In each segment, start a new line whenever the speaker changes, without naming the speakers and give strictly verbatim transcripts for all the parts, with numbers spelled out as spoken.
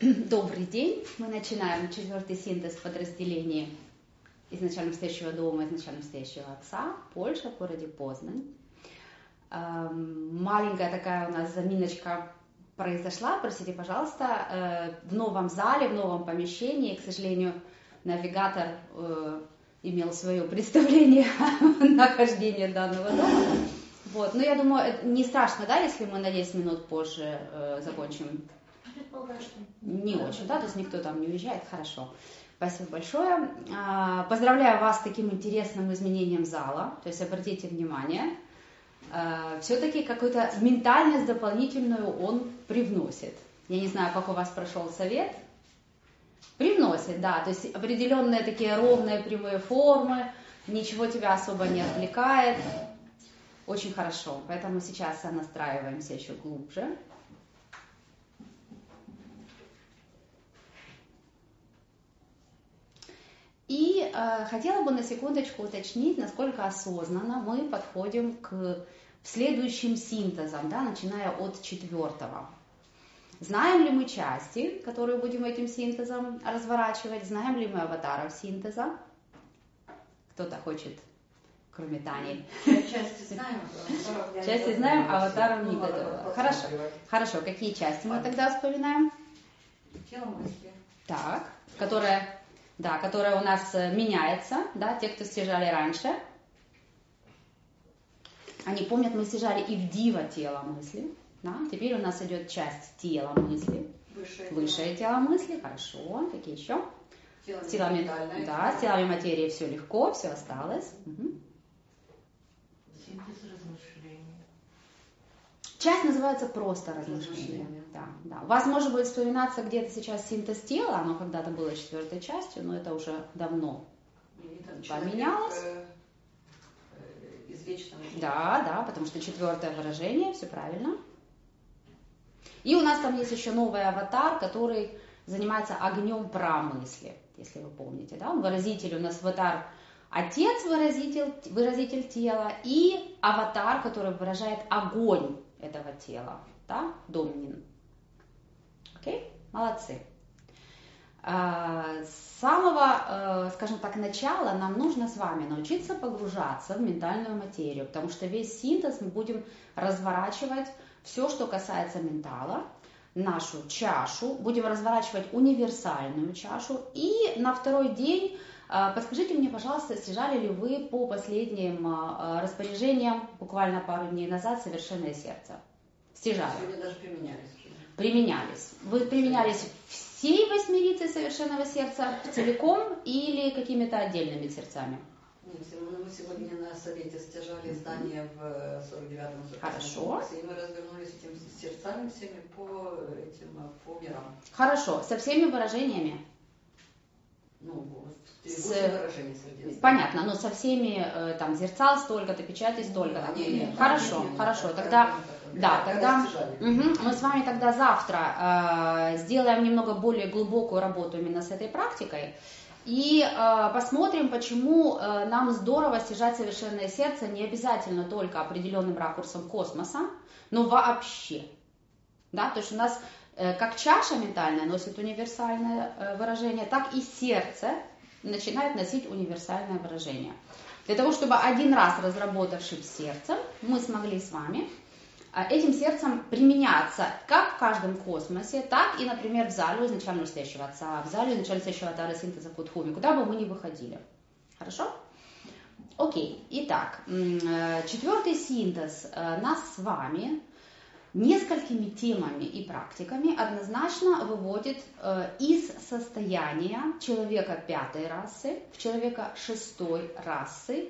Добрый день. Мы начинаем четвертый синтез в подразделении изначально стоящего дома, изначально стоящего отца, Польша, в городе Познань. Маленькая такая у нас заминочка произошла. Простите, пожалуйста, в новом зале, в новом помещении. К сожалению, навигатор имел свое представление о нахождении данного дома. Вот. Но я думаю, не страшно, да, если мы на десять минут позже э, закончим? Не очень, да, то есть никто там не уезжает, хорошо. Спасибо большое. Поздравляю вас с таким интересным изменением зала, то есть обратите внимание, все-таки какую-то ментальность дополнительную он привносит. Я не знаю, как у вас прошел совет. Привносит, да, то есть определенные такие ровные прямые формы, ничего тебя особо не отвлекает. Очень хорошо, поэтому сейчас настраиваемся еще глубже. И э, хотела бы на секундочку уточнить, насколько осознанно мы подходим к следующим синтезам, да, начиная от четвертого. Знаем ли мы части, которые будем этим синтезом разворачивать? Знаем ли мы аватаров синтеза? Кто-то хочет, кроме Тани?
Части знаем,
части знаем, аватаров не готовы. Хорошо. Хорошо. Какие части мы тогда вспоминаем?
Тело, мысли.
Так, которая... Да, которая у нас меняется, да, те, кто стяжали раньше, они помнят, мы стяжали и в дива тело мысли, да, теперь у нас идет часть тела мысли,
высшее,
высшее тело мысли, хорошо, какие еще?
Тело
с телами, да, с телами материи все легко, все осталось. Угу.
Синтез размышления.
Часть называется просто размышление. Да, да. У вас может быть вспоминаться где-то сейчас синтез тела, оно когда-то было четвертой частью, но это уже давно поменялось.
Человек, э, из вечного.
Да, да, потому что четвертое выражение, все правильно. И у нас там есть еще новый аватар, который занимается огнем прамысли, если вы помните, да, он выразитель, у нас аватар отец, выразитель, выразитель тела, и аватар, который выражает огонь этого тела, да, домнин. Окей? Молодцы. С самого, скажем так, начала нам нужно с вами научиться погружаться в ментальную материю, потому что весь синтез мы будем разворачивать все, что касается ментала, нашу чашу, будем разворачивать универсальную чашу, и на второй день подскажите мне, пожалуйста, стяжали ли вы по последним распоряжениям буквально пару дней назад совершенное сердце? Стяжали.
Сегодня даже применялись.
Применялись. Вы применялись всей восьмерицей совершенного сердца целиком или какими-то отдельными сердцами?
Нет, мы сегодня на совете стяжали здание в сорок девятом
Хорошо.
И мы развернулись этими сердцами всеми по этим по мирам.
Хорошо. Со всеми выражениями?
Ну,
с...
выражений сердец.
Понятно, но со всеми там зерцал столько-то, печати столько-то.
Не, не, не,
хорошо,
не, не,
хорошо.
не,
Тогда,
не,
да,
не,
тогда угу, мы с вами тогда завтра э, сделаем немного более глубокую работу именно с этой практикой. И э, посмотрим, почему э, нам здорово стяжать совершенное сердце не обязательно только определенным ракурсом космоса, но вообще. Да, то есть у нас э, как чаша ментальная носит универсальное э, выражение, так и сердце начинает носить универсальное выражение. Для того, чтобы один раз разработавшись сердцем, мы смогли с вами э, этим сердцем применяться как в каждом космосе, так и, например, в зале изначально настоящего отца, в зале изначально настоящего аватара синтеза Кудхуми, куда бы мы ни выходили. Хорошо? Окей. Итак, четвертый синтез нас с вами несколькими темами и практиками однозначно выводит из состояния человека пятой расы в человека шестой расы,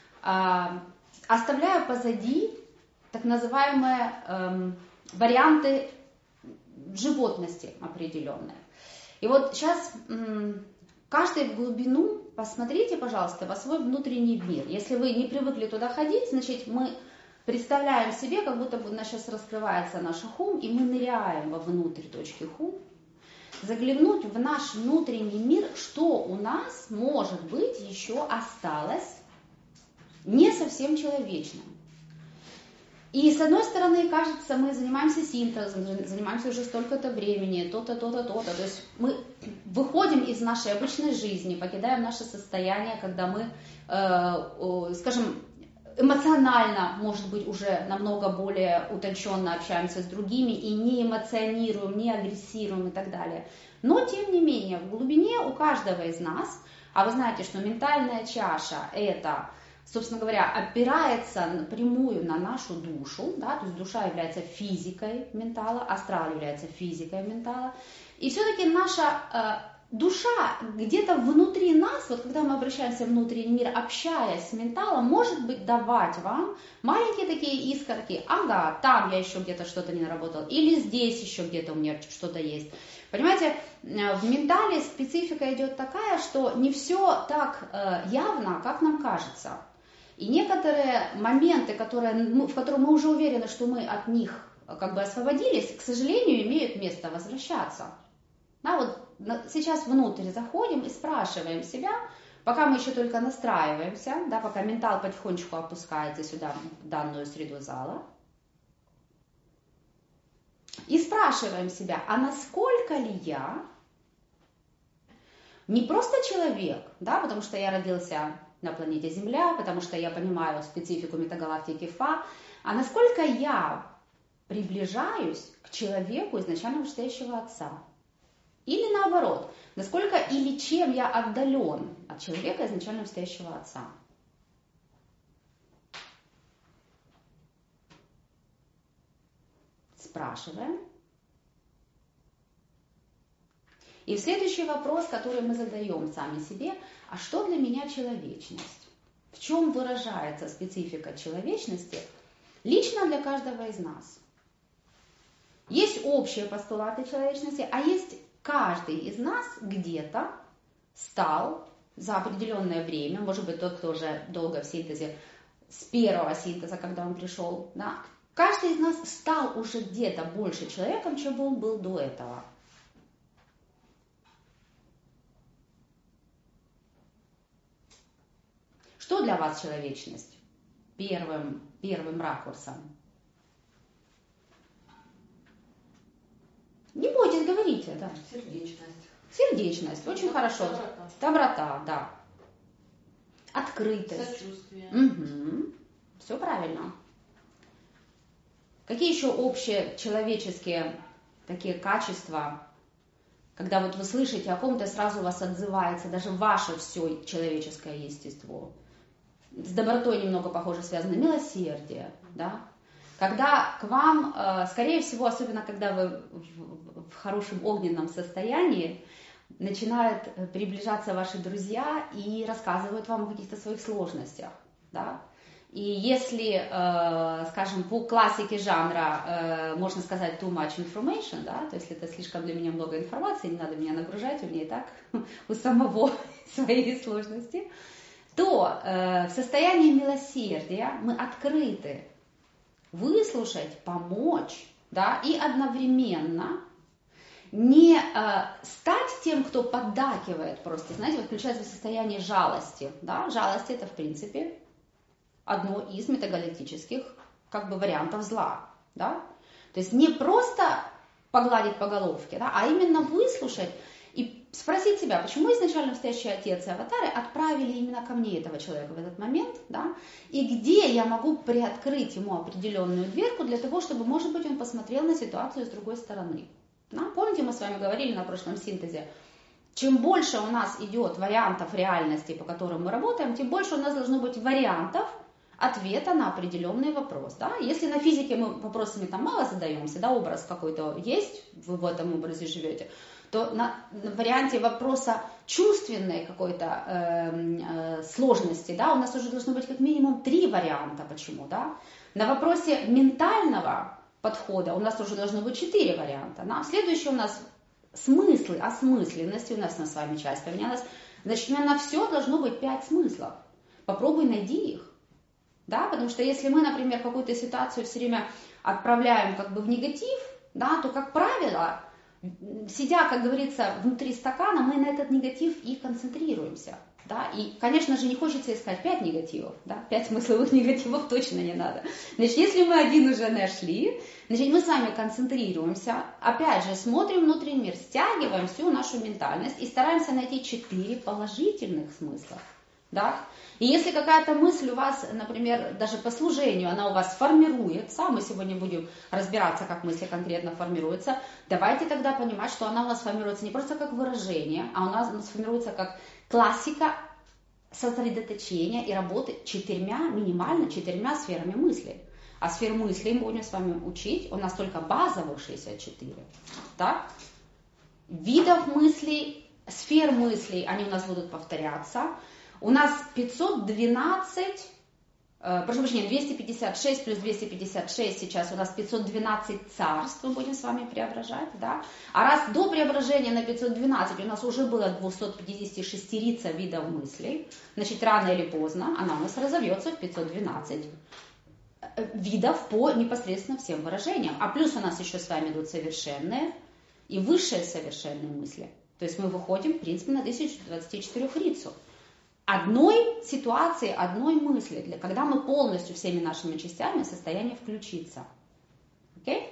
оставляя позади так называемые эм, варианты животности определенные. И вот сейчас м, каждый в глубину посмотрите, пожалуйста, во свой внутренний мир. Если вы не привыкли туда ходить, значит мы представляем себе, как будто бы у нас сейчас раскрывается наш хум, и мы ныряем вовнутрь точки хум, заглянуть в наш внутренний мир, что у нас, может быть, еще осталось не совсем человечным. И с одной стороны, кажется, мы занимаемся синтезом, занимаемся уже столько-то времени, то-то, то-то, то-то. То есть мы выходим из нашей обычной жизни, покидаем наше состояние, когда мы, э, скажем, эмоционально, может быть, уже намного более утонченно общаемся с другими и не эмоционируем, не агрессируем и так далее. Но, тем не менее, в глубине у каждого из нас, а вы знаете, что ментальная чаша – это, собственно говоря, опирается напрямую на нашу душу, да, то есть душа является физикой ментала, астрал является физикой ментала, и все-таки наша э, душа где-то внутри нас, вот когда мы обращаемся в внутренний мир, общаясь с менталом, может быть, давать вам маленькие такие искорки, ага, там я еще где-то что-то не наработал, или здесь еще где-то у меня что-то есть. Понимаете, в ментале специфика идет такая, что не все так э, явно, как нам кажется. И некоторые моменты, которые, в которых мы уже уверены, что мы от них как бы освободились, к сожалению, имеют место возвращаться. Да, вот сейчас внутрь заходим и спрашиваем себя, пока мы еще только настраиваемся, да, пока ментал потихонечку опускается сюда, в данную среду зала, и спрашиваем себя, а насколько ли я не просто человек, да, потому что я родился на планете Земля, потому что я понимаю специфику метагалактики Фа, а насколько я приближаюсь к человеку изначально вышестоящего Отца. Или наоборот, насколько или чем я отдален от человека изначально вышестоящего Отца. Спрашиваем. И следующий вопрос, который мы задаем сами себе, а что для меня человечность? В чем выражается специфика человечности лично для каждого из нас? Есть общие постулаты человечности, а есть каждый из нас где-то стал за определенное время, может быть, тот, кто уже долго в синтезе, с первого синтеза, когда он пришел, да, каждый из нас стал уже где-то больше человеком, чем он был до этого. Что для вас человечность? Первым, первым ракурсом. Не бойтесь, говорите, да.
Сердечность.
Сердечность, очень
Доброта.
хорошо. Доброта, да. Открытость.
Сочувствие.
Угу. Все правильно. Какие еще общие человеческие такие качества, когда вот вы слышите о ком-то, сразу у вас отзывается даже ваше все человеческое естество? С добротой немного похоже связано милосердие, да? Когда к вам, скорее всего, особенно когда вы в хорошем огненном состоянии, начинают приближаться ваши друзья и рассказывают вам о каких-то своих сложностях, да? И если, скажем, по классике жанра можно сказать too much information, да, то есть это слишком для меня много информации, не надо меня нагружать, у меня и так у самого свои сложности, то в состоянии милосердия мы открыты выслушать, помочь, да, и одновременно не э, стать тем, кто поддакивает просто, знаете, вот включается в состояние жалости, да, жалость это в принципе одно из метагалактических как бы вариантов зла, да, то есть не просто погладить по головке, да, а именно выслушать и спросить себя, почему изначально настоящий отец и аватары отправили именно ко мне этого человека в этот момент, да, и где я могу приоткрыть ему определенную дверку для того, чтобы, может быть, он посмотрел на ситуацию с другой стороны. Да? Помните, мы с вами говорили на прошлом синтезе, чем больше у нас идет вариантов реальности, по которым мы работаем, тем больше у нас должно быть вариантов ответа на определенный вопрос. Да? Если на физике мы вопросами там мало задаемся, да, образ какой-то есть, вы в этом образе живете, то на, на варианте вопроса чувственной какой-то э, э, сложности, да, у нас уже должно быть как минимум три варианта. Почему, да? На вопросе ментального подхода у нас уже должно быть четыре варианта. Да? Следующее у нас смыслы, осмысленности, у нас на с вами часть поменялась. Значит, на все должно быть пять смыслов. Попробуй найди их. Да? Потому что если мы, например, какую-то ситуацию все время отправляем как бы в негатив, да, то, как правило, сидя, как говорится, внутри стакана, мы на этот негатив и концентрируемся. Да? И, конечно же, не хочется искать пять негативов, да? пять смысловых негативов точно не надо. Значит, если мы один уже нашли, значит, мы с вами концентрируемся, опять же, смотрим внутренний мир, стягиваем всю нашу ментальность и стараемся найти четыре положительных смысла. Да? И если какая-то мысль у вас, например, даже по служению, она у вас формируется, мы сегодня будем разбираться, как мысли конкретно формируются, давайте тогда понимать, что она у нас формируется не просто как выражение, а у нас, у нас формируется как классика сосредоточения и работы четырьмя, минимально четырьмя сферами мыслей. А сфер мыслей мы будем с вами учить, у нас только базовых шестьдесят четыре. Так? Видов мыслей, сфер мыслей, они у нас будут повторяться. У нас пятьсот двенадцать, э, прошу прощения, двести пятьдесят шесть плюс двести пятьдесят шесть, сейчас у нас пятьсот двенадцать царств мы будем с вами преображать, да? А раз до преображения на пятьсот двенадцать у нас уже было двести пятьдесят шестерица видов мыслей, значит, рано или поздно она у нас разовьется в пятьсот двенадцать видов по непосредственно всем выражениям. А плюс у нас еще с вами идут совершенные и высшие совершенные мысли. То есть мы выходим, в принципе, на тысячу двадцать четыре рицу. Одной ситуации, одной мысли, для, когда мы полностью всеми нашими частями в состоянии включиться. Окей?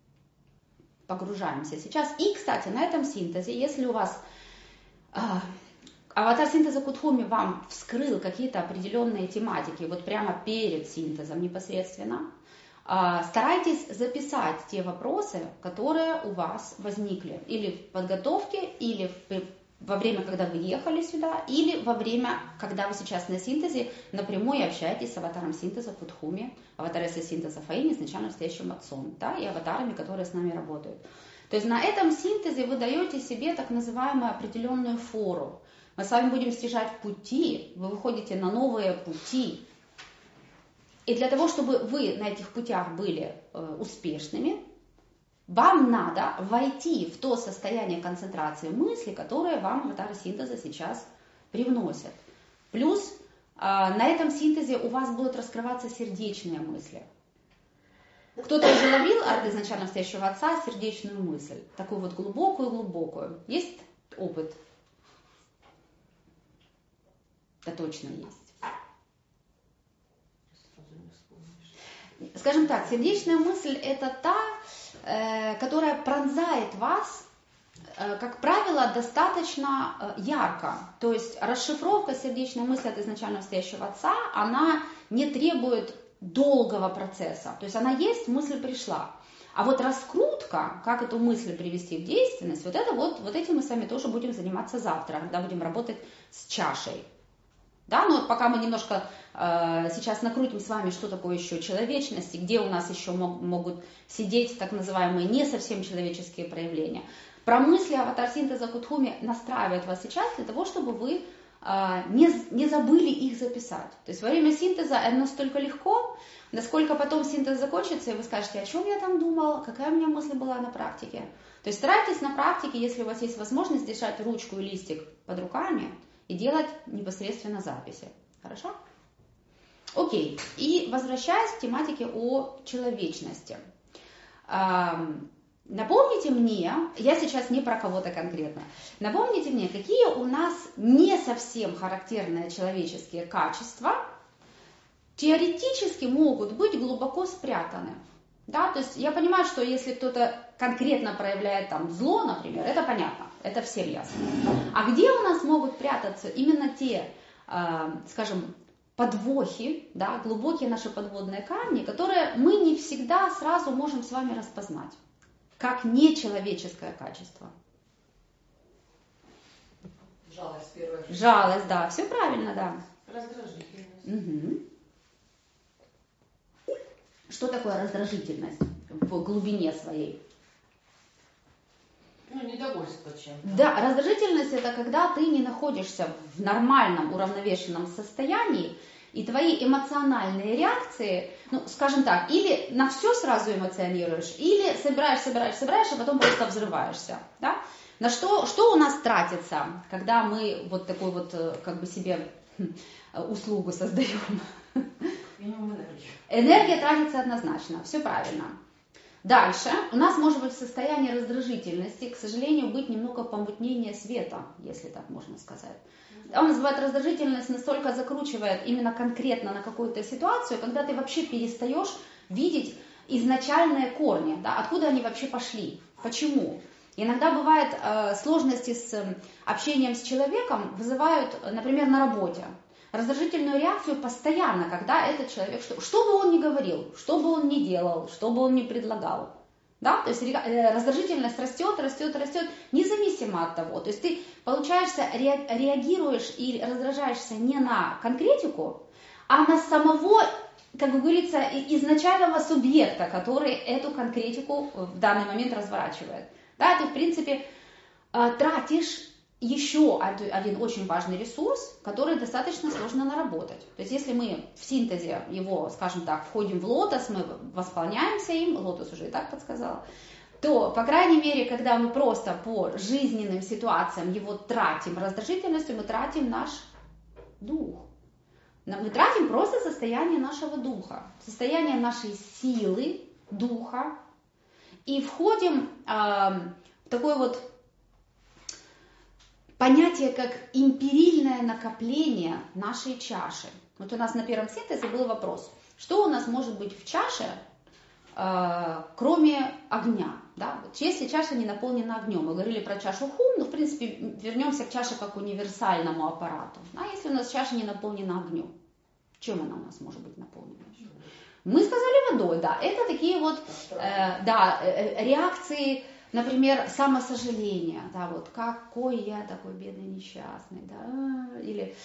Погружаемся сейчас. И, кстати, на этом синтезе, если у вас э, аватар синтеза Кудхуми вам вскрыл какие-то определенные тематики, вот прямо перед синтезом непосредственно, э, старайтесь записать те вопросы, которые у вас возникли или в подготовке, или в во время, когда вы ехали сюда, или во время, когда вы сейчас на синтезе напрямую общаетесь с аватаром синтеза Кудхуми, аватаром синтеза Фаини, с начально настоящим отцом, да, и аватарами, которые с нами работают. То есть на этом синтезе вы даете себе так называемую определенную фору. Мы с вами будем стяжать пути, вы выходите на новые пути. И для того, чтобы вы на этих путях были э, успешными, вам надо войти в то состояние концентрации мысли, которое вам аватары синтеза сейчас привносят. Плюс на этом синтезе у вас будут раскрываться сердечные мысли. Кто-то уже ловил от изначально настоящего отца сердечную мысль, такую вот глубокую-глубокую. Есть опыт? Да точно есть. Скажем так, сердечная мысль это та, которая пронзает вас, как правило, достаточно ярко. То есть расшифровка сердечной мысли от изначально настоящего отца, она не требует долгого процесса. То есть она есть, мысль пришла. А вот раскрутка, как эту мысль привести в действенность, вот, это вот, вот этим мы с вами тоже будем заниматься завтра, когда будем работать с чашей. Да, но пока мы немножко э, сейчас накрутим с вами, что такое еще человечность, и где у нас еще мог, могут сидеть так называемые не совсем человеческие проявления. Про мысли аватар синтеза Кудхуми настраивает вас сейчас для того, чтобы вы э, не, не забыли их записать. То есть во время синтеза это настолько легко, насколько потом синтез закончится, и вы скажете, о чем я там думал, какая у меня мысль была на практике. То есть старайтесь на практике, если у вас есть возможность, держать ручку и листик под руками, и делать непосредственно записи. Хорошо? Окей. И возвращаясь к тематике о человечности. Эм, напомните мне, я сейчас не про кого-то конкретно, напомните мне, какие у нас не совсем характерные человеческие качества теоретически могут быть глубоко спрятаны. Да, то есть я понимаю, что если кто-то конкретно проявляет там зло, например, это понятно, это всем ясно. А где у нас могут прятаться именно те, э, скажем, подвохи, да, глубокие наши подводные камни, которые мы не всегда сразу можем с вами распознать, как нечеловеческое качество?
Жалость первая.
Жалость, да, все правильно, да.
Раздражительность.
Угу. Что такое раздражительность в глубине своей?
Ну, недовольство чем-то.
Да, раздражительность это когда ты не находишься в нормальном уравновешенном состоянии, и твои эмоциональные реакции, ну, скажем так, или на все сразу эмоционируешь, или собираешь, собираешь, собираешь, а потом просто взрываешься. Да? На что, что у нас тратится, когда мы вот такую вот как бы себе услугу создаем?
Минимум энергии.
Энергия тратится однозначно, все правильно. Дальше у нас может быть состояние раздражительности, к сожалению, быть немного помутнение света, если так можно сказать. У нас бывает раздражительность настолько закручивает именно конкретно на какую-то ситуацию, когда ты вообще перестаешь видеть изначальные корни, да, откуда они вообще пошли, почему. Иногда бывает э, сложности с общением с человеком вызывают, например, на работе. Раздражительную реакцию постоянно, когда этот человек, что, что бы он ни говорил, что бы он ни делал, что бы он ни предлагал. Да? То есть раздражительность растет, растет, растет, независимо от того. То есть ты, получаешься, реагируешь и раздражаешься не на конкретику, а на самого, как бы говорится, изначального субъекта, который эту конкретику в данный момент разворачивает. Да? Ты, в принципе, тратишь еще один очень важный ресурс, который достаточно сложно наработать. То есть если мы в синтезе его, скажем так, входим в лотос, мы восполняемся им, лотос уже и так подсказала, то, по крайней мере, когда мы просто по жизненным ситуациям его тратим раздражительностью, мы тратим наш дух. Мы тратим просто состояние нашего духа, состояние нашей силы духа, и входим э, в такой вот понятие, как империльное накопление нашей чаши. Вот у нас на первом синтезе был вопрос, что у нас может быть в чаше, э, кроме огня. Да? Вот если чаша не наполнена огнем, мы говорили про чашу хум, но в принципе вернемся к чаше как универсальному аппарату. А если у нас чаша не наполнена огнем, чем она у нас может быть наполнена? Мы сказали водой, да. Это такие вот э, да, э, реакции, например, самосожаление, да, вот какой я такой бедный, несчастный, да, или,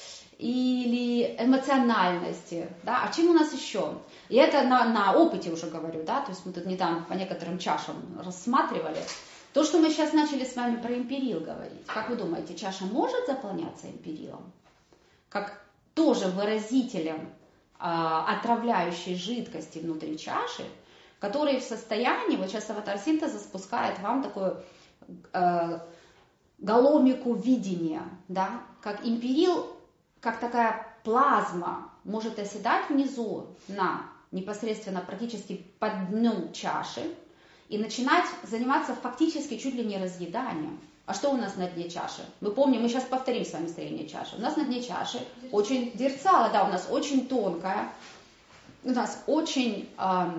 или эмоциональности, да, а чем у нас еще? И это на, на опыте уже говорю, да, то есть мы тут недавно по некоторым чашам рассматривали. То, что мы сейчас начали с вами про империл говорить, как вы думаете, чаша может заполняться империлом? Как тоже выразителем э, отравляющей жидкости внутри чаши, который в состоянии, вот сейчас аватар синтеза спускает вам такую э, голомику видения, да, как империл, как такая плазма может оседать внизу на непосредственно практически под дном чаши и начинать заниматься фактически чуть ли не разъеданием. А что у нас на дне чаши? Мы помним, мы сейчас повторим с вами строение чаши. У нас на дне чаши очень зерцало, да, у нас очень тонкая, у нас очень э,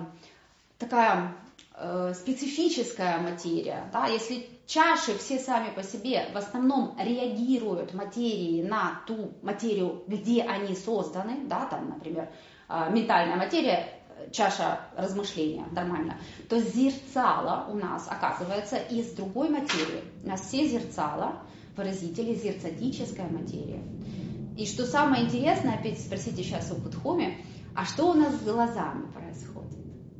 такая э, специфическая материя. Да? Если чаши все сами по себе в основном реагируют материи на ту материю, где они созданы, да, там, например, э, ментальная материя, чаша размышления, нормально, то зерцало у нас оказывается из другой материи. У нас все зерцало, выразители, зерцатическая материя. И что самое интересное, опять спросите сейчас у Пудхоми, а что у нас с глазами происходит?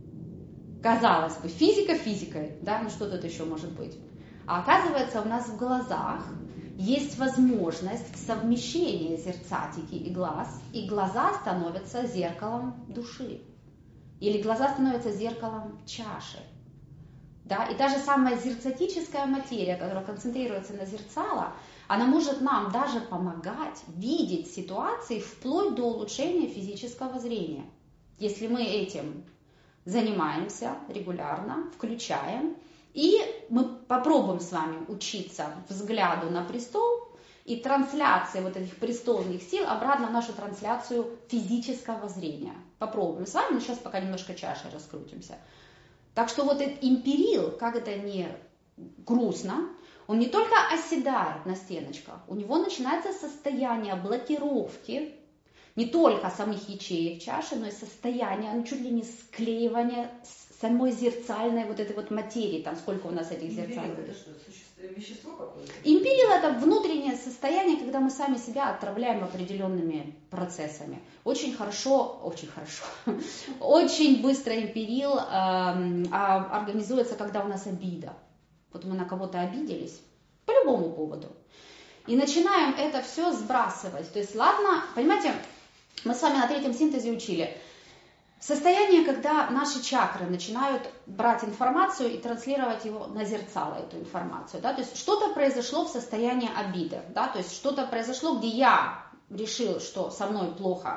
Казалось бы, физика физикой, да, ну что тут еще может быть? А оказывается, у нас в глазах есть возможность совмещения зерцатики и глаз, и глаза становятся зеркалом души. Или глаза становятся зеркалом чаши. Да? И та же самая зерцатическая материя, которая концентрируется на зерцало, она может нам даже помогать видеть ситуации вплоть до улучшения физического зрения. Если мы этим занимаемся регулярно, включаем, и мы попробуем с вами учиться взгляду на престол и трансляции вот этих престолных сил обратно в нашу трансляцию физического зрения. Попробуем с вами, но сейчас пока немножко чашей раскрутимся. Так что вот этот империл, как это не грустно, он не только оседает на стеночках, у него начинается состояние блокировки не только самих ячеек чаши, но и состояние, ну, чуть ли не склеивания самой зерцальной вот этой вот материи, там сколько у нас этих зерцальных.
Это что, вещество какое-то?
Империл – это внутреннее состояние, когда мы сами себя отравляем определенными процессами. Очень хорошо, очень хорошо, очень быстро империл э, организуется, когда у нас обида. Вот мы на кого-то обиделись, по любому поводу. И начинаем это все сбрасывать. То есть, ладно, понимаете, мы с вами на третьем синтезе учили. Состояние, когда наши чакры начинают брать информацию и транслировать его на зерцало, эту информацию. Да? То есть что-то произошло в состоянии обиды. Да? То есть что-то произошло, где я решил, что со мной плохо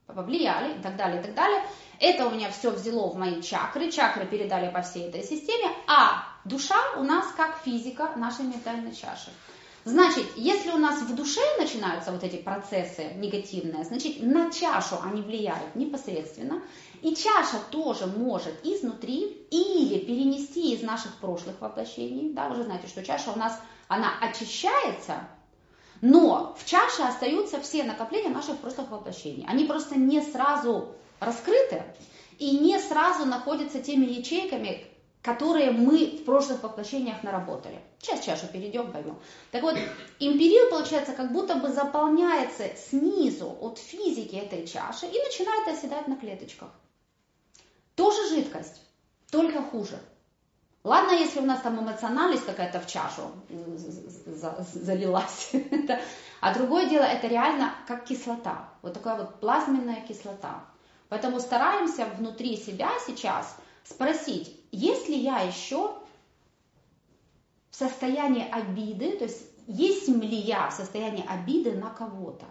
повлияли и так далее, и так далее. Это у меня все взяло в мои чакры, чакры передали по всей этой системе, а душа у нас как физика нашей ментальной чаши. Значит, если у нас в душе начинаются вот эти процессы негативные, значит, на чашу они влияют непосредственно, и чаша тоже может изнутри или перенести из наших прошлых воплощений, да, вы же знаете, что чаша у нас, она очищается, но в чаше остаются все накопления наших прошлых воплощений. Они просто не сразу раскрыты и не сразу находятся теми ячейками, которые мы в прошлых воплощениях наработали. Сейчас чашу перейдем, поймем. Так вот, империл, получается, как будто бы заполняется снизу от физики этой чаши и начинает оседать на клеточках. Тоже жидкость, только хуже. Ладно, если у нас там эмоциональность какая-то в чашу залилась. А другое дело, это реально как кислота. Вот такая вот плазменная кислота. Поэтому стараемся внутри себя сейчас спросить, есть ли я еще в состоянии обиды, то есть есть ли я в состоянии обиды на кого-то.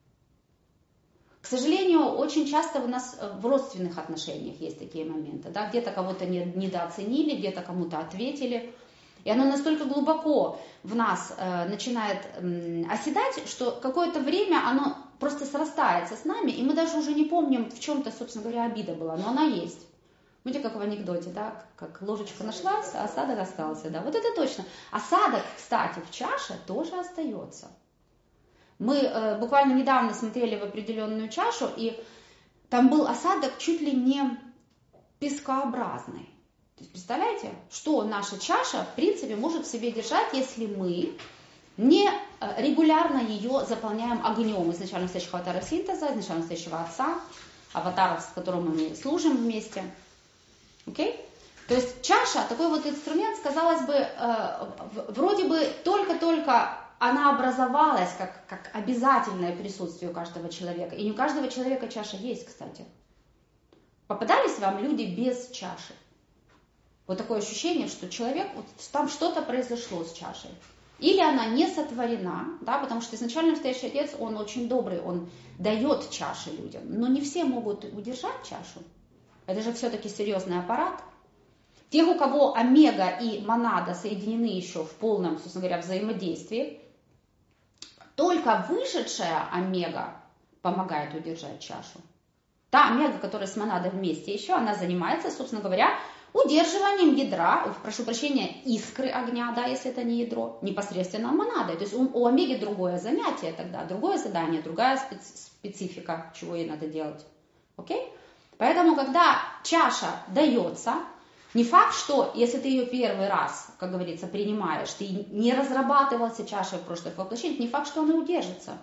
К сожалению, очень часто у нас в родственных отношениях есть такие моменты. Да? Где-то кого-то недооценили, где-то кому-то ответили. И оно настолько глубоко в нас э, начинает э, оседать, что какое-то время оно просто срастается с нами, и мы даже уже не помним, в чем-то, собственно говоря, обида была, но она есть. Видите, как в анекдоте, да, как ложечка нашлась, а осадок остался, да, вот это точно. Осадок, кстати, в чаше тоже остается. Мы э, буквально недавно смотрели в определенную чашу, и там был осадок чуть ли не пескообразный. То есть, представляете, что наша чаша, в принципе, может в себе держать, если мы не регулярно ее заполняем огнем изначально стоящего аватара синтеза, изначально стоящего отца, аватаров, с которым мы служим вместе. Okay? То есть чаша, такой вот инструмент, казалось бы, э, вроде бы только-только она образовалась как, как обязательное присутствие у каждого человека. И не у каждого человека чаша есть, кстати. Попадались вам люди без чаши? Вот такое ощущение, что человек, вот там что-то произошло с чашей. Или она не сотворена, да, потому что изначально настоящий отец, он очень добрый, он дает чаши людям. Но не все могут удержать чашу. Это же все-таки серьезный аппарат. Тех, у кого омега и монада соединены еще в полном, собственно говоря, взаимодействии, только вышедшая омега помогает удержать чашу. Та омега, которая с монадой вместе еще, она занимается, собственно говоря, удерживанием ядра, прошу прощения, искры огня, да, если это не ядро, непосредственно монадой. То есть у, у омеги другое занятие тогда, другое задание, другая специфика, чего ей надо делать. Окей? Поэтому, когда чаша дается, не факт, что если ты ее первый раз, как говорится, принимаешь, ты не разрабатывался чашей в прошлых воплощениях, не факт, что она удержится.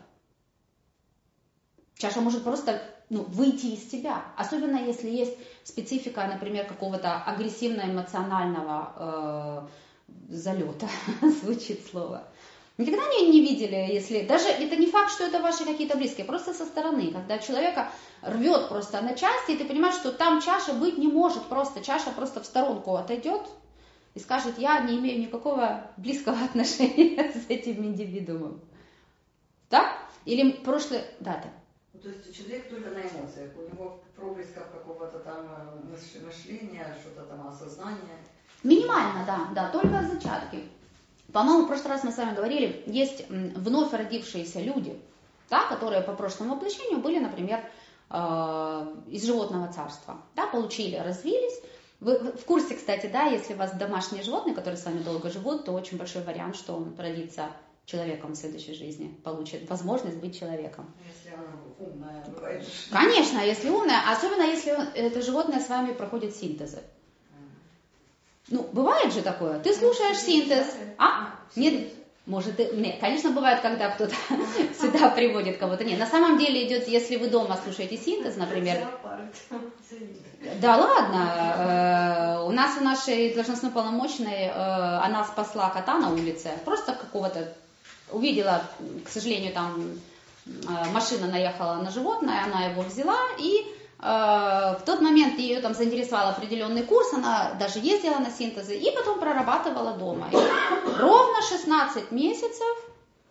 Чаша может просто ну, выйти из тебя. Особенно если есть специфика, например, какого-то агрессивно-эмоционального э, залета, звучит слово. Никогда не, не видели, если даже это не факт, что это ваши какие-то близкие, просто со стороны, когда человека рвет просто на части, и ты понимаешь, что там чаша быть не может, просто чаша просто в сторонку отойдет и скажет, я не имею никакого близкого отношения с этим индивидуумом. Так? Или прошлый... Да, да.
То есть человек только на эмоциях, у него проблесков какого-то там мышления, что-то там осознания.
Минимально, да, да, только зачатки. По-моему, в прошлый раз мы с вами говорили, есть вновь родившиеся люди, да, которые по прошлому воплощению были, например, из животного царства, да, получили, развились. Вы в курсе, кстати, да, если у вас домашние животные, которые с вами долго живут, то очень большой вариант, что он родится человеком в следующей жизни, получит возможность быть человеком.
Если она умная, бывает.
Конечно, если умная, особенно если это животное с вами проходит синтезы. Ну, бывает же такое. Ты слушаешь синтез. А? Нет. Может, и... Нет, конечно, бывает, когда кто-то сюда приводит кого-то. Нет, на самом деле идет, если вы дома слушаете синтез, например. Да ладно. У нас у нашей должностной полномочной, она спасла кота на улице. Просто какого-то увидела, к сожалению, там машина наехала на животное, она его взяла и в тот момент ее там заинтересовал определенный курс, она даже ездила на синтезы и потом прорабатывала дома. И ровно шестнадцать месяцев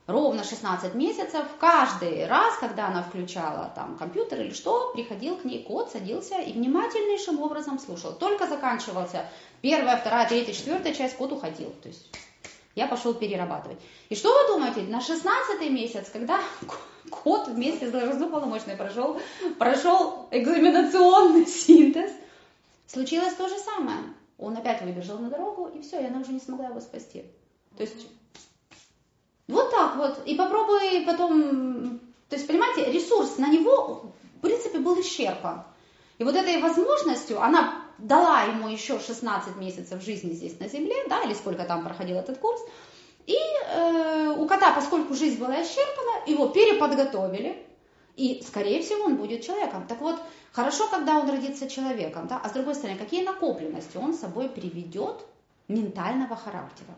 ровно шестнадцать месяцев, каждый раз, когда она включала там компьютер или что, приходил к ней кот, садился и внимательнейшим образом слушал. Только заканчивался первая, вторая, третья, четвертая часть, кот уходил. То есть я пошел перерабатывать. И что вы думаете, на шестнадцатый месяц, когда кот вместе с должностной полномочной прошел, прошел экзаменационный синтез, случилось то же самое. Он опять выбежал на дорогу, и все, и она уже не смогла его спасти. То есть вот так вот. И попробуй потом... То есть, понимаете, ресурс на него, в принципе, был исчерпан. И вот этой возможностью она дала ему еще шестнадцать месяцев жизни здесь на Земле, да, или сколько там проходил этот курс. И э, у кота, поскольку жизнь была исчерпана, его переподготовили. И, скорее всего, он будет человеком. Так вот, хорошо, когда он родится человеком, да? А с другой стороны, какие накопленности он с собой приведет ментального характера?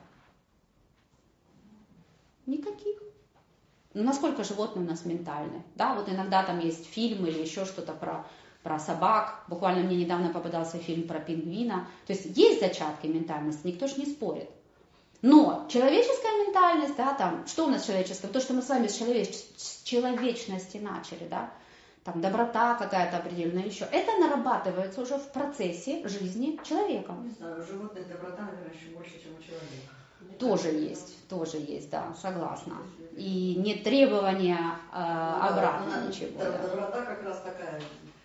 Никаких. Ну, насколько животные у нас ментальны? Да, вот иногда там есть фильм или еще что-то про, про собак. Буквально мне недавно попадался фильм про пингвина. То есть есть зачатки ментальности, никто же не спорит. Но человеческая ментальность, да, там, что у нас человеческое? То, что мы с вами с, человеч... с человечности начали, да, там доброта какая-то определенная еще, это нарабатывается уже в процессе жизни человека.
Не знаю, у животных доброта, наверное, еще больше, чем у человека.
Тоже есть, тоже есть, да, согласна. И нет требования э, обратно
да,
ничего.
Да,
да.
доброта как раз такая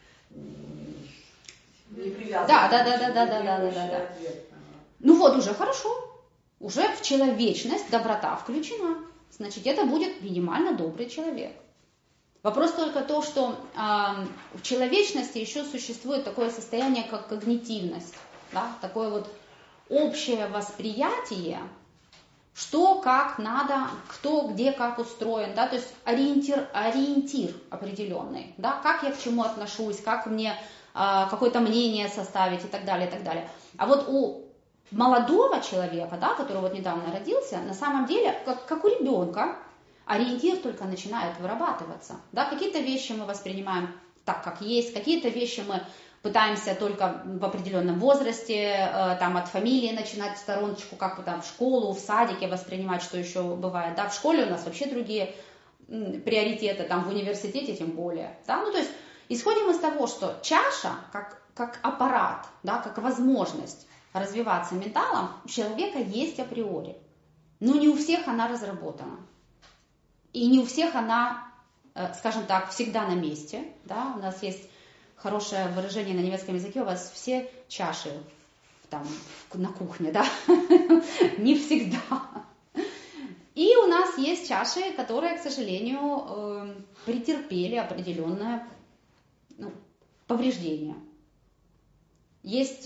не привязанная.
Да, да, да, да, да, да, да, да, да. Ну вот уже хорошо. Уже в человечность доброта включена. Значит, это будет минимально добрый человек. Вопрос только то, что э, в человечности еще существует такое состояние, как когнитивность. Да? Такое вот общее восприятие, что, как надо, кто, где, как устроен. Да? То есть ориентир, ориентир определенный. Да? Как я к чему отношусь, как мне э, какое-то мнение составить и так далее, и так далее. А вот у молодого человека, да, который вот недавно родился, на самом деле, как, как у ребенка, ориентир только начинает вырабатываться. Да, какие-то вещи мы воспринимаем так, как есть, какие-то вещи мы пытаемся только в определенном возрасте, э, там от фамилии начинать в стороночку, как бы там в школу, в садике воспринимать, что еще бывает. Да, в школе у нас вообще другие м, приоритеты, там в университете тем более. Да, ну то есть исходим из того, что чаша как, как аппарат, да, как возможность развиваться менталом у человека есть априори. Но не у всех она разработана. И не у всех она, скажем так, всегда на месте. Да? У нас есть хорошее выражение на немецком языке, у вас все чаши там, на кухне, да? Не всегда. И у нас есть чаши, которые, к сожалению, претерпели определенное ну, повреждение. Есть...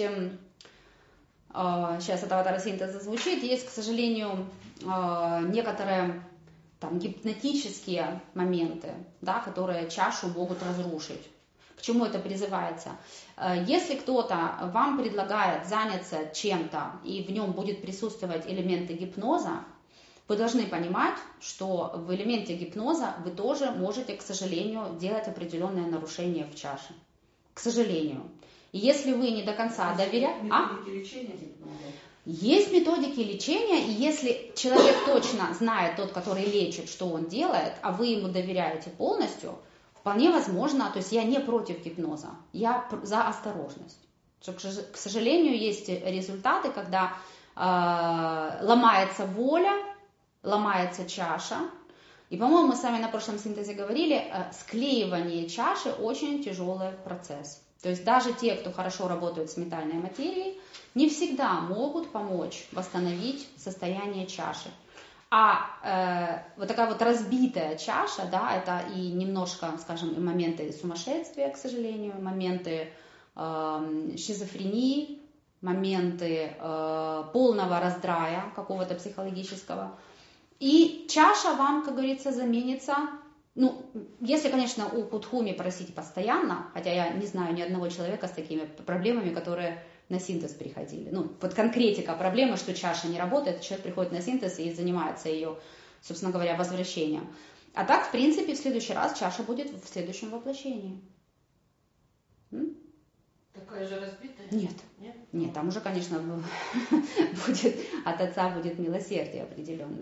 Сейчас это аватар-синтеза звучит, есть, к сожалению, некоторые там, гипнотические моменты, да, которые чашу могут разрушить. К чему это призывается? Если кто-то вам предлагает заняться чем-то, и в нем будет присутствовать элементы гипноза, вы должны понимать, что в элементе гипноза вы тоже можете, к сожалению, делать определенное нарушение в чаше. К сожалению. И если вы не до конца доверяете...
Методики а? лечения гипноза?
Есть методики лечения, и если человек точно знает, тот, который лечит, что он делает, а вы ему доверяете полностью, вполне возможно, то есть я не против гипноза, я за осторожность. К сожалению, есть результаты, когда э, ломается воля, ломается чаша. И, по-моему, мы с вами на прошлом синтезе говорили, э, склеивание чаши очень тяжелый процесс. То есть даже те, кто хорошо работает с ментальной материей, не всегда могут помочь восстановить состояние чаши. А э, вот такая вот разбитая чаша, да, это и немножко, скажем, и моменты сумасшествия, к сожалению, моменты э, шизофрении, моменты э, полного раздрая какого-то психологического. И чаша вам, как говорится, заменится. Ну, если, конечно, у Кутхуми просить постоянно, хотя я не знаю ни одного человека с такими проблемами, которые на синтез приходили. Ну, вот конкретика проблемы, что чаша не работает, человек приходит на синтез и занимается ее, собственно говоря, возвращением. А так, в принципе, в следующий раз чаша будет в следующем воплощении. М?
Такая же разбитая?
Нет.
Нет?
Нет, там уже, конечно, будет, от отца будет милосердие определенное.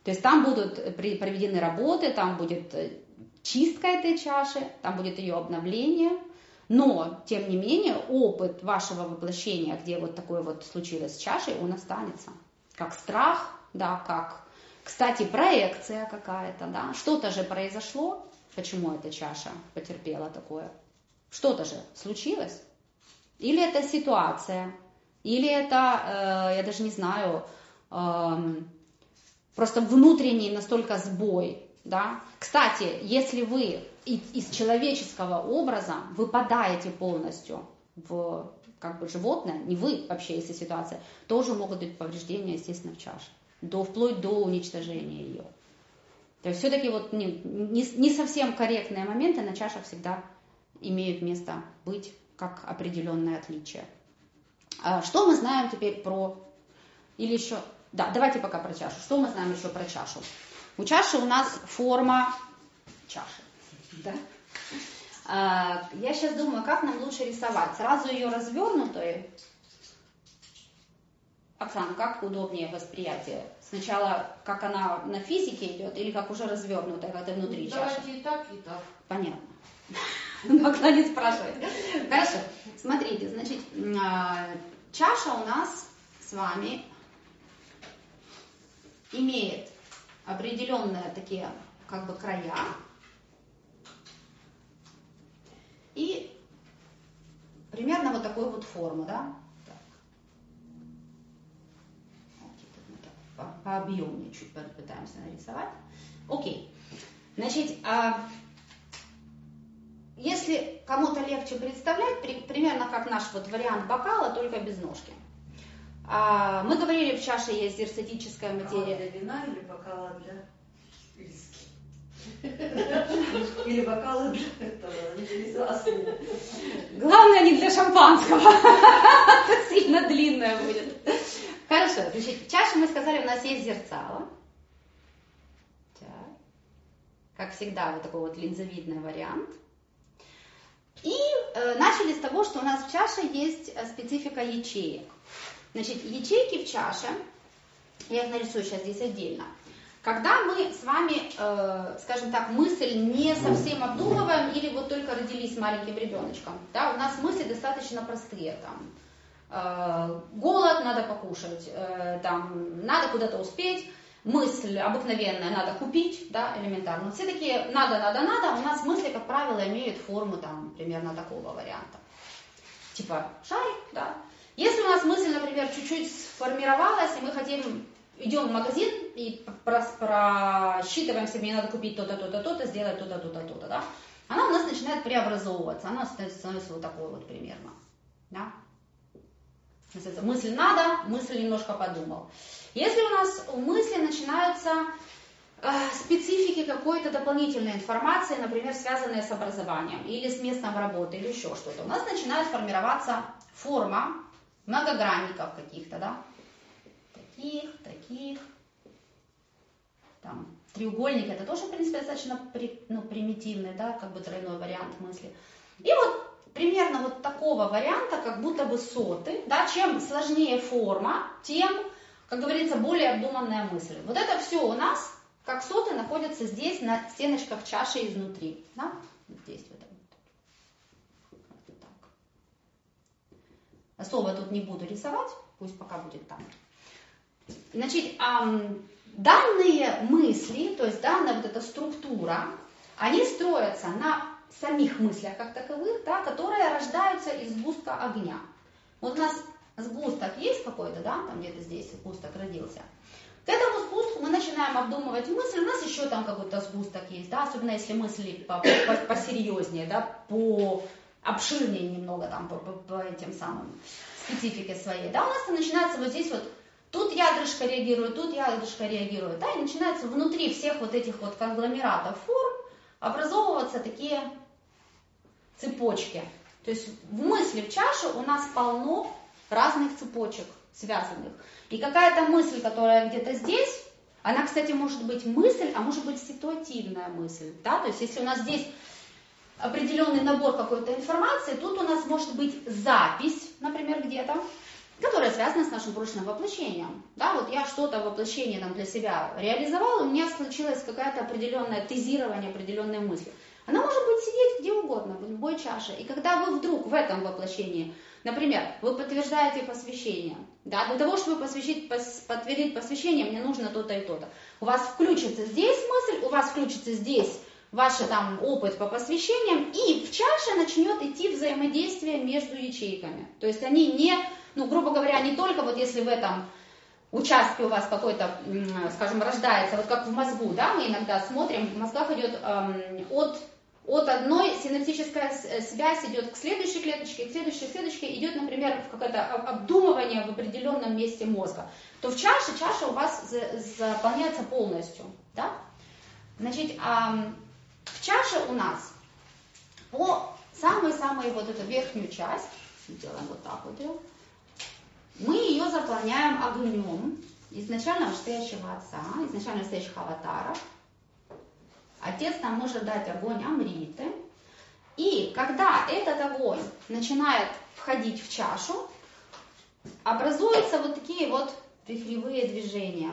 То есть там будут проведены работы, там будет чистка этой чаши, там будет ее обновление, но, тем не менее, опыт вашего воплощения, где вот такое вот случилось с чашей, он останется. Как страх, да, как, кстати, проекция какая-то, да, что-то же произошло, почему эта чаша потерпела такое, что-то же случилось, или это ситуация, или это, э, я даже не знаю, э, просто внутренний настолько сбой, да. Кстати, если вы из человеческого образа выпадаете полностью в как бы животное, не вы вообще, если ситуация, тоже могут быть повреждения, естественно, в чаше, до, вплоть до уничтожения ее. То есть все-таки вот не, не, не совсем корректные моменты на чашах всегда имеют место быть как определенное отличие. Что мы знаем теперь про... Или еще... Да, давайте пока про чашу. Что мы знаем еще про чашу? У чаши у нас форма чаши. Да? А, я сейчас думаю, как нам лучше рисовать. Сразу ее развернутой. Оксана, как удобнее восприятие? Сначала, как она на физике идет, или как уже развернутая, когда внутри
Давайте
чаши?
и так, и так.
Понятно. Могла не спрашивать. Хорошо. Смотрите, значит, чаша у нас с вами имеет определенные такие как бы края и примерно вот такой вот формы, да? По, по объемнее чуть попытаемся нарисовать. Окей. Значит, а, если кому-то легче представлять, при, примерно как наш вот вариант бокала, только без ножки. А, мы говорили, в чаше есть дерстатическая материя.
Бокала для вина или бокала для виски? Или бокала для этого,
Главное, не для шампанского. Это сильно длинное будет. Хорошо, значит, чаша, мы сказали, у нас есть зерцало. Так. Как всегда, вот такой вот линзовидный вариант. И э, начали с того, что у нас в чаше есть специфика ячеек. Значит, ячейки в чаше, я их нарисую сейчас здесь отдельно. Когда мы с вами, э, скажем так, мысль не совсем обдумываем или вот только родились с маленьким ребеночком, да, у нас мысли достаточно простые, там, э, голод, надо покушать, э, там, надо куда-то успеть, мысль обыкновенная, надо купить, да, элементарно. Все такие надо, надо, надо, у нас мысли, как правило, имеют форму там примерно такого варианта. Типа шарик, да. Если у нас мысль, например, чуть-чуть сформировалась, и мы хотим, идем в магазин и просчитываем себе, мне надо купить то-то, то-то, то-то, сделать то-то, то-то, то-то, да, она у нас начинает преобразовываться, она становится вот такой вот примерно, да. Мысль надо, мысль немножко подумал. Если у нас у мысли начинаются э, специфики какой-то дополнительной информации, например, связанные с образованием или с местом работы или еще что-то, у нас начинает формироваться форма многогранников каких-то, да, таких, таких, там, треугольник, это тоже, в принципе, достаточно при, ну, примитивный, да, как бы тройной вариант мысли. И вот примерно вот такого варианта, как будто бы соты, да, чем сложнее форма, тем, как говорится, более обдуманная мысль. Вот это все у нас, как соты, находятся здесь, на стеночках чаши изнутри, да, вот здесь вот. Особо тут не буду рисовать, пусть пока будет там. Значит, эм, данные мысли, то есть данная вот эта структура, они строятся на самих мыслях как таковых, да, которые рождаются из сгустка огня. Вот у нас сгусток есть какой-то, да, там где-то здесь сгусток родился. К этому сгустку мы начинаем обдумывать мысль, у нас еще там какой-то сгусток есть, да, особенно если мысли посерьезнее, да, по... обширнее немного там по, по, по этим самым специфике своей, да, у нас там начинается вот здесь вот, тут ядрышко реагирует, тут ядрышко реагирует, да, и начинается внутри всех вот этих вот конгломератов форм образовываться такие цепочки. То есть в мысли в чаше у нас полно разных цепочек связанных. И какая-то мысль, которая где-то здесь, она, кстати, может быть мысль, а может быть ситуативная мысль, да, то есть если у нас здесь определенный набор какой-то информации, тут у нас может быть запись, например, где-то, которая связана с нашим прошлым воплощением. Да, вот я что-то воплощение там для себя реализовала, у меня случилось какое-то определенное тезирование, определенные мысли. Она может быть сидеть где угодно, в любой чаше. И когда вы вдруг в этом воплощении, например, вы подтверждаете посвящение, да, для того, чтобы посвящить, пос, подтвердить посвящение, мне нужно то-то и то-то. У вас включится здесь мысль, у вас включится здесь ваш там опыт по посвящениям, и в чаше начнет идти взаимодействие между ячейками. То есть они не, ну, грубо говоря, не только вот если в этом участке у вас какой-то, скажем, рождается, вот как в мозгу, да, мы иногда смотрим, в мозгах идет эм, от, от одной синаптическая связь идет к следующей клеточке, к следующей клеточке, идет, например, какое-то обдумывание в определенном месте мозга, то в чаше, чаша у вас заполняется полностью, да. Значит, эм, в чаше у нас по самой-самой вот эту верхнюю часть, делаем вот так вот ее, мы ее заполняем огнем изначально вышестоящего отца, изначально вышестоящих аватаров. Отец нам может дать огонь Амриты. И когда этот огонь начинает входить в чашу, образуются вот такие вот вихревые движения.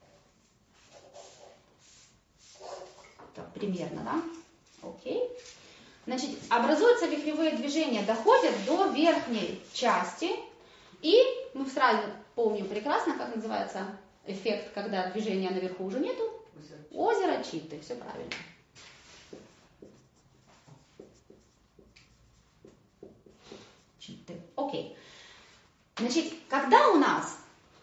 Так, примерно, да? Окей. Значит, образуются вихревые движения, доходят до верхней части. И мы сразу помним прекрасно, как называется эффект, когда движения наверху уже нету. Озеро Читы, все правильно. Читы, окей. Значит, когда у нас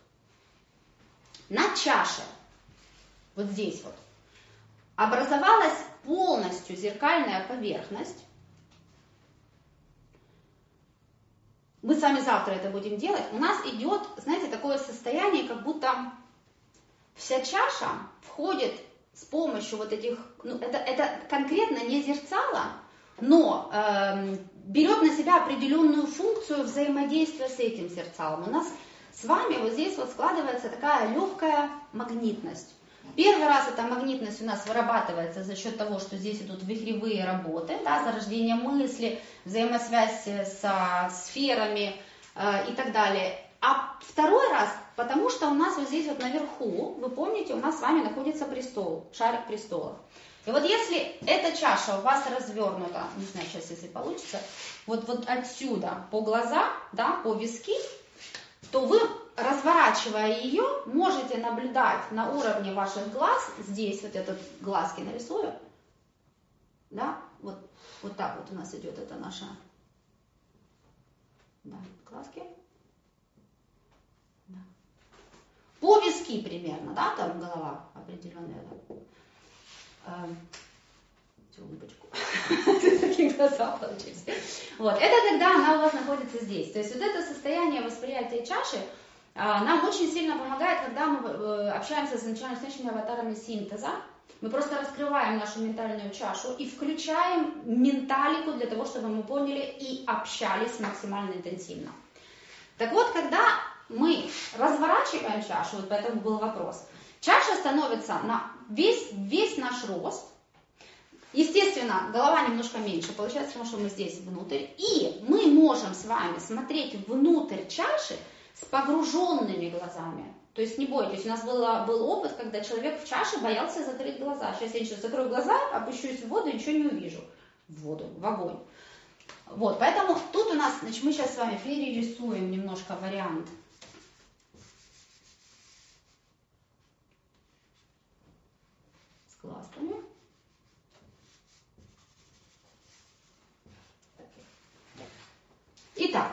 на чаше, вот здесь вот, образовалась полностью зеркальная поверхность, мы с вами завтра это будем делать, у нас идет, знаете, такое состояние, как будто вся чаша входит с помощью вот этих, ну, это, это конкретно не зерцало, но э, берет на себя определенную функцию взаимодействия с этим зерцалом. У нас с вами вот здесь вот складывается такая легкая магнитность. Первый раз эта магнитность у нас вырабатывается за счет того, что здесь идут вихревые работы, да, зарождение мысли, взаимосвязь со сферами э, и так далее. А второй раз, потому что у нас вот здесь вот наверху, вы помните, у нас с вами находится престол, шарик престола. И вот если эта чаша у вас развернута, не знаю сейчас, если получится, вот, вот отсюда по глазам, да, по виски, то вы, разворачивая ее, можете наблюдать на уровне ваших глаз, здесь вот этот глазки нарисую, да, вот, вот так вот у нас идет это наша, да, глазки, да. По виски примерно, да, там голова определенная, да. Улыбочку. Такие глаза получились. Вот. Это когда она у вас находится здесь. То есть вот это состояние восприятия чаши а, нам очень сильно помогает, когда мы э, общаемся с изначально встречными аватарами синтеза. Мы просто раскрываем нашу ментальную чашу и включаем менталику для того, чтобы мы поняли и общались максимально интенсивно. Так вот, когда мы разворачиваем чашу, вот поэтому был вопрос, чаша становится на весь, весь наш рост. Естественно, голова немножко меньше, получается, потому что мы здесь внутрь. И мы можем с вами смотреть внутрь чаши с погруженными глазами. То есть не бойтесь, у нас было, был опыт, когда человек в чаше боялся закрыть глаза. Сейчас я сейчас закрою глаза, опущусь в воду и ничего не увижу. В воду, в огонь. Вот, поэтому тут у нас, значит, мы сейчас с вами перерисуем немножко вариант. С глазками. Итак,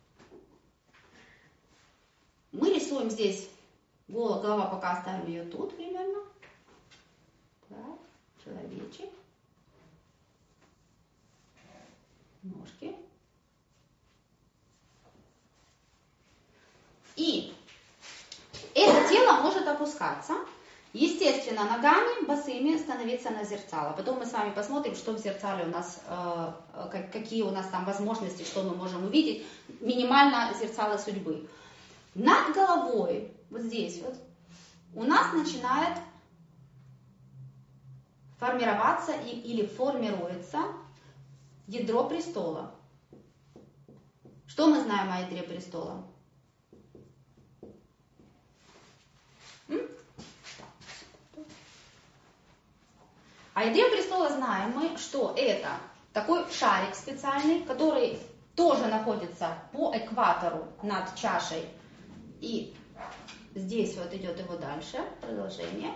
мы рисуем здесь голова, голова, пока оставим ее тут примерно. Так, человечек. Ножки. И это тело может опускаться. Естественно, ногами босыми становиться на зерцало. Потом мы с вами посмотрим, что в зерцале у нас, э, какие у нас там возможности, что мы можем увидеть. Минимально зерцало судьбы. Над головой, вот здесь вот, у нас начинает формироваться и, или формируется ядро престола. Что мы знаем о ядре престола? А идею престола знаем мы, что это такой шарик специальный, который тоже находится по экватору над чашей. И здесь вот идет его дальше, продолжение.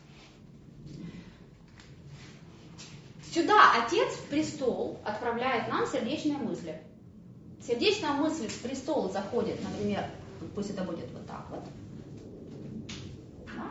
Сюда Отец в престол отправляет нам сердечные мысли. Сердечная мысль в престол заходит, например, пусть это будет вот так вот. Да?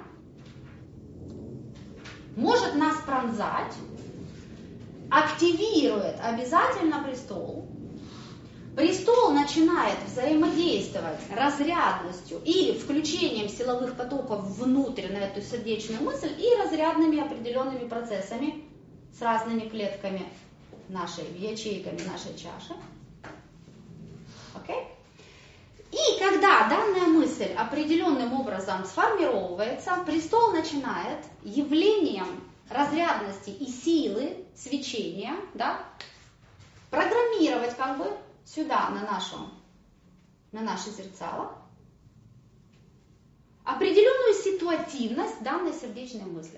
Может нас пронзать, активирует обязательно престол. Престол начинает взаимодействовать разрядностью или включением силовых потоков внутрь на эту сердечную мысль и разрядными определенными процессами с разными клетками нашей, ячейками нашей чаши. Okay? И когда данная мысль определенным образом сформировывается, престол начинает явлением разрядности и силы свечения, да, программировать как бы сюда, на, нашу, на наше зерцало, определенную ситуативность данной сердечной мысли.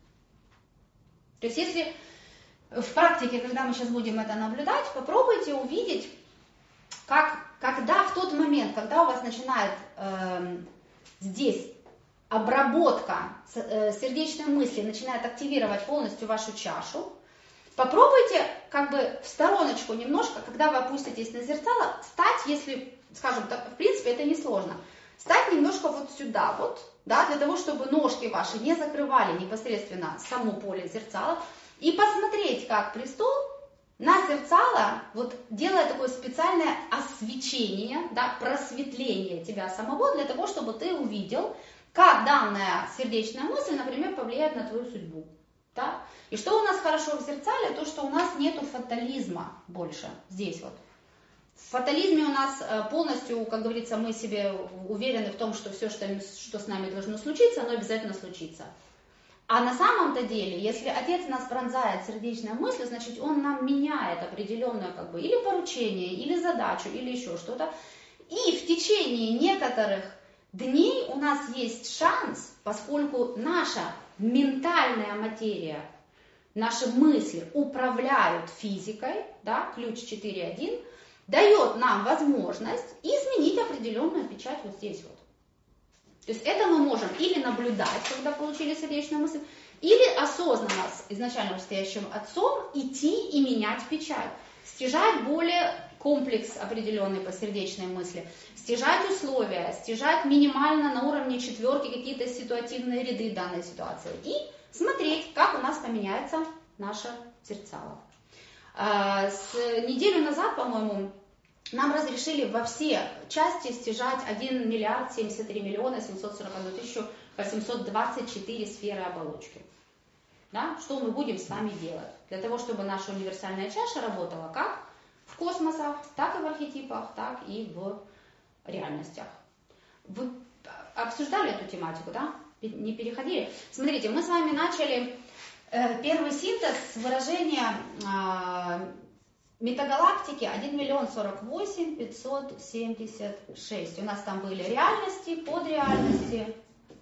То есть если в практике, когда мы сейчас будем это наблюдать, попробуйте увидеть, как, когда в тот момент, когда у вас начинает э, здесь обработка э, сердечной мысли, начинает активировать полностью вашу чашу, попробуйте как бы в стороночку немножко, когда вы опуститесь на зерцало, стать, если, скажем так, в принципе это несложно, стать немножко вот сюда вот, да, для того, чтобы ножки ваши не закрывали непосредственно само поле зерцала, и посмотреть, как престол на зерцало вот делает такое специальное освещение, да, просветление тебя самого, для того, чтобы ты увидел, как данная сердечная мысль, например, повлияет на твою судьбу. Да? И что у нас хорошо в зерцале, то, что у нас нету фатализма больше здесь вот. В фатализме у нас полностью, как говорится, мы себе уверены в том, что все, что, что с нами должно случиться, оно обязательно случится. А на самом-то деле, если Отец нас пронзает сердечной мыслью, значит, Он нам меняет определенное как бы или поручение, или задачу, или еще что-то. И в течение некоторых дней у нас есть шанс, поскольку наша ментальная материя, наши мысли управляют физикой, да, ключ четыре один, дает нам возможность изменить определенную печать вот здесь вот. То есть это мы можем или наблюдать, когда получили сердечную мысль, или осознанно с изначально стоящим Отцом идти и менять печать, стяжать более комплекс определенный по сердечной мысли, стяжать условия, стяжать минимально на уровне четверки какие-то ситуативные ряды данной ситуации и смотреть, как у нас поменяется наше зерцало. С неделю назад, по-моему, нам разрешили во все части стяжать один миллиард семьдесят три миллиона семьсот сорок одну тысячу восемьсот двадцать четыре сферы оболочки. Да? Что мы будем с вами делать? Для того, чтобы наша универсальная чаша работала как в космосах, так и в архетипах, так и в реальностях. Вы обсуждали эту тематику, да? Не переходили? Смотрите, мы с вами начали э, первый синтез с выражения э, метагалактики один миллион сорок восемь тысяч пятьсот семьдесят шесть. У нас там были реальности, подреальности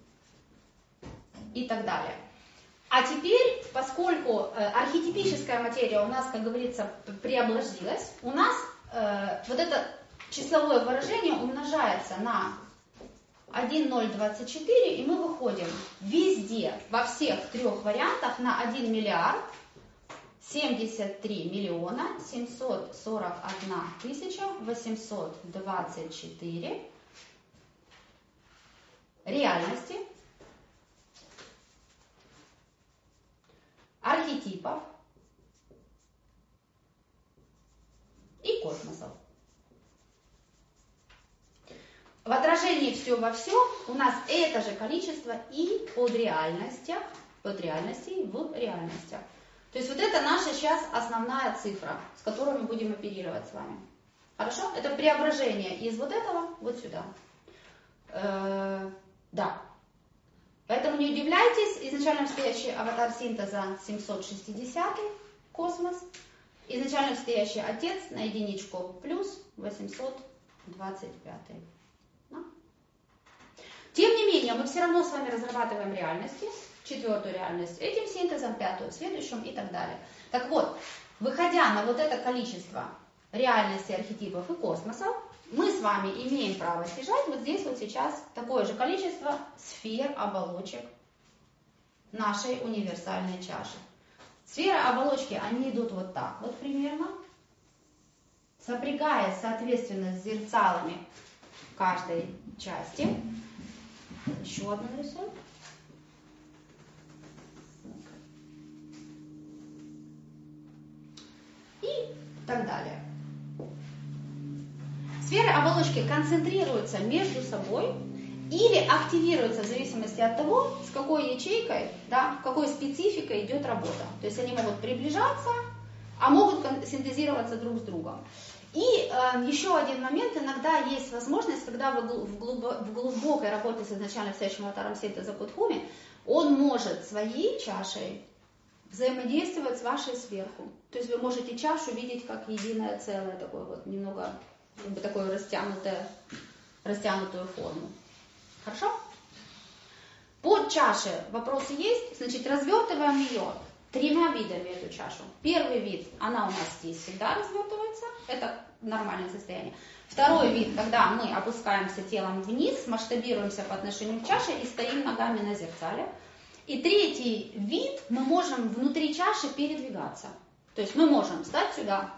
и так далее. А теперь, поскольку э, архетипическая материя у нас, как говорится, преобладилась, у нас э, вот это числовое выражение умножается на один ноль двадцать четыре, и мы выходим везде, во всех трех вариантах на один миллиард семьдесят три миллиона семьсот сорок одна тысяча восемьсот двадцать четыре реальности, архетипов и космосов. В отражении все во все у нас это же количество и под реальностях, под реальностей в реальностях. То есть вот это наша сейчас основная цифра, с которой мы будем оперировать с вами. Хорошо? Это преображение из вот этого вот сюда. Э-э- да. Поэтому не удивляйтесь, изначально стоящий аватар синтеза семьсот шестидесятый космос, изначально стоящий Отец на единичку плюс восемьсот двадцать пятый. Да? Тем не менее, мы все равно с вами разрабатываем реальности четвертую реальность этим синтезом, пятую следующим и так далее. Так вот, выходя на вот это количество реальностей, архетипов и космосов, мы с вами имеем право стяжать вот здесь вот сейчас такое же количество сфер, оболочек нашей универсальной чаши. Сферы, оболочки, они идут вот так вот примерно, сопрягаясь, соответственно, с зерцалами каждой части. Еще одну нарисуем. И так далее. Сферы оболочки концентрируются между собой или активируются в зависимости от того, с какой ячейкой, да, какой спецификой идет работа. То есть они могут приближаться, а могут синтезироваться друг с другом. И э, еще один момент, иногда есть возможность, когда вы в, глубо, в глубокой работе с изначально стоящим аватаром синтеза Кутхуми, он может своей чашей взаимодействовать с вашей сверху. То есть вы можете чашу видеть как единое целое, такое вот немного, как бы такое растянутое, растянутую форму. Хорошо? Под чашей вопросы есть, значит, развертываем ее тремя видами, эту чашу. Первый вид, она у нас здесь всегда развертывается, это нормальное состояние. Второй вид, когда мы опускаемся телом вниз, масштабируемся по отношению к чаше и стоим ногами на зеркале. И третий вид, мы можем внутри чаши передвигаться. То есть мы можем встать сюда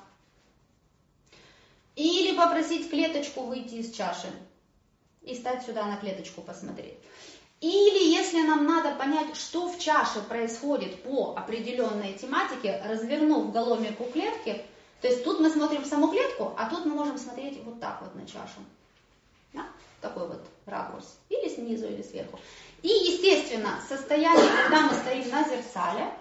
или попросить клеточку выйти из чаши и стать сюда на клеточку посмотреть. Или если нам надо понять, что в чаше происходит по определенной тематике, развернув голомику клетки, то есть тут мы смотрим в саму клетку, а тут мы можем смотреть вот так вот на чашу. Да? Такой вот ракурс. Или снизу, или сверху. И, естественно, состояние, когда мы стоим на зеркале,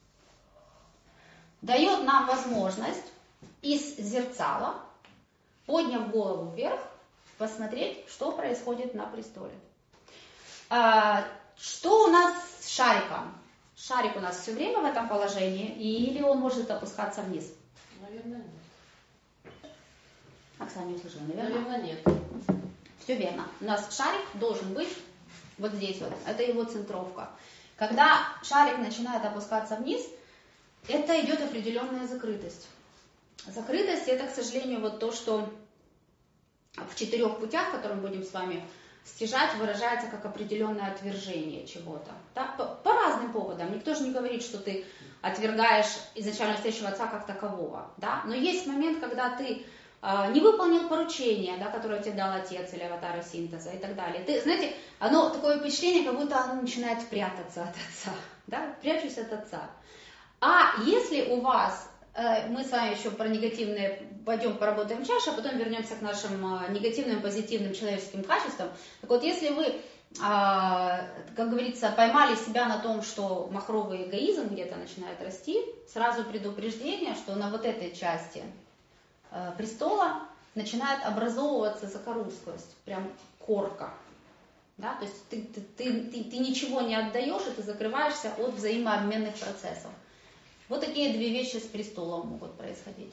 дает нам возможность из зеркала, подняв голову вверх, посмотреть, что происходит на престоле. А, что у нас с шариком? Шарик у нас все время в этом положении, или он может опускаться вниз?
Наверное, нет.
Оксана не услышала, наверное?
Наверное, нет.
Все верно. У нас шарик должен быть вот здесь вот. Это его центровка. Когда шарик начинает опускаться вниз, это идет определенная закрытость. Закрытость — это, к сожалению, вот то, что в четырех путях, которые мы будем с вами стяжать, выражается как определенное отвержение чего-то. Да? По, по разным поводам. Никто же не говорит, что ты отвергаешь изначально стоящего отца как такового. Да? Но есть момент, когда ты э, не выполнил поручение, да, которое тебе дал отец или аватары синтеза и так далее. Ты, знаете, оно такое впечатление, как будто оно начинает прятаться от отца. Да? Прячусь от отца. А если у вас, э, мы с вами еще про негативные пойдем поработаем чашу, а потом вернемся к нашим э, негативным, позитивным человеческим качествам. Так вот, если вы, э, как говорится, поймали себя на том, что махровый эгоизм где-то начинает расти, сразу предупреждение, что на вот этой части э, престола начинает образовываться закорузлость, прям корка. Да? То есть ты, ты, ты, ты, ты ничего не отдаешь, и ты закрываешься от взаимообменных процессов. Вот такие две вещи с престолом могут происходить.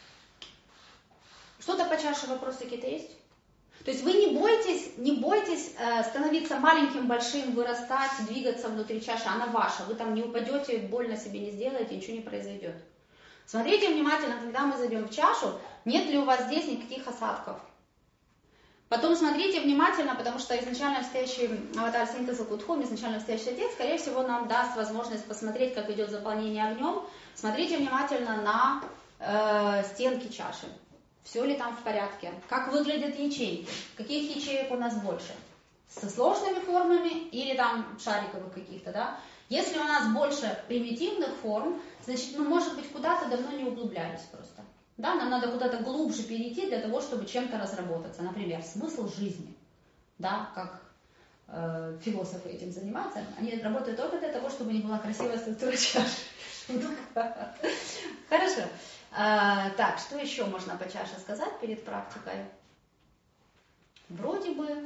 Что-то по чаше, вопросы какие-то есть? То есть вы не бойтесь, не бойтесь э, становиться маленьким, большим, вырастать, двигаться внутри чаши, она ваша. Вы там не упадете, больно себе не сделаете, ничего не произойдет. Смотрите внимательно, когда мы зайдем в чашу, нет ли у вас здесь никаких осадков. Потом смотрите внимательно, потому что изначально стоящий аватар синтеза Кутхуми, изначально стоящий отец, скорее всего, нам даст возможность посмотреть, как идет заполнение огнем. Смотрите внимательно на э, стенки чаши. Все ли там в порядке? Как выглядят ячейки? Каких ячеек у нас больше? Со сложными формами или там шариковых каких-то, да? Если у нас больше примитивных форм, значит, мы, может быть, куда-то давно не углублялись просто. Да, нам надо куда-то глубже перейти для того, чтобы чем-то разработаться. Например, смысл жизни. Да, как э, философы этим занимаются. Они работают только для того, чтобы не была красивая структура чаши. Хорошо. А, так, что еще можно по чаше сказать перед практикой? Вроде бы...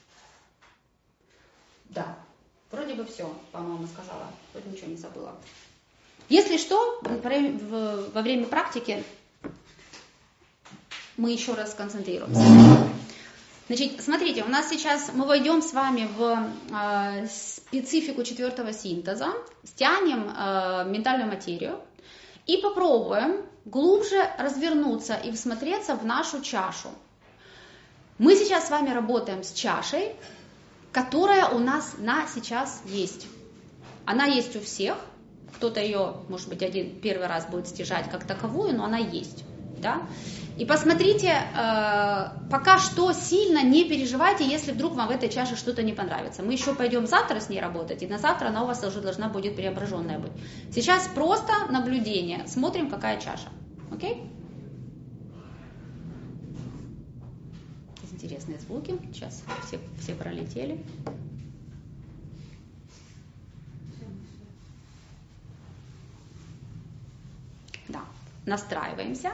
Да, вроде бы все, по-моему, сказала. Вроде ничего не забыла. Если что, во время практики мы еще раз сконцентрируемся. Значит, смотрите, у нас сейчас мы войдем с вами в э, специфику четвертого синтеза, стянем э, ментальную материю и попробуем глубже развернуться и всмотреться в нашу чашу. Мы сейчас с вами работаем с чашей, которая у нас на сейчас есть. Она есть у всех. Кто-то ее, может быть, один первый раз будет стяжать как таковую, но она есть. Да? И посмотрите, э, пока что сильно не переживайте, если вдруг вам в этой чаше что-то не понравится. Мы еще пойдем завтра с ней работать, и на завтра она у вас уже должна будет преображенная быть. Сейчас просто наблюдение. Смотрим, какая чаша. Окей? Интересные звуки. Сейчас все, все пролетели. Да, настраиваемся.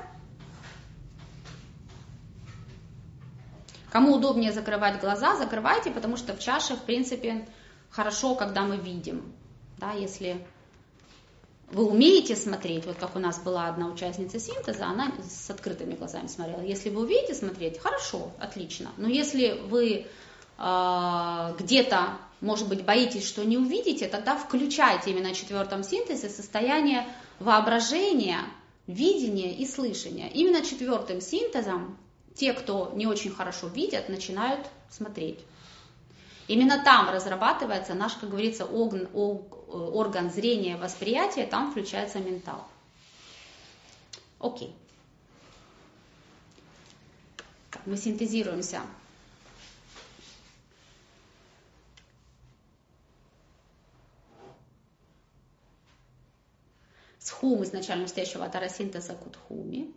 Кому удобнее закрывать глаза, закрывайте, потому что в чаше, в принципе, хорошо, когда мы видим. Да, если вы умеете смотреть, вот как у нас была одна участница синтеза, она с открытыми глазами смотрела. Если вы умеете смотреть, хорошо, отлично. Но если вы э, где-то, может быть, боитесь, что не увидите, тогда включайте именно в четвертом синтезе состояние воображения, видения и слышания. Именно четвертым синтезом те, кто не очень хорошо видят, начинают смотреть. Именно там разрабатывается наш, как говорится, орган, орган зрения, восприятия, там включается ментал. Окей. Мы синтезируемся. С хум изначально настоящего атарасинтеза кудхуми.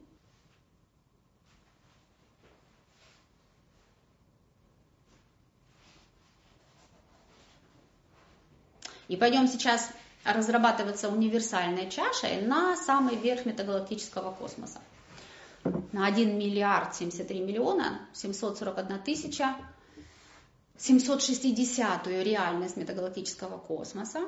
И пойдем сейчас разрабатываться универсальной чашей на самый верх метагалактического космоса. На один миллиард семьдесят три миллиона семьсот сорок одна тысяча семьсот шестидесятую реальность метагалактического космоса.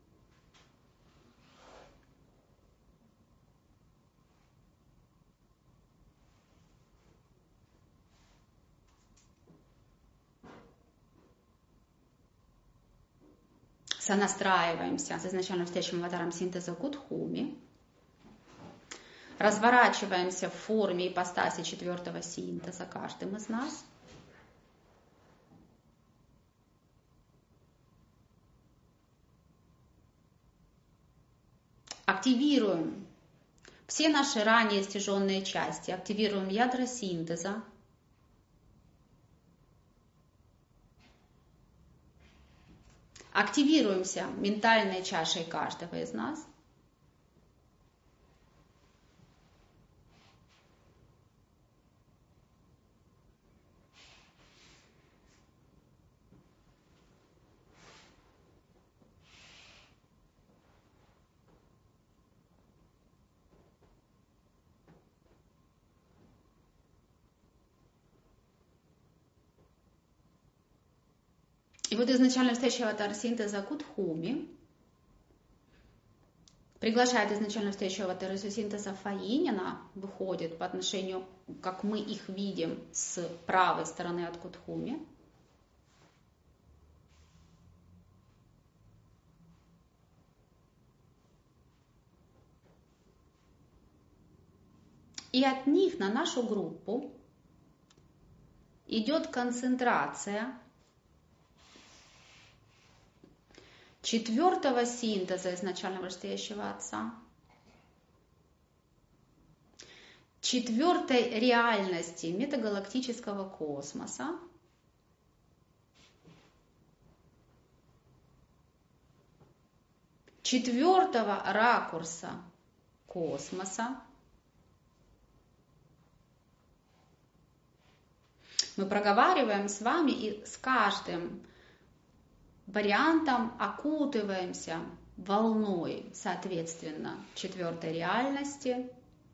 Сонастраиваемся с изначально настоящим аватаром синтеза кудхуми. Разворачиваемся в форме ипостаси четвертого синтеза каждым из нас. Активируем все наши ранее стяженные части. Активируем ядра синтеза. Активируемся ментальной чашей каждого из нас. И вот изначально настоящий аватар синтеза кудхуми приглашает изначально настоящего аватара синтеза Фаинина, выходит по отношению, как мы их видим, с правой стороны от кудхуми. И от них на нашу группу идет концентрация четвертого синтеза изначального вышестоящего Отца, четвертой реальности метагалактического космоса, четвертого ракурса космоса. Мы проговариваем с вами и с каждым вариантом окутываемся волной, соответственно, четвертой реальности.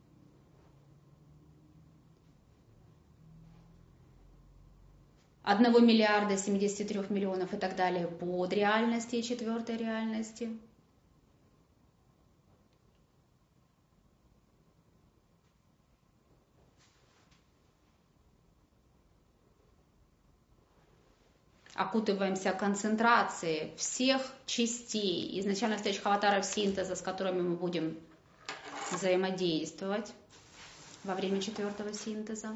Одного миллиарда семидесяти трех миллионов и так далее под реальности и четвертой реальности. окутываемся концентрацией всех частей изначально стоящих аватаров синтеза, с которыми мы будем взаимодействовать во время четвертого синтеза.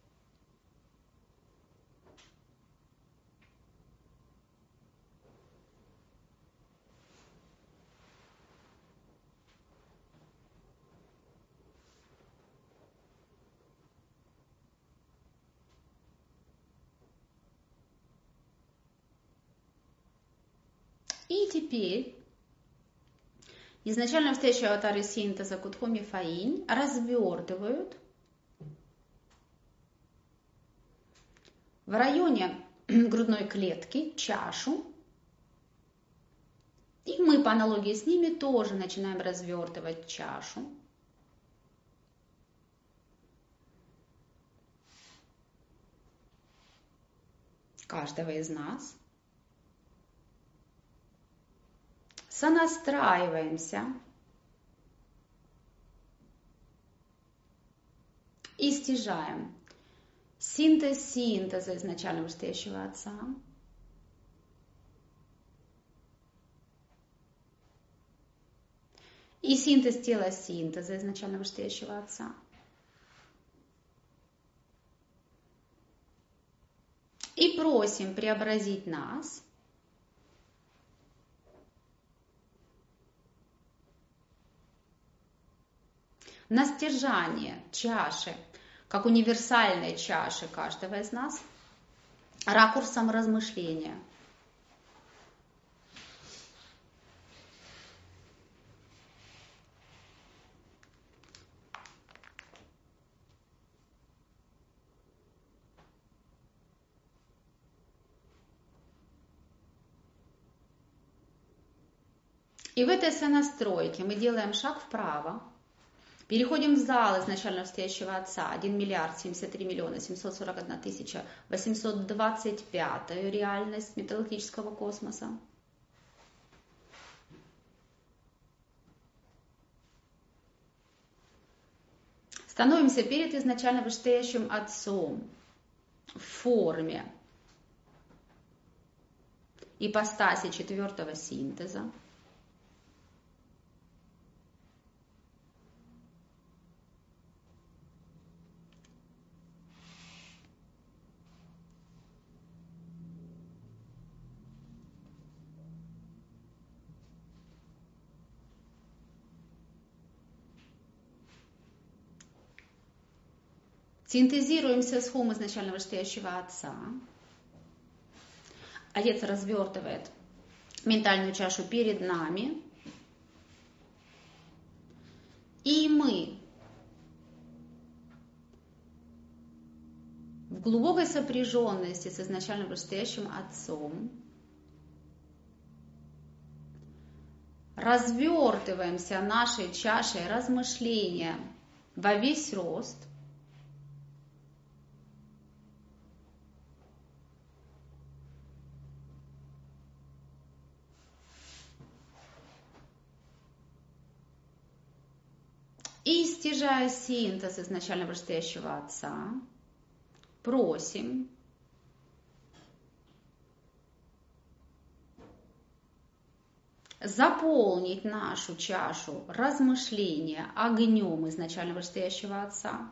И теперь изначально стоящие аватары синтеза Кутхоми Фаинь развертывают в районе грудной клетки чашу. И мы по аналогии с ними тоже начинаем развертывать чашу. Каждого из нас. Сонастраиваемся и стяжаем синтез синтеза изначально вышестоящего Отца, и синтез тела синтеза изначально вышестоящего Отца. И просим преобразить нас на стяжание чаши, как универсальной чаши каждого из нас, ракурсом размышления. И в этой сонастройке мы делаем шаг вправо, переходим в зал изначально стоящего Отца, один миллиард семьдесят три миллиона семьсот сорок одна тысяча восемьсот двадцать пятую реальность металлургического космоса. Становимся перед изначально вышестоящим Отцом в форме ипостаси четвертого синтеза. Синтезируемся с хум изначально вышестоящего Отца. Отец развертывает ментальную чашу перед нами. И мы в глубокой сопряженности с изначально вышестоящим Отцом развертываемся нашей чашей размышления во весь рост. И стяжая синтез изначально вышестоящего Отца, просим заполнить нашу чашу размышления огнем изначально вышестоящего Отца.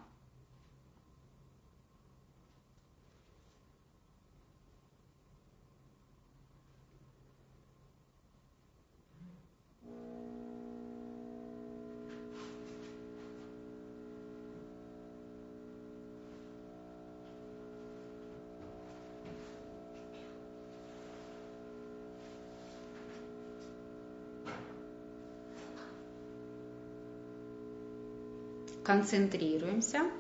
Концентрируемся.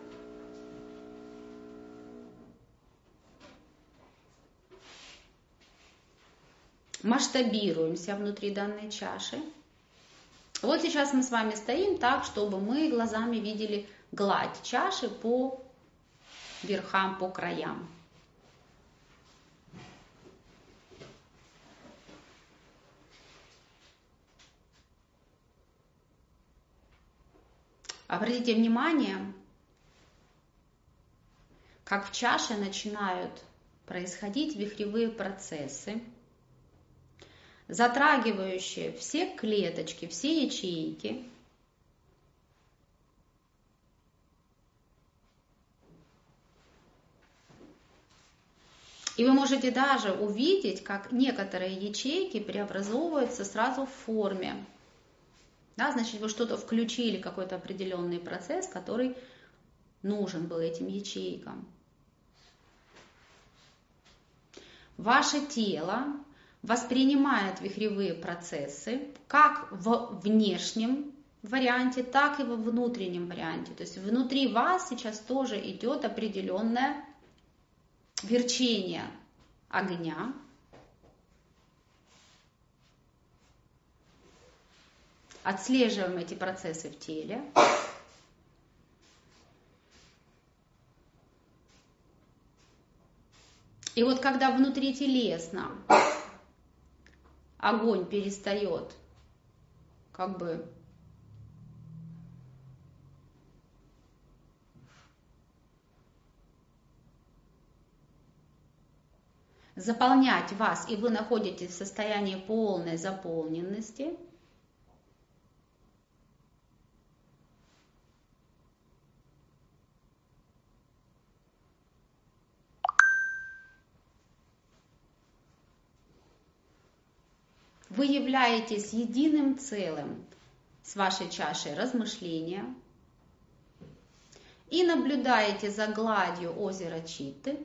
Масштабируемся внутри данной чаши. Вот сейчас мы с вами стоим так, чтобы мы глазами видели гладь чаши по верхам, по краям. Обратите внимание, как в чаше начинают происходить вихревые процессы, затрагивающие все клеточки, все ячейки. И вы можете даже увидеть, как некоторые ячейки преобразовываются сразу в форме. Да, значит, вы что-то включили, какой-то определенный процесс, который нужен был этим ячейкам. Ваше тело воспринимает вихревые процессы как в внешнем варианте, так и во внутреннем варианте. То есть внутри вас сейчас тоже идет определенное верчение огня. Отслеживаем эти процессы в теле. И вот когда внутри телесно огонь перестает как бы заполнять вас, и вы находитесь в состоянии полной заполненности, вы являетесь единым целым с вашей чашей размышления и наблюдаете за гладью озера Читты,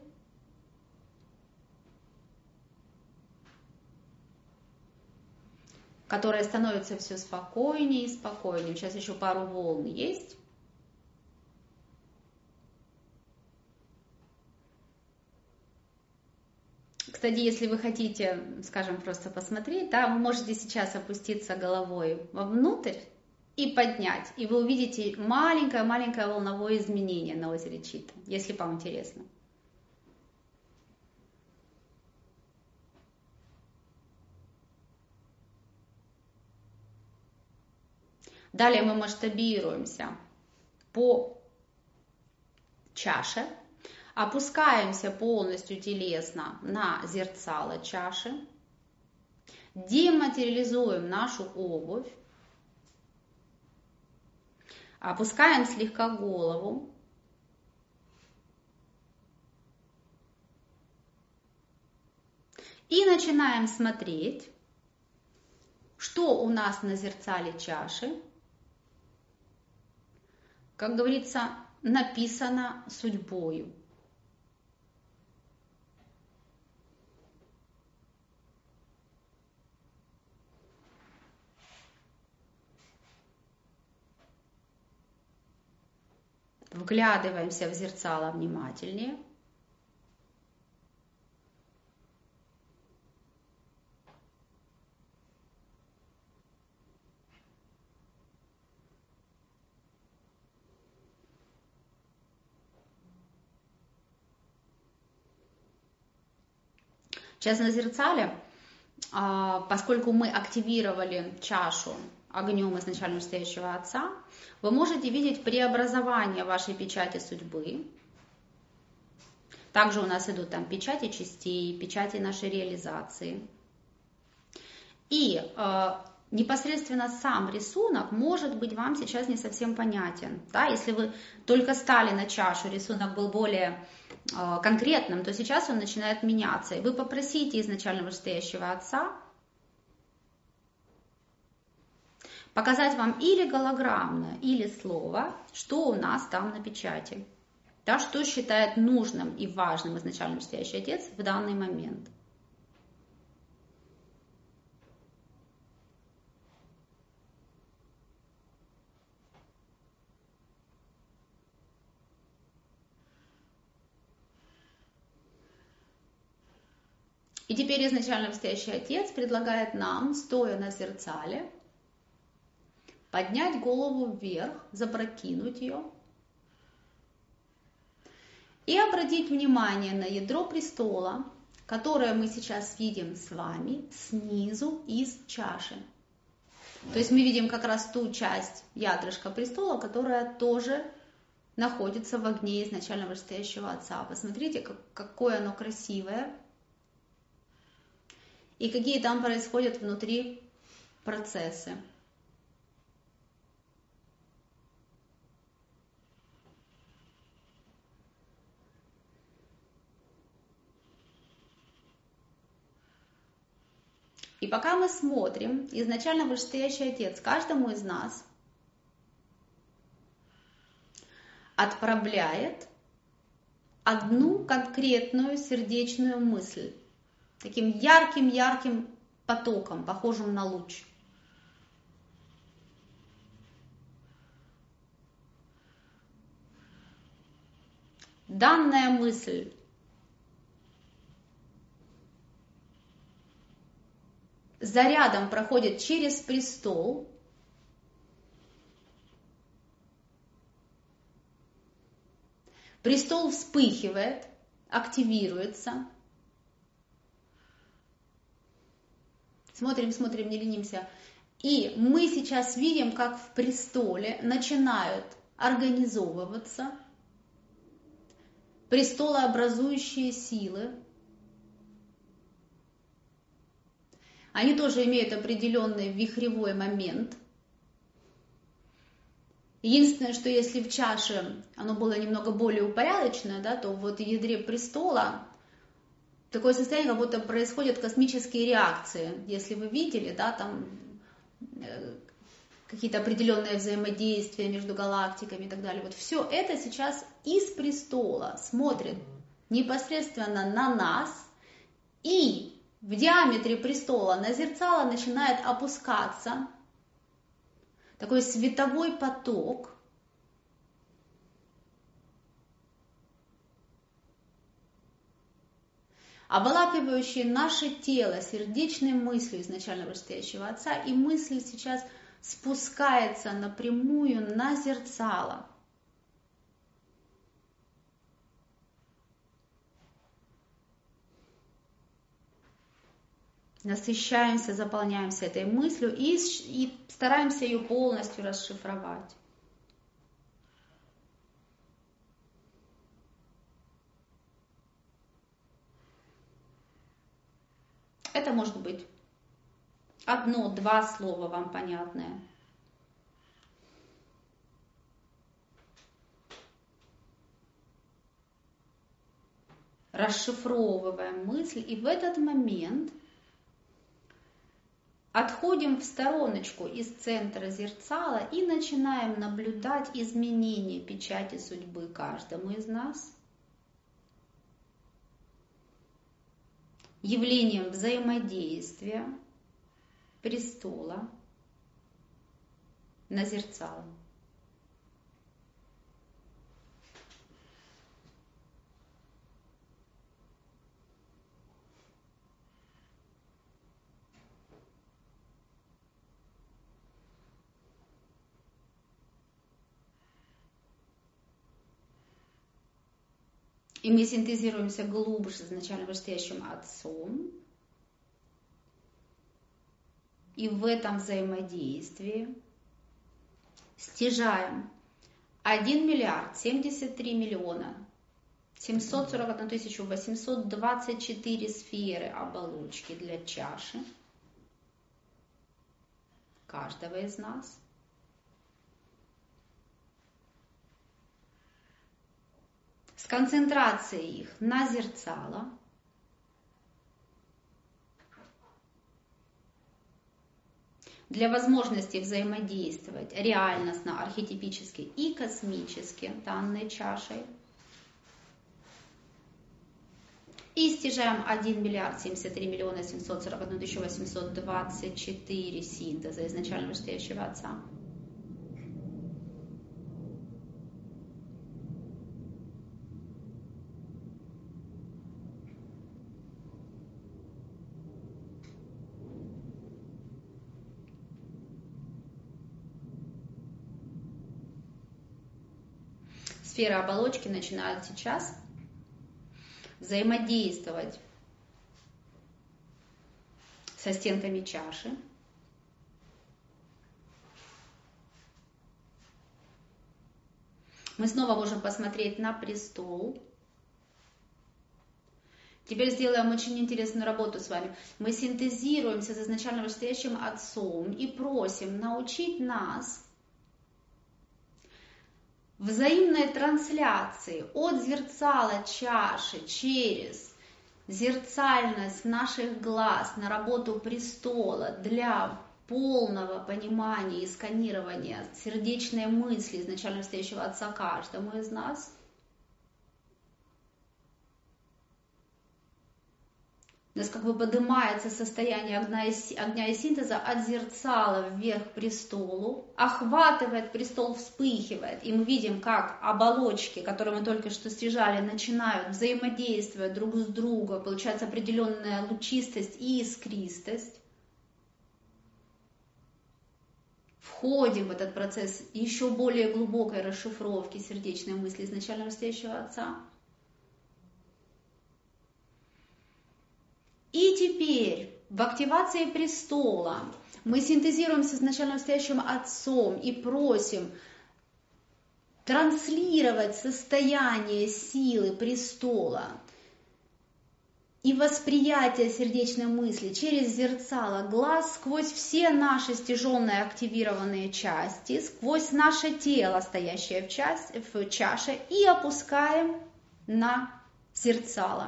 которая становится все спокойнее и спокойнее. Сейчас еще пару волн есть. Кстати, если вы хотите, скажем, просто посмотреть, да, вы можете сейчас опуститься головой вовнутрь и поднять, и вы увидите маленькое-маленькое волновое изменение на озере Читта, если вам интересно. Далее мы масштабируемся по чаше, опускаемся полностью телесно на зерцало чаши, дематериализуем нашу обувь, опускаем слегка голову, и начинаем смотреть, что у нас на зерцале чаши, как говорится, написано судьбою. Вглядываемся в зерцало внимательнее. Сейчас на зерцале, поскольку мы активировали чашу огнем изначально стоящего Отца, вы можете видеть преобразование вашей печати судьбы. Также у нас идут там печати частей, печати нашей реализации. И э, непосредственно сам рисунок может быть вам сейчас не совсем понятен. Да? Если вы только стали на чашу, рисунок был более э, конкретным, то сейчас он начинает меняться. И вы попросите изначально вышестоящего Отца показать вам или голограммно, или слово, что у нас там на печати. Да, что считает нужным и важным изначально вышестоящий Отец в данный момент. И теперь изначально вышестоящий Отец предлагает нам, стоя на зерцале, поднять голову вверх, запрокинуть ее и обратить внимание на ядро престола, которое мы сейчас видим с вами снизу из чаши. То есть мы видим как раз ту часть ядрышка престола, которая тоже находится в огне изначально вышестоящего Отца. Посмотрите, как, какое оно красивое. И какие там происходят внутри процессы. И пока мы смотрим, изначально вышестоящий Отец каждому из нас отправляет одну конкретную сердечную мысль, таким ярким-ярким потоком, похожим на луч. Данная мысль зарядом проходит через престол, престол вспыхивает, активируется. Смотрим, смотрим, не ленимся. И мы сейчас видим, как в престоле начинают организовываться престолообразующие силы. Они тоже имеют определенный вихревой момент. Единственное, что если в чаше оно было немного более упорядоченное, да, то вот в ядре престола такое состояние, как будто происходят космические реакции. Если вы видели, да, там э, какие-то определенные взаимодействия между галактиками и так далее. Вот все это сейчас из престола смотрит непосредственно на нас, и в диаметре престола на зерцало начинает опускаться такой световой поток, обволакивающий наше тело сердечной мыслью изначально вышестоящего Отца, и мысль сейчас спускается напрямую на зерцало. Насыщаемся, заполняемся этой мыслью и, и стараемся ее полностью расшифровать. Это может быть одно-два слова вам понятное. Расшифровываем мысль, и в этот момент отходим в стороночку из центра зерцала и начинаем наблюдать изменения печати судьбы каждому из нас. Явлением взаимодействия престола на зерцало. И мы синтезируемся глубже с изначально вышестоящим Отцом. И в этом взаимодействии стяжаем один миллиард семьдесят три миллиона семьсот сорок одну тысячу восемьсот двадцать четыре сферы оболочки для чаши каждого из нас. С концентрацией их на зерцало. Для возможности взаимодействовать реальностно, архетипически и космически данной чашей. И стяжаем один миллиард семьдесят три миллиона семьсот сорок одну тысячу восемьсот двадцать четыре синтеза изначально вышестоящего Отца. Сфера оболочки начинает сейчас взаимодействовать со стенками чаши. Мы снова можем посмотреть на престол. Теперь сделаем очень интересную работу с вами. Мы синтезируемся с изначально вышестоящим Отцом и просим научить нас взаимной трансляции от зерцала чаши через зерцальность наших глаз на работу престола для полного понимания и сканирования сердечной мысли изначально вышестоящего Отца каждому из нас. У нас как бы поднимается состояние огня и, огня и синтеза от зерцала вверх к престолу, охватывает престол, вспыхивает, и мы видим, как оболочки, которые мы только что стрижали, начинают взаимодействовать друг с другом, получается определенная лучистость и искристость. Входим в этот процесс еще более глубокой расшифровки сердечной мысли изначально вышестоящего Отца. И теперь в активации престола мы синтезируемся с изначально вышестоящим Отцом и просим транслировать состояние силы престола и восприятие сердечной мысли через зерцало глаз сквозь все наши стяженные активированные части, сквозь наше тело, стоящее в, часть, в чаше, и опускаем на зерцало,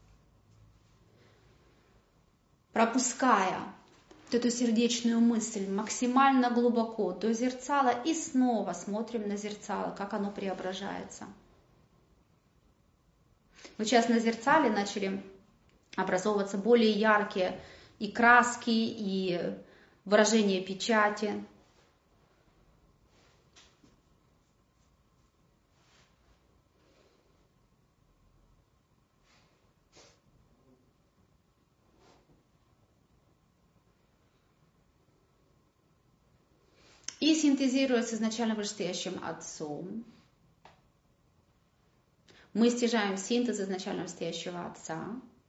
пропуская вот эту сердечную мысль максимально глубоко до зерцала и снова смотрим на зерцало, как оно преображается. Вот сейчас на зерцале начали образовываться более яркие и краски, и выражения печати. И синтезируя с изначально вышестоящим Отцом, мы стяжаем синтез изначально вышестоящего Отца,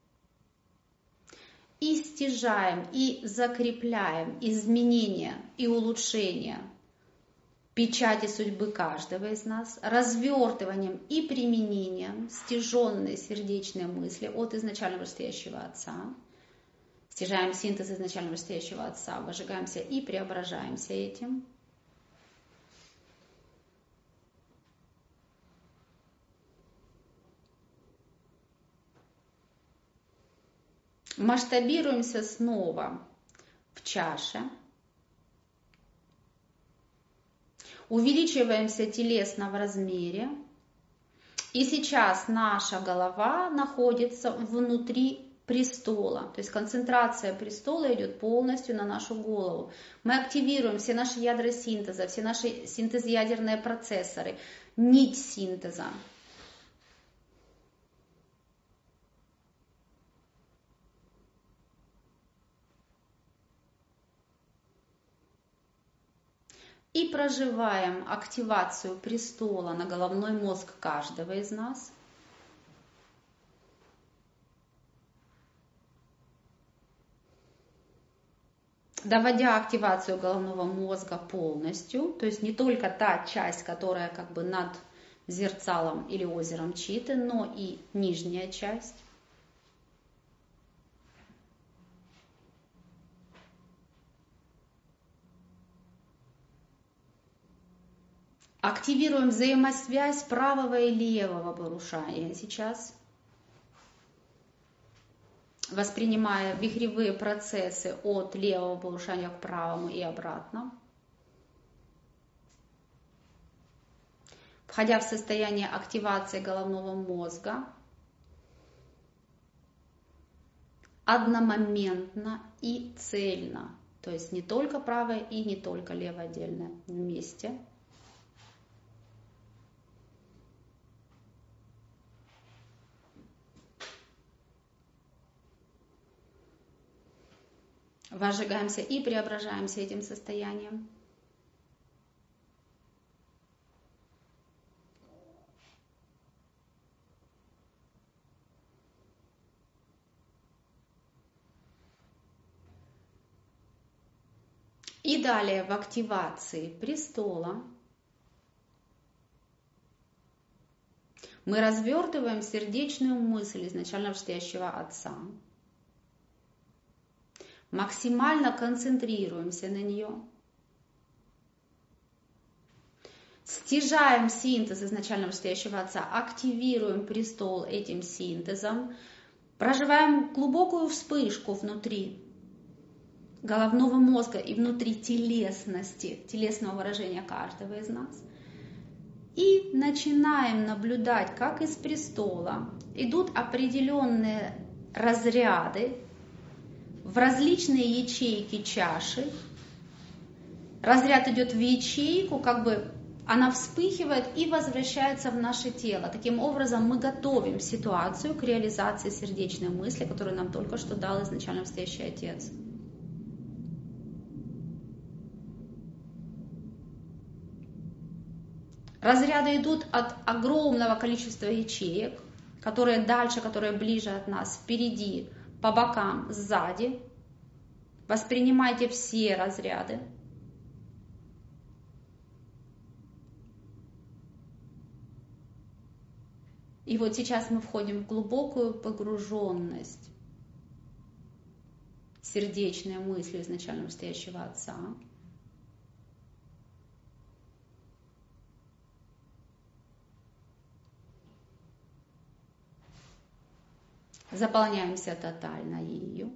и стяжаем, и закрепляем изменения и улучшения печати судьбы каждого из нас, развертыванием и применением стяженной сердечной мысли от изначально вышестоящего Отца. Стяжаем синтез изначально вышестоящего Отца, выжигаемся и преображаемся этим. Масштабируемся снова в чаше. Увеличиваемся телесно в размере. И сейчас наша голова находится внутри престола. То есть концентрация престола идет полностью на нашу голову. Мы активируем все наши ядра синтеза, все наши синтез-ядерные процессоры, нить синтеза. И проживаем активацию престола на головной мозг каждого из нас. Доводя активацию головного мозга полностью, то есть не только та часть, которая как бы над зерцалом или озером Читы, но и нижняя часть. Активируем взаимосвязь правого и левого полушария сейчас, воспринимая вихревые процессы от левого полушария к правому и обратно. Входя в состояние активации головного мозга, одномоментно и цельно, то есть не только правое и не только левое отдельно вместе. Возжигаемся и преображаемся этим состоянием. И далее в активации престола Мы развертываем сердечную мысль изначально вышестоящего Отца. Максимально концентрируемся на нее. Стяжаем синтез изначально вышестоящего Отца, активируем престол этим синтезом, проживаем глубокую вспышку внутри головного мозга и внутри телесности, телесного выражения каждого из нас. И начинаем наблюдать, как из престола идут определенные разряды в различные ячейки чаши. Разряд идет в ячейку, как бы она вспыхивает и возвращается в наше тело. Таким образом, мы готовим ситуацию к реализации сердечной мысли, которую нам только что дал изначально вышестоящий Отец. Разряды идут от огромного количества ячеек, которые дальше, которые ближе от нас, впереди, по бокам, сзади. Воспринимайте все разряды. И вот сейчас мы входим в глубокую погруженность сердечной мысли изначально вышестоящего Отца. Заполняемся тотально ею.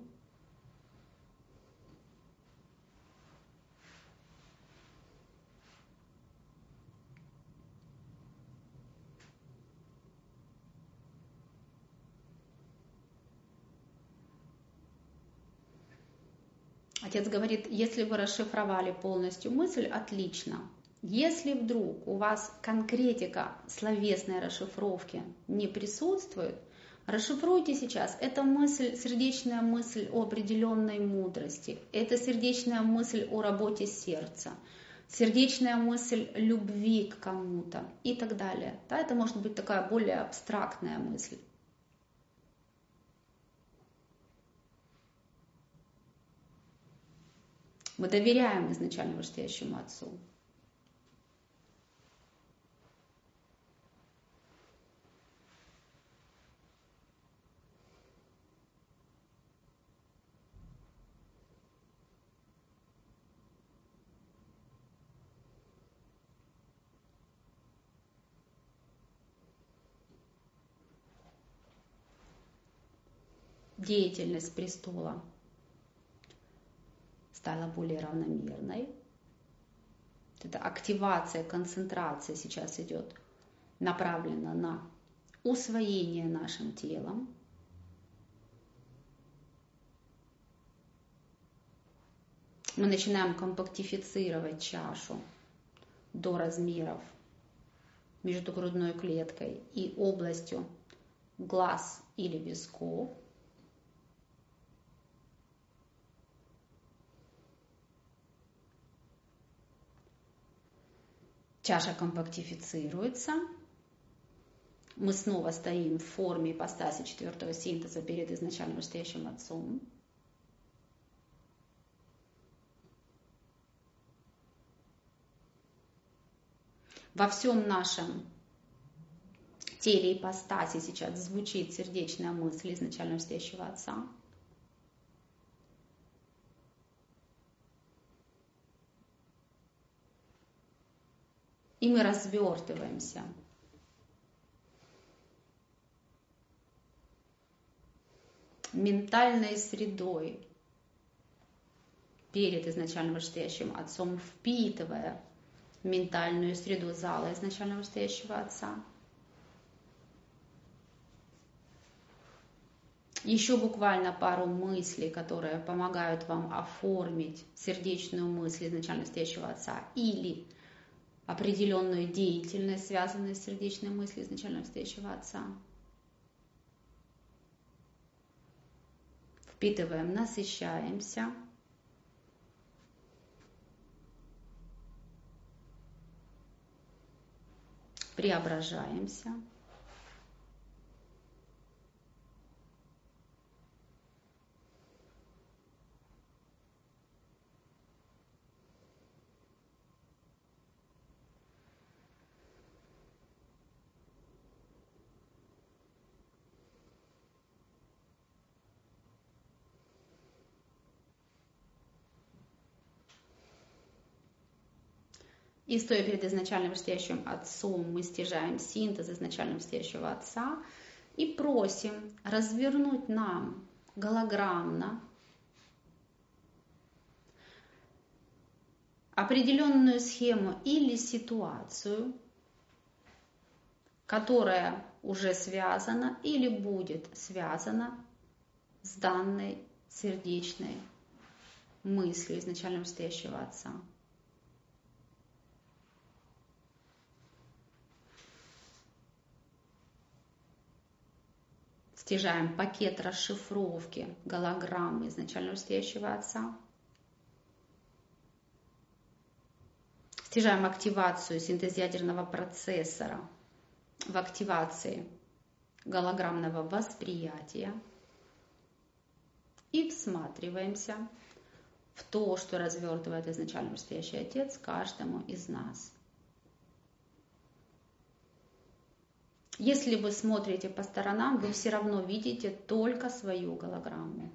Отец говорит, если вы расшифровали полностью мысль, отлично. Если вдруг у вас конкретика словесной расшифровки не присутствует, расшифруйте сейчас. Это мысль, сердечная мысль о определенной мудрости. Это сердечная мысль о работе сердца. Сердечная мысль любви к кому-то и так далее. Да, это может быть такая более абстрактная мысль. Мы доверяем изначально вышестоящему Отцу. Деятельность престола стала более равномерной. Эта активация, концентрация сейчас идет направлена на усвоение нашим телом. Мы начинаем компактифицировать чашу до размеров между грудной клеткой и областью глаз или висков. Чаша компактифицируется. Мы снова стоим в форме ипостаси четвертого синтеза перед изначально вышестоящим Отцом. Во всем нашем теле ипостаси сейчас звучит сердечная мысль изначально вышестоящего Отца. И мы развертываемся. Ментальной средой перед изначально вышестоящим Отцом, впитывая ментальную среду зала изначально вышестоящего Отца. Еще буквально пару мыслей, которые помогают вам оформить сердечную мысль изначально вышестоящего Отца или определенную деятельность, связанную с сердечной мыслью изначально вышестоящего Отца. Впитываем, насыщаемся. Преображаемся. И стоя перед изначальным вышестоящим Отцом, мы стяжаем синтез изначально вышестоящего Отца и просим развернуть нам голограммно определенную схему или ситуацию, которая уже связана или будет связана с данной сердечной мыслью изначально вышестоящего Отца. Стяжаем пакет расшифровки голограммы изначально вышестоящего Отца. Стяжаем активацию синтез-ядерного процессора в активации голограммного восприятия. И всматриваемся в то, что развертывает изначально вышестоящий Отец каждому из нас. Если вы смотрите по сторонам, вы все равно видите только свою голограмму.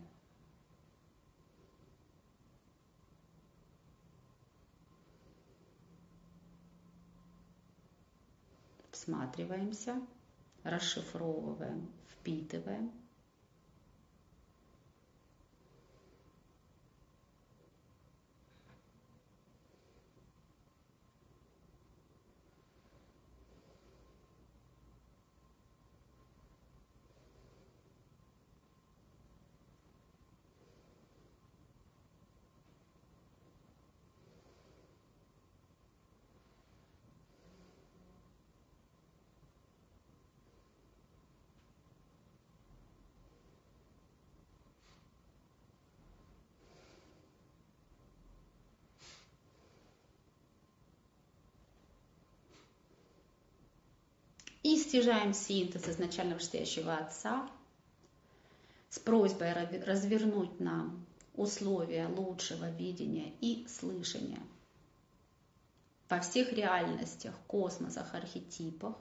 Всматриваемся, расшифровываем, впитываем. И стяжаем синтез изначально вышестоящего Отца с просьбой развернуть нам условия лучшего видения и слышания во всех реальностях, космосах, архетипах,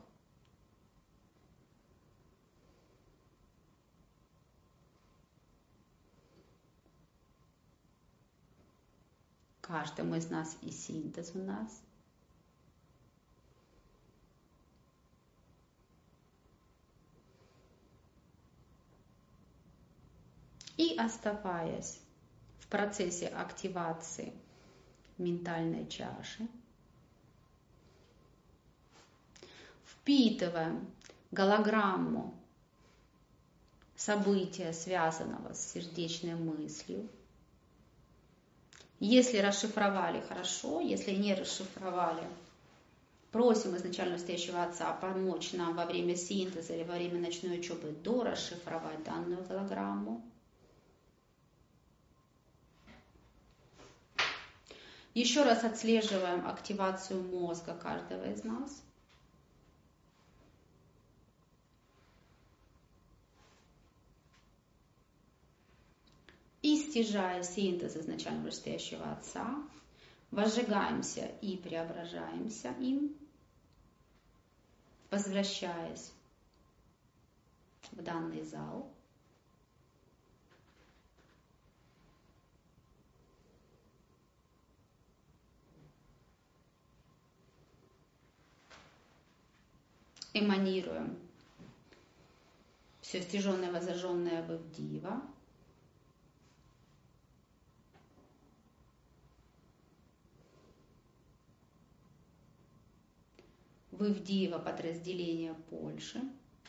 каждому из нас и синтез у нас. И оставаясь в процессе активации ментальной чаши, впитываем голограмму события, связанного с сердечной мыслью. Если расшифровали, хорошо, если не расшифровали, просим изначально вышестоящего Отца помочь нам во время синтеза или во время ночной учебы дорасшифровать данную голограмму. Еще раз отслеживаем активацию мозга каждого из нас. И стяжая синтез изначально вышестоящего Отца, возжигаемся и преображаемся им, возвращаясь в данный зал. Эманируем все стяженное, возожженное Вывдива. Вывдива подразделение Польши.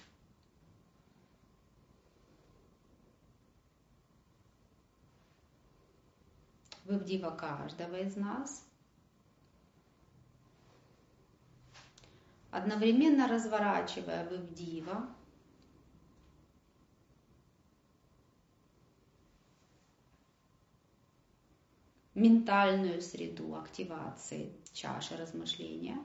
Вывдива каждого из нас. Одновременно разворачивая Вывдива ментальную среду активации чаши размышления.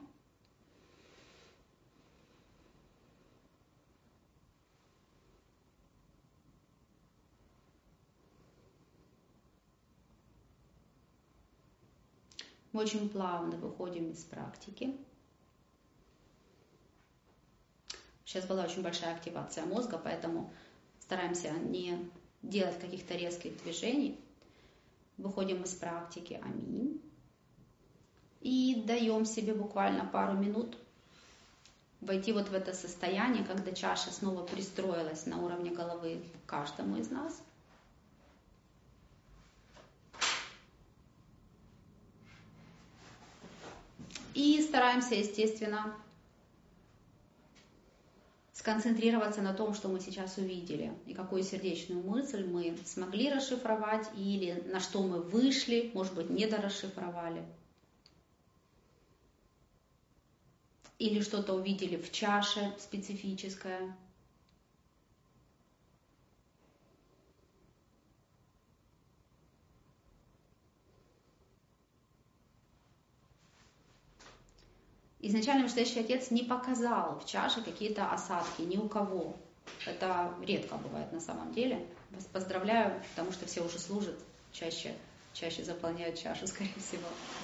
Мы очень плавно выходим из практики. Сейчас была очень большая активация мозга, поэтому стараемся не делать каких-то резких движений. Выходим из практики. Аминь. И даем себе буквально пару минут войти вот в это состояние, когда чаша снова пристроилась на уровне головы каждому из нас. И стараемся, естественно, сконцентрироваться на том, что мы сейчас увидели, и какую сердечную мысль мы смогли расшифровать, или на что мы вышли, может быть, недорасшифровали. Или что-то увидели в чаше специфическое. Изначально Вышестоящий Отец не показал в чаше какие-то осадки ни у кого. Это редко бывает на самом деле. Вас поздравляю, потому что все уже служат, чаще, чаще заполняют чашу, скорее всего.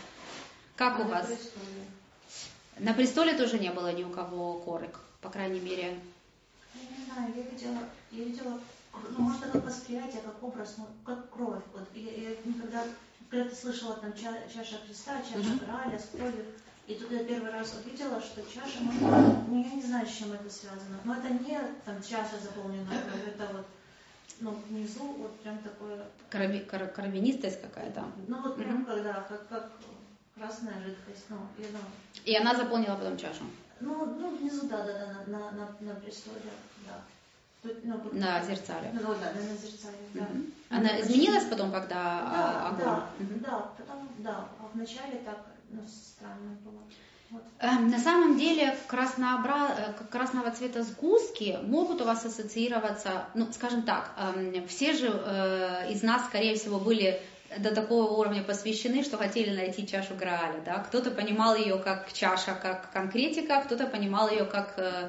Как
а
у вас?
Престоле?
На престоле тоже не было ни у кого корок, по крайней мере.
Я не знаю, я видела, я видела, ну, может, это как восприятие, как образ, ну, как кровь. Вот, я, я никогда, когда ты слышала там ча, чаша Христа, чаша
Mm-hmm.
Грааля с кровью, и тут я первый раз увидела, что чаша, может, ну, я не знаю, с чем это связано, но это не там чаша заполненная кровью, это вот, ну, внизу вот прям такое...
Крови, кор, кровянистость какая-то.
Ну, вот прям,
Mm-hmm.
когда, как, как красная жидкость, ну, я думаю...
И она заполнила потом чашу?
Ну, ну внизу, да, да, да, на, на, на престоле, да. Тут, ну,
на зерцале.
Ну, да, да, на зерцале, да.
Mm-hmm. Она
ну,
изменилась потом, когда
да,
огонь?
Да,
mm-hmm.
да, потом, да, а вначале так, ну, странно было. Вот.
На самом деле краснообра... красного цвета сгустки могут у вас ассоциироваться, ну, скажем так, все же из нас, скорее всего, были до такого уровня посвящены, что хотели найти чашу Грааля, да? Кто-то понимал ее как чаша, как конкретика, кто-то понимал ее как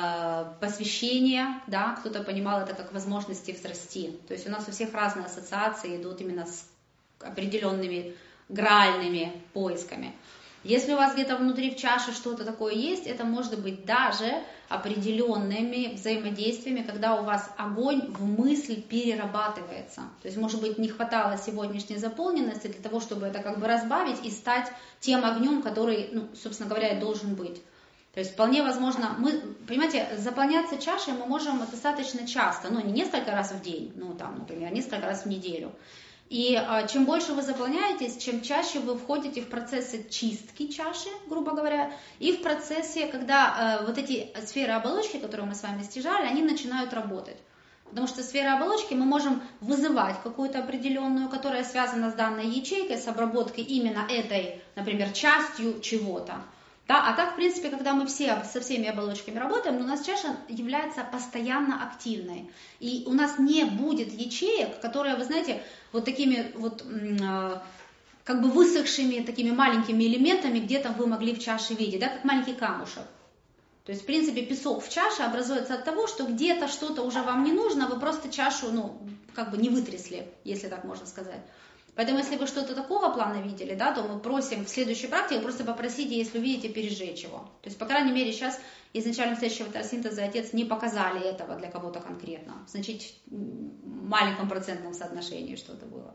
посвящение, да? Кто-то понимал это как возможности взрасти. То есть у нас у всех разные ассоциации идут именно с определенными граальными поисками. Если у вас где-то внутри в чаше что-то такое есть, это может быть даже определенными взаимодействиями, когда у вас огонь в мысль перерабатывается. То есть, может быть, не хватало сегодняшней заполненности для того, чтобы это как бы разбавить и стать тем огнем, который, ну, собственно говоря, и должен быть. То есть вполне возможно, мы, понимаете, заполняться чашей мы можем достаточно часто, ну не несколько раз в день, ну там, например, несколько раз в неделю. И а, чем больше вы заполняетесь, чем чаще вы входите в процессы чистки чаши, грубо говоря, и в процессе, когда а, вот эти сферы оболочки, которые мы с вами стяжали, они начинают работать. Потому что сферы оболочки мы можем вызывать какую-то определенную, которая связана с данной ячейкой, с обработкой именно этой, например, частью чего-то. Да, а так, в принципе, когда мы все со всеми оболочками работаем, у нас чаша является постоянно активной. И у нас не будет ячеек, которые, вы знаете, вот такими вот э, как бы высохшими такими маленькими элементами где-то вы могли в чаше видеть, да, как маленький камушек. То есть, в принципе, песок в чаше образуется от того, что где-то что-то уже вам не нужно, вы просто чашу, ну, как бы не вытрясли, если так можно сказать. Поэтому, если вы что-то такого плана видели, да, то мы просим в следующей практике просто попросите, если увидите, пережечь его. То есть, по крайней мере, сейчас изначально настоящего синтеза Отец не показали этого для кого-то конкретно. В значительно маленьком процентном соотношении что-то было.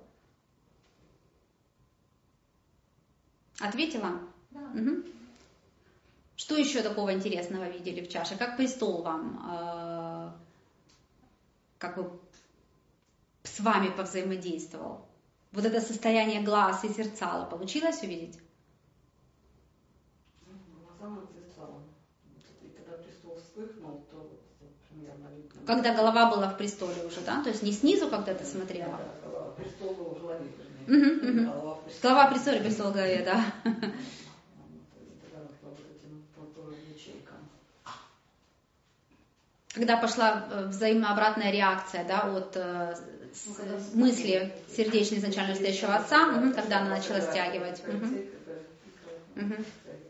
Ответила?
Да.
Угу. Что еще такого интересного видели в чаше? Как престол вам, э, как бы с вами повзаимодействовал? Вот это состояние глаз и зерцала получилось увидеть?
Глаза над зерцалом. И когда престол вспыхнул, то вот, примерно видно.
Когда голова была в престоле уже, да? То есть не снизу, когда ты смотрела?
Да, голова. Престол был в голове, вернее.
Угу, угу.
Голова в престоле.
Голова в престоле, престол в голове, да. Когда пошла взаимообратная реакция, да, от э, с, ну, мысли сердечной изначально стоящего отца, угу, когда она начала стягивать. Угу. Угу.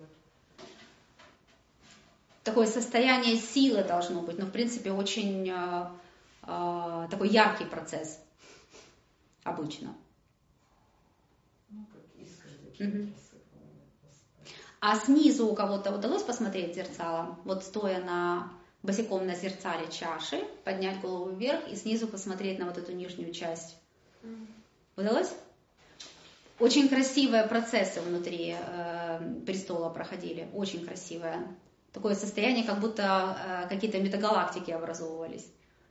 Такое состояние силы должно быть, но в принципе очень э, э, такой яркий процесс обычно.
Ну, как искры.
Угу. А снизу у кого-то удалось посмотреть зерцало, вот стоя на босиком на зерцале чаши, поднять голову вверх и снизу посмотреть на вот эту нижнюю часть. Удалось? Очень красивые процессы внутри э, престола проходили, очень красивые. Такое состояние, как будто э, какие-то метагалактики образовывались.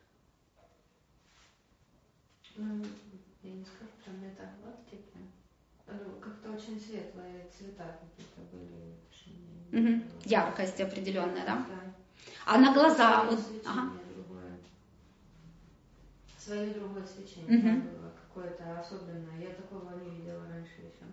Ну, я не скажу, прям метагалактики. Ну, как-то очень светлые цвета какие-то были.
Угу. Яркость определенная, да?
Да.
А на глаза...
Свое
Вот,
свечение
ага.
другое. Свое другое свечение
Угу.
там было какое-то особенное. Я такого не видела раньше еще.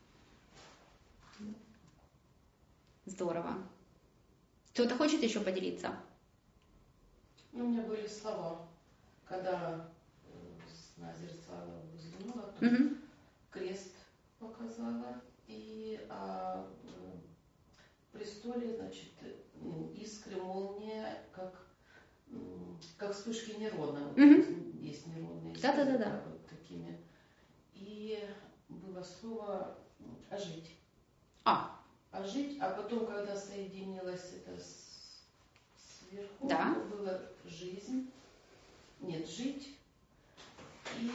Здорово. Кто-то хочет еще поделиться?
Ну, у меня были слова, когда э, на зеркало взглянула, то
Угу.
крест показала, и а, э, в престоле, значит, м, искры, молния, как, м, как вспышки нейрона. Вот
Мгм.
есть нейронные искры,
Да-да-да-да.
да, вот такими. И было слово м, «ожить».
А,
Ожить, а потом, когда соединилось это с, сверху,
Да.
то было жизнь, нет, жить, и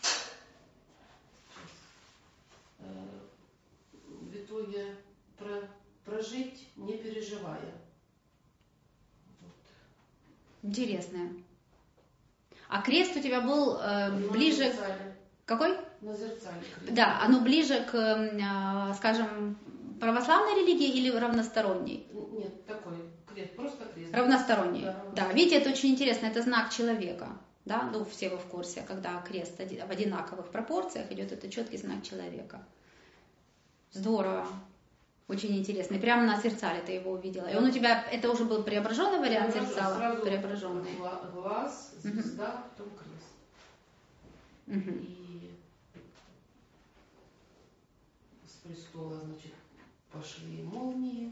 э, в итоге про, прожить, не переживая. Вот.
интересное. А крест у тебя был э,
На
ближе...
зерцале.
Какой?
На зерцале крест.
Да, оно ближе к, э, скажем, православной религии или равносторонней?
Нет, такой крест, просто крест.
Равносторонний.
Да,
Да,
равносторонний.
видите, это очень интересно, это знак человека. Да, ну все вы в курсе, когда крест оди- в одинаковых пропорциях идет, это четкий знак человека. Здорово. Очень интересно. И прямо на зерцале ты его увидела. И он у тебя, это уже был преображенный вариант
Сразу-
зерцала?
сразу
Преображенный.
гла- Глаз,
Мгм.
звезда, потом крест.
Мгм.
И с престола, значит, пошли молнии.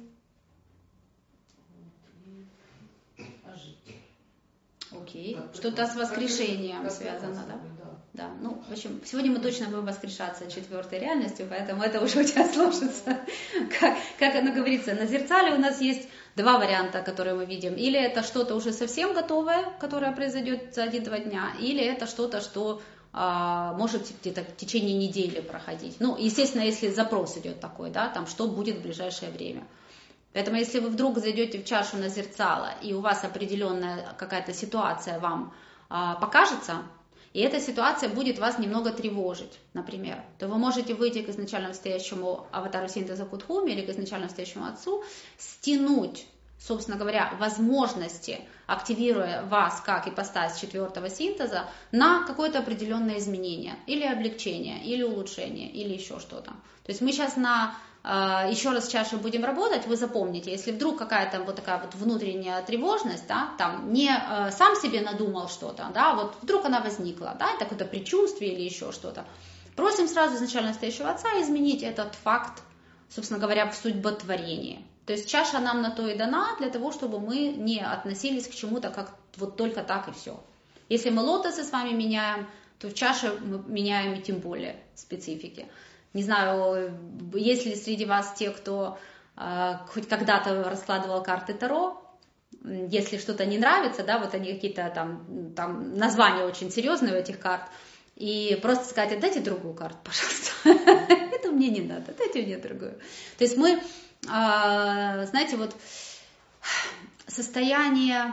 Вот, и ожить.
Окей.
Как
Что-то
прикол-
с воскрешением
как
связано,
прикол
да?
такой, да?
Да, ну, в общем, сегодня мы точно будем воскрешаться четвертой реальностью, поэтому это уже у тебя сложится. Как, как оно говорится, на зерцале у нас есть два варианта, которые мы видим. Или это что-то уже совсем готовое, которое произойдет за один-два дня, или это что-то, что а, может где-то в течение недели проходить. Ну, естественно, если запрос идет такой, да, там, что будет в ближайшее время. Поэтому, если вы вдруг зайдете в чашу на зерцало, и у вас определенная какая-то ситуация вам а, покажется, и эта ситуация будет вас немного тревожить, например, то вы можете выйти к изначально стоящему аватару синтеза Кудхуми или к изначально стоящему отцу, стянуть, собственно говоря, возможности, активируя вас как ипостась четвертого синтеза, на какое-то определенное изменение, или облегчение, или улучшение, или еще что-то. То есть мы сейчас на еще раз с чашей будем работать, вы запомните, если вдруг какая-то вот такая вот внутренняя тревожность, да, там не э, сам себе надумал что-то, да, вот вдруг она возникла, да, это какое-то предчувствие или еще что-то, просим сразу изначально стоящего отца изменить этот факт, собственно говоря, в судьботворении. То есть чаша нам на то и дана для того, чтобы мы не относились к чему-то как вот только так и все. Если мы лотосы с вами меняем, то в чаше мы меняем и тем более специфики. Не знаю, есть ли среди вас те, кто э, хоть когда-то раскладывал карты Таро. Если что-то не нравится, да, вот они какие-то там, там названия очень серьезные у этих карт, и просто сказать, дайте другую карту, пожалуйста. Это мне не надо, дайте мне другую. То есть мы, э, знаете, вот состояние,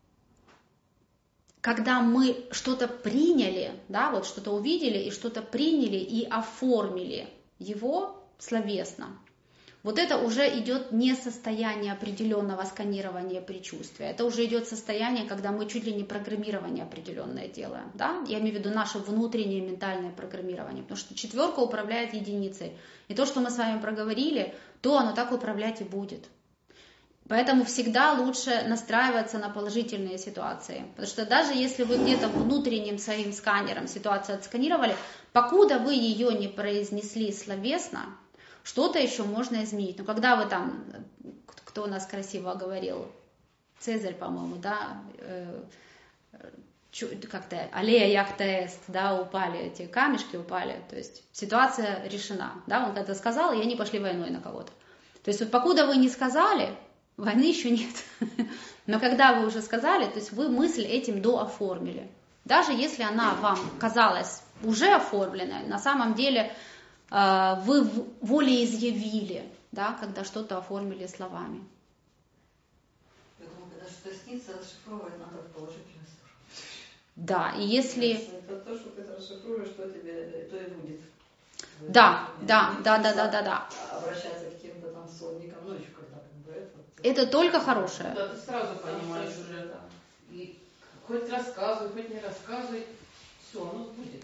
когда мы что-то приняли, да, вот что-то увидели и что-то приняли и оформили его словесно. Вот это уже идет не состояние определенного сканирования предчувствия, это уже идет состояние, когда мы чуть ли не программирование определенное делаем, да? Я имею в виду наше внутреннее ментальное программирование, потому что четверка управляет единицей, и то, что мы с вами проговорили, то оно так управлять и будет. Поэтому всегда лучше настраиваться на положительные ситуации. Потому что даже если вы где-то внутренним своим сканером ситуацию отсканировали, покуда вы ее не произнесли словесно, что-то еще можно изменить. Но когда вы там, кто у нас красиво говорил, Цезарь, по-моему, да, э, как-то аллея яхта-эст, да, упали эти камешки, упали. То есть ситуация решена. Да, он когда сказал, и они пошли войной на кого-то. То есть вот покуда вы не сказали, войны еще нет. Но когда вы уже сказали, то есть вы мысль этим дооформили. Даже если она вам казалась уже оформленной, на самом деле вы волеизъявили, да, когда что-то оформили словами.
Поэтому, когда что-то снится, расшифровывать надо в положительную сторону.
Да, и если...
Это то, что ты расшифруешь, что тебе, то и будет.
Да, да, да, да, да, да, да.
Обращаться к каким-то там сонникам, ну еще когда как бы это.
Это только хорошее.
Да, ты сразу понимаешь уже, да. И хоть рассказывай, хоть не рассказывай, все, оно будет.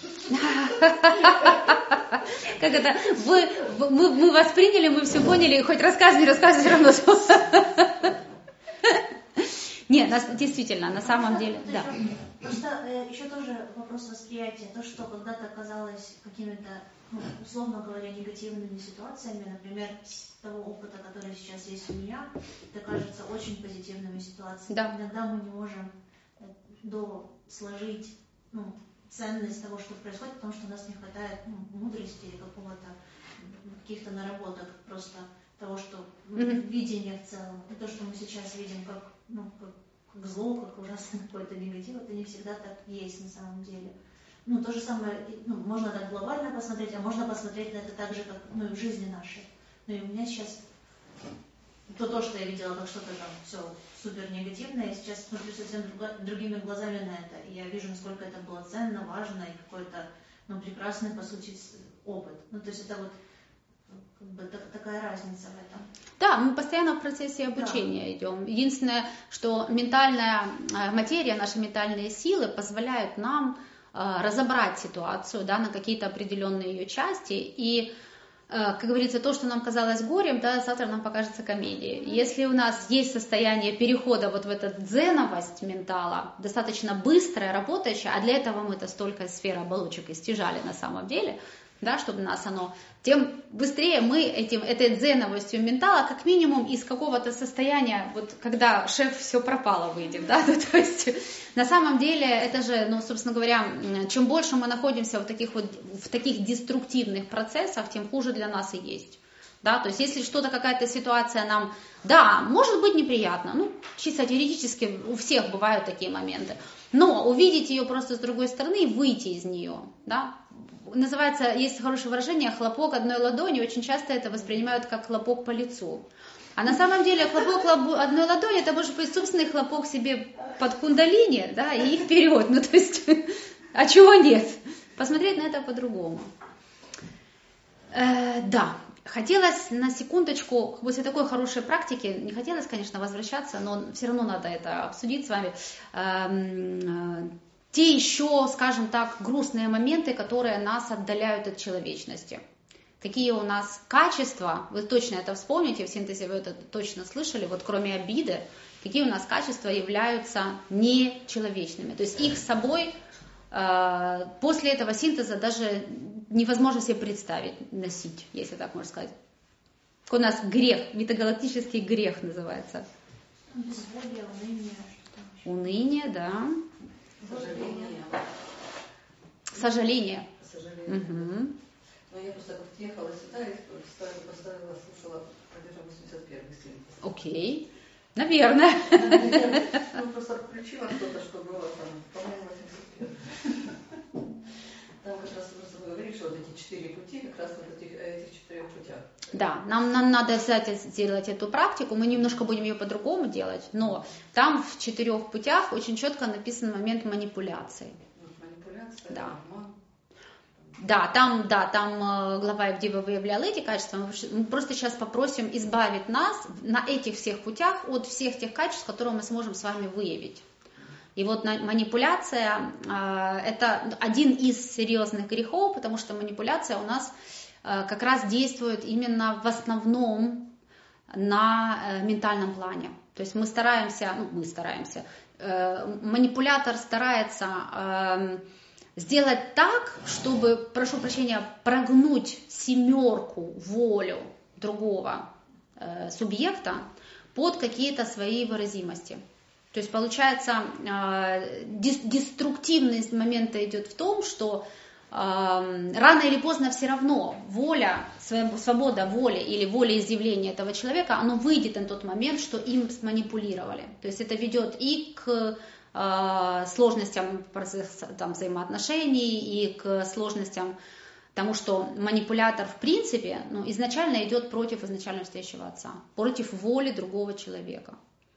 Как это? Вы, мы, мы восприняли, мы все поняли, хоть рассказывай, не рассказывай, все равно. Нет, действительно, на самом деле, да.
Просто э, еще тоже вопрос восприятия. То, что когда-то казалось какими-то, ну, условно говоря, негативными ситуациями, например, с того опыта, который сейчас есть у меня, это кажется очень позитивными ситуациями.
Да.
Иногда мы не можем до сложить, ну, ценность того, что происходит, потому что у нас не хватает, ну, мудрости или какого-то, каких-то наработок, просто того, что, ну, mm-hmm. видение в целом. И то, что мы сейчас видим как, ну, как, как зло, как ужасный какой-то негатив, это не всегда так есть на самом деле. Ну, то же самое, ну, можно так глобально посмотреть, а можно посмотреть на это так же, как, ну, и в жизни нашей. Ну, и у меня сейчас то, то, что я видела, как что-то там все супер негативное, я сейчас смотрю совсем друга, другими глазами на это. И я вижу, насколько это было ценно, важно и какой-то, ну, прекрасный, по сути, опыт. Ну, то есть это вот как бы так, такая разница в этом.
Да, мы постоянно в процессе обучения, да, идем. Единственное, что ментальная материя, наши ментальные силы позволяют нам э, разобрать ситуацию, да, на какие-то определенные ее части. И, э, как говорится, то, что нам казалось горем, да, завтра нам покажется комедией. Если у нас есть состояние перехода вот в эту дзеновость ментала, достаточно быстрая, работающая, а для этого мы-то столько сфер оболочек истяжали на самом деле, да, чтобы нас оно, тем быстрее мы этим, этой дзеновостью ментала, как минимум из какого-то состояния, вот когда шеф все пропало, выйдем, да, то, то есть на самом деле это же, ну, собственно говоря, чем больше мы находимся в таких вот, в таких деструктивных процессах, тем хуже для нас и есть, да, то есть если что-то, какая-то ситуация нам, да, может быть неприятно, ну, чисто теоретически у всех бывают такие моменты, но увидеть ее просто с другой стороны и выйти из нее, да. Называется, есть хорошее выражение, хлопок одной ладони, очень часто это воспринимают как хлопок по лицу. А на самом деле хлопок одной ладони, это может быть собственный хлопок себе под кундалини, да, и вперед, ну то есть, а чего нет? Посмотреть на это по-другому. Э, да, хотелось на секундочку, после такой хорошей практики, не хотелось, конечно, возвращаться, но все равно надо это обсудить с вами, э, те еще, скажем так, грустные моменты, которые нас отдаляют от человечности. Какие у нас качества, вы точно это вспомните, в синтезе вы это точно слышали, вот кроме обиды, какие у нас качества являются нечеловечными. То есть их с собой э, после этого синтеза даже невозможно себе представить, носить, если так можно сказать. У нас грех, метагалактический грех называется.
Безволие, уныние.
Уныние, да.
Сожаление.
Сожаление.
Сожаление.
Угу.
Ну, я просто как ехала сюда и поставила, поставила слушала Продержа восемьдесят первый синтез.
Окей. Наверное.
Ну, просто включила что-то, что было там, по-моему, восемьдесят первый. Там как раз просто говоришь, что вот эти четыре пути, как раз вот этих, этих четырех путях.
Да, нам, нам надо обязательно сделать эту практику, мы немножко будем ее по-другому делать, но там в четырех путях очень четко написан момент манипуляции.
Манипуляция,
да.
обман.
Да, там, да, там глава Евдива выявлял эти качества, мы просто сейчас попросим избавить нас на этих всех путях от всех тех качеств, которые мы сможем с вами выявить. И вот манипуляция – это один из серьезных грехов, потому что манипуляция у нас как раз действует именно в основном на ментальном плане. То есть мы стараемся, ну мы стараемся, манипулятор старается сделать так, чтобы, прошу прощения, прогнуть семерку волю другого субъекта под какие-то свои выразимости. То есть получается, деструктивность момента идет в том, что рано или поздно все равно воля, свобода воли или волеизъявления этого человека, оно выйдет на тот момент, что им сманипулировали. То есть это ведет и к сложностям там, взаимоотношений, и к сложностям Потому что манипулятор в принципе ну, изначально идет против изначально стоящего отца, против воли другого человека.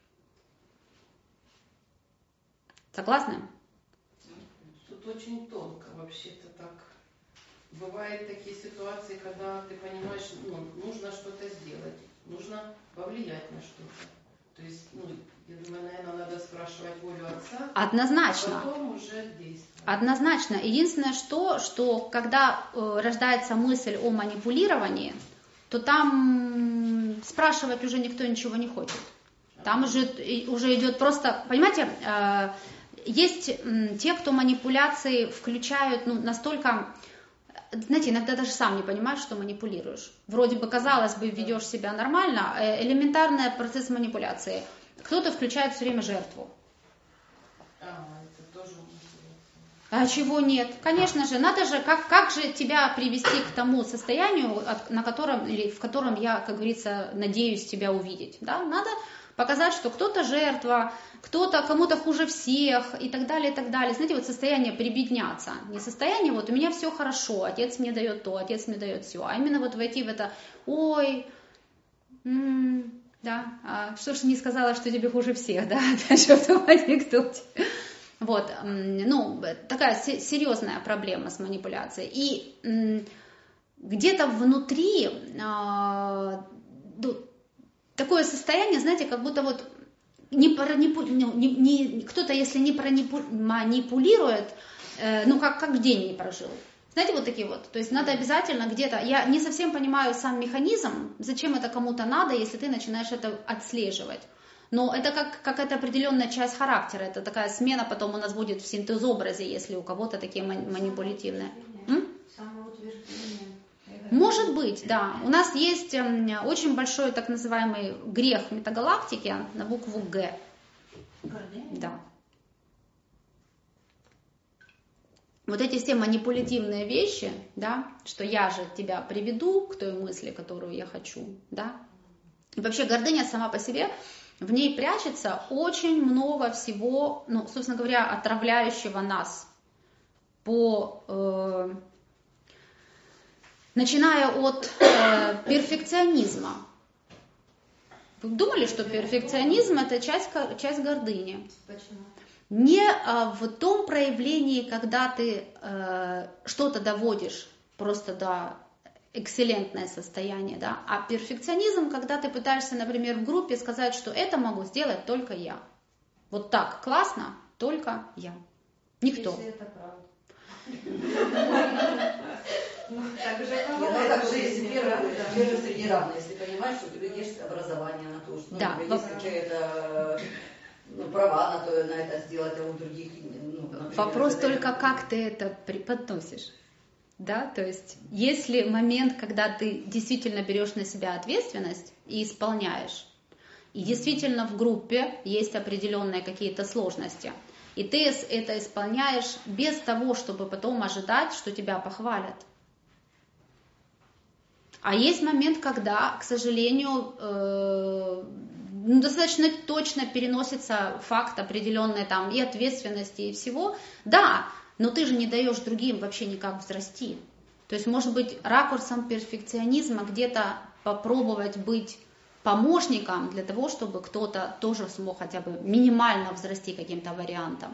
Согласны?
Тут очень тонко вообще-то так. Бывают такие ситуации, когда ты понимаешь, ну, нужно что-то сделать, нужно повлиять на что-то. То есть, ну, я думаю, наверное, надо спрашивать волю отца.
Однозначно.
А потом уже действовать.
Однозначно. Единственное, что, что когда э, рождается мысль о манипулировании, то там спрашивать уже никто ничего не хочет. Там уже, уже идет просто, понимаете, э, есть э, те, кто манипуляции включают ну, настолько, знаете, иногда даже сам не понимаешь, что манипулируешь. Вроде бы, казалось бы, ведешь себя нормально, э, элементарный процесс манипуляции. Кто-то включает все время жертву.
А, это тоже
А чего нет? Конечно же, надо же, как, как же тебя привести к тому состоянию, на котором, или в котором я, как говорится, надеюсь тебя увидеть. Да? Надо показать, что кто-то жертва, кто-то кому-то хуже всех и так далее, и так далее. Знаете, вот состояние прибедняться. Не состояние, вот у меня все хорошо, отец мне дает то, отец мне дает все. А именно вот войти в это, ой, м-м, да, а что ж не сказала, что тебе хуже всех, да, даже в том анекдоте. Вот, ну, такая серьезная проблема с манипуляцией. И где-то внутри такое состояние, знаете, как будто вот не пронипу... не, не, кто-то, если не пронипу... манипулирует, ну, как, как день не прожил. Знаете, вот такие вот. То есть надо обязательно где-то... Я не совсем понимаю сам механизм, зачем это кому-то надо, если ты начинаешь это отслеживать. Но это как какая-то определенная часть характера. Это такая смена потом у нас будет в синтезобразе, если у кого-то такие манипулятивные.
Самоутверждение.
Может быть, да. У нас есть очень большой так называемый грех метагалактики на букву Г. Да. Вот эти все манипулятивные вещи, да, что я же тебя приведу к той мысли, которую я хочу, да. И вообще гордыня сама по себе, в ней прячется очень много всего, ну, собственно говоря, отравляющего нас по... Э, начиная от э, перфекционизма. Вы думали, что перфекционизм это часть, часть гордыни?
Почему?
Не э, в том проявлении, когда ты э, что-то доводишь просто до экселлентное состояние, да, а перфекционизм, когда ты пытаешься, например, в группе сказать, что это могу сделать только я. Вот так классно, только я. Никто.
Если это правда. Ну, так же,
Ну, так же, если первый среди равных, если понимаешь, что у тебя есть образование на то, что ну,
да,
у тебя есть какие-то ну, права на, то, на это сделать, а у других... Ну, например,
вопрос
это...
только, как ты это преподносишь. Да, то есть, если момент, когда ты действительно берешь на себя ответственность и исполняешь, и действительно в группе есть определенные какие-то сложности, и ты это исполняешь без того, чтобы потом ожидать, что тебя похвалят. А есть момент, когда, к сожалению, э, ну, достаточно точно переносится факт определенной там и ответственности, и всего. Да, но ты же не даешь другим вообще никак взрасти. То есть, может быть, ракурсом перфекционизма где-то попробовать быть помощником для того, чтобы кто-то тоже смог хотя бы минимально взрасти каким-то вариантом.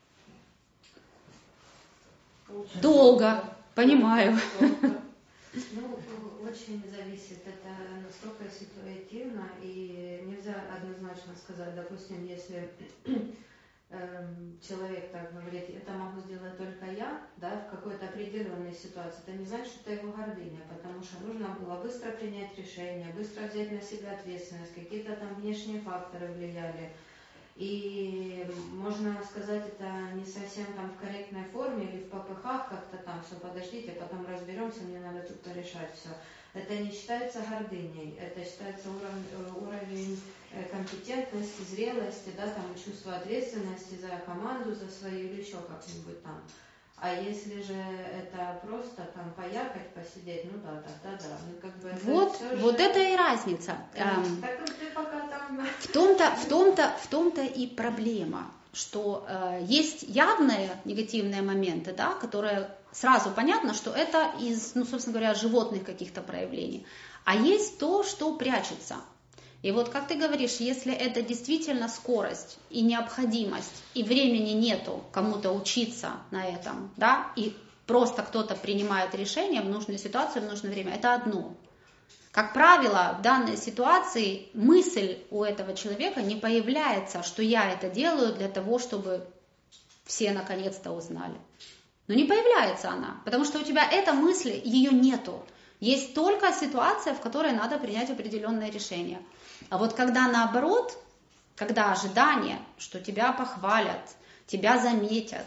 Очень
долго,
долго.
понимаю.
Долго. Ну, очень зависит, это настолько ситуативно, и нельзя однозначно сказать, допустим, если эм, человек так говорит, это могу сделать только я, да, в какой-то определенной ситуации, это не значит, что это его гордыня, потому что нужно было быстро принять решение, быстро взять на себя ответственность, какие-то там внешние факторы влияли. И можно сказать, это не совсем там в корректной форме или в попыхах как-то там, все, подождите, потом разберемся, мне надо тут порешать все. Это не считается гордыней, это считается уровень, уровень компетентности, зрелости, да, там, чувство ответственности за команду, за свою или еще как-нибудь там. А если же это просто там поякать, посидеть, ну да, да, да, да. Ну, как бы это
Вот, вот
же...
это и разница.
Эм, так ты пока там...
В том-то, в том-то, в том-то и проблема, что э, есть явные негативные моменты, да, которые сразу понятно, что это из, ну, собственно говоря, животных каких-то проявлений. А есть то, что прячется. И вот, как ты говоришь, если это действительно скорость и необходимость, и времени нету кому-то учиться на этом, да, и просто кто-то принимает решение в нужную ситуацию, в нужное время, это одно. Как правило, в данной ситуации мысль у этого человека не появляется, что я это делаю для того, чтобы все наконец-то узнали. Но не появляется она, потому что у тебя эта мысль, ее нету. Есть только ситуация, в которой надо принять определенное решение. А вот когда наоборот, когда ожидание, что тебя похвалят, тебя заметят,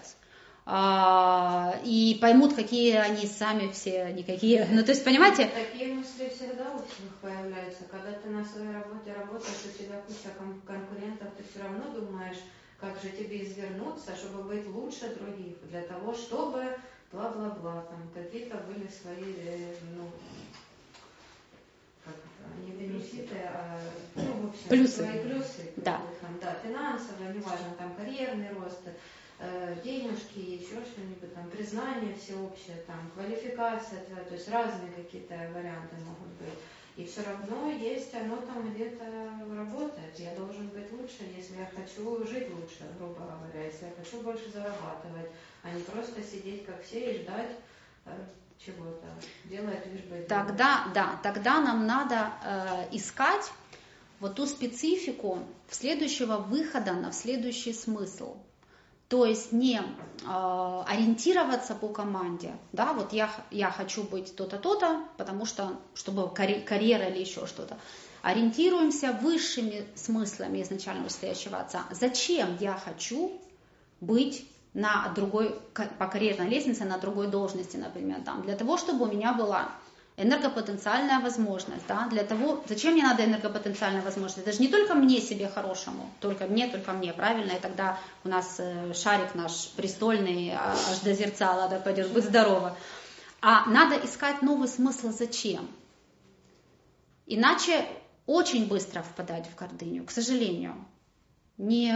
и поймут, какие они сами все никакие. Ну, то есть, понимаете?
Такие мысли всегда у всех появляются. Когда ты на своей работе работаешь, у тебя куча конкурентов, ты все равно думаешь, как же тебе извернуться, чтобы быть лучше других, для того, чтобы бла-бла-бла, там какие-то были свои, ну, как это, не бенефиты, а, ну, в общем,
плюсы.
Свои плюсы.
Да.
Там, да, финансовые, неважно, там карьерный рост, денежки, еще что-нибудь, там, признание всеобщее, там, квалификация твоя, то есть разные какие-то варианты могут быть. И все равно есть оно там где-то работает. Я должен быть лучше, если я хочу жить лучше, грубо говоря, если я хочу больше зарабатывать, а не просто сидеть как все и ждать э, чего-то, делать лишь бы делать.
Тогда, да, тогда нам надо э, искать вот ту специфику следующего выхода на следующий смысл. То есть не э, ориентироваться по команде, да, вот я, я хочу быть то-то, то-то, потому что, чтобы карь- карьера или еще что-то. Ориентируемся высшими смыслами изначально вышестоящего отца. Зачем я хочу быть на другой, по карьерной лестнице, на другой должности, например, там, для того, чтобы у меня была энергопотенциальная возможность, да, для того, зачем мне надо энергопотенциальная возможность, это же не только мне себе хорошему, только мне, только мне, правильно, и тогда у нас шарик наш престольный аж до зерцала, да, пойдет, будь здорова, а надо искать новый смысл зачем, иначе очень быстро впадать в гордыню, к сожалению, не,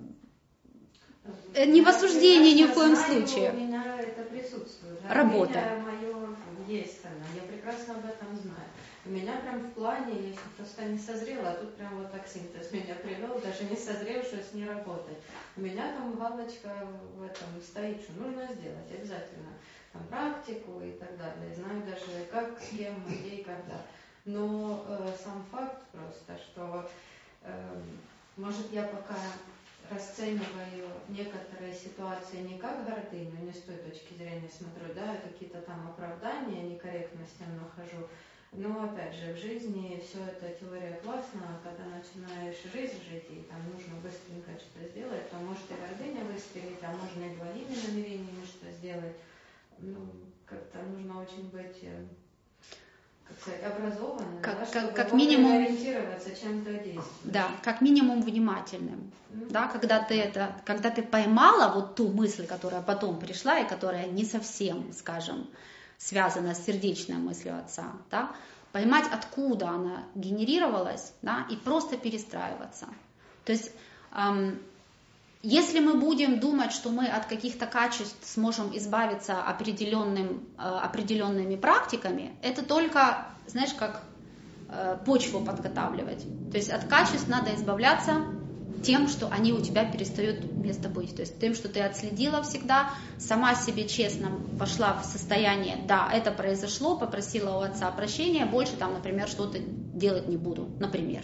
не в осуждении ни в коем случае.
У меня это присутствует, да?
Работа.
Есть она, я прекрасно об этом знаю. У меня прям в плане, я еще просто не созрела, а тут прям вот так синтез меня привел, даже не созрел, что с ней работать. У меня там галочка в этом стоит, что нужно сделать обязательно. Там практику и так далее. Знаю даже как, с кем, где и когда. Но э, сам факт просто, что э, может я пока расцениваю некоторые ситуации не как гордыню, не с той точки зрения смотрю, да, какие-то там оправдания, некорректностям нахожу. Но опять же, в жизни все это теория классная, когда начинаешь жизнь жить, и там нужно быстренько что-то сделать, то может и гордыня выстрелить, а можно и благими намерениями что сделать. Ну, как-то нужно очень быть, как сказать, образованным,
как,
да,
как,
чтобы
как минимум
ориентироваться, чем-то действовать.
Да, как минимум внимательным.
Ну,
да, когда ты это, когда ты поймала вот ту мысль, которая потом пришла и которая не совсем, скажем, связана с сердечной мыслью отца, да, поймать, откуда она генерировалась, да, и просто перестраиваться. То есть, эм, если мы будем думать, что мы от каких-то качеств сможем избавиться определенным, э, определенными практиками, это только, знаешь, как э, почву подготавливать. То есть от качеств надо избавляться тем, что они у тебя перестают место быть. То есть тем, что ты отследила всегда, сама себе честно пошла в состояние, да, это произошло, попросила у отца прощения, больше там, например, что-то делать не буду, например.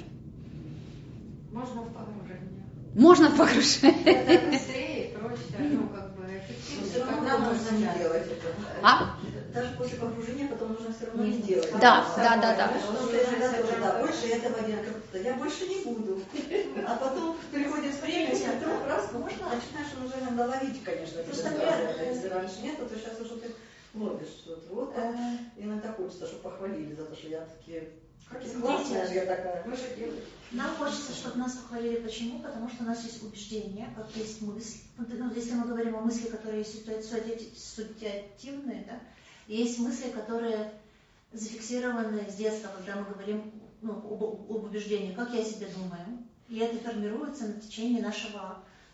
Можно в погружение.
Можно в погружение.
Это быстрее, проще, ну, как бы, эффективнее.
Все равно
Когда
нужно не
взять?
делать это.
А?
Даже после погружения потом нужно все равно не делать.
Да, да, да, да.
Потому что иногда тоже, да, больше этого не, как-то, я больше не буду. А потом приходит время, и вдруг раз, ну, можно начинаешь уже иногда ловить, конечно.
Просто
да,
мне-
если раньше нет, то сейчас уже ты ловишь что-то. Вот, а иногда хочется, чтобы похвалили за то, что я такие, классная же я такая.
Мы же делаем.
Нам хочется, чтобы нас похвалили. Почему? Потому что у нас есть убеждение, как есть мысль. Ну, если мы говорим о мысли, которые субъективные, да, и есть мысли, которые зафиксированы с детства, когда мы говорим, ну, об, об убеждении, как я о себе думаю. И это формируется на течение нашего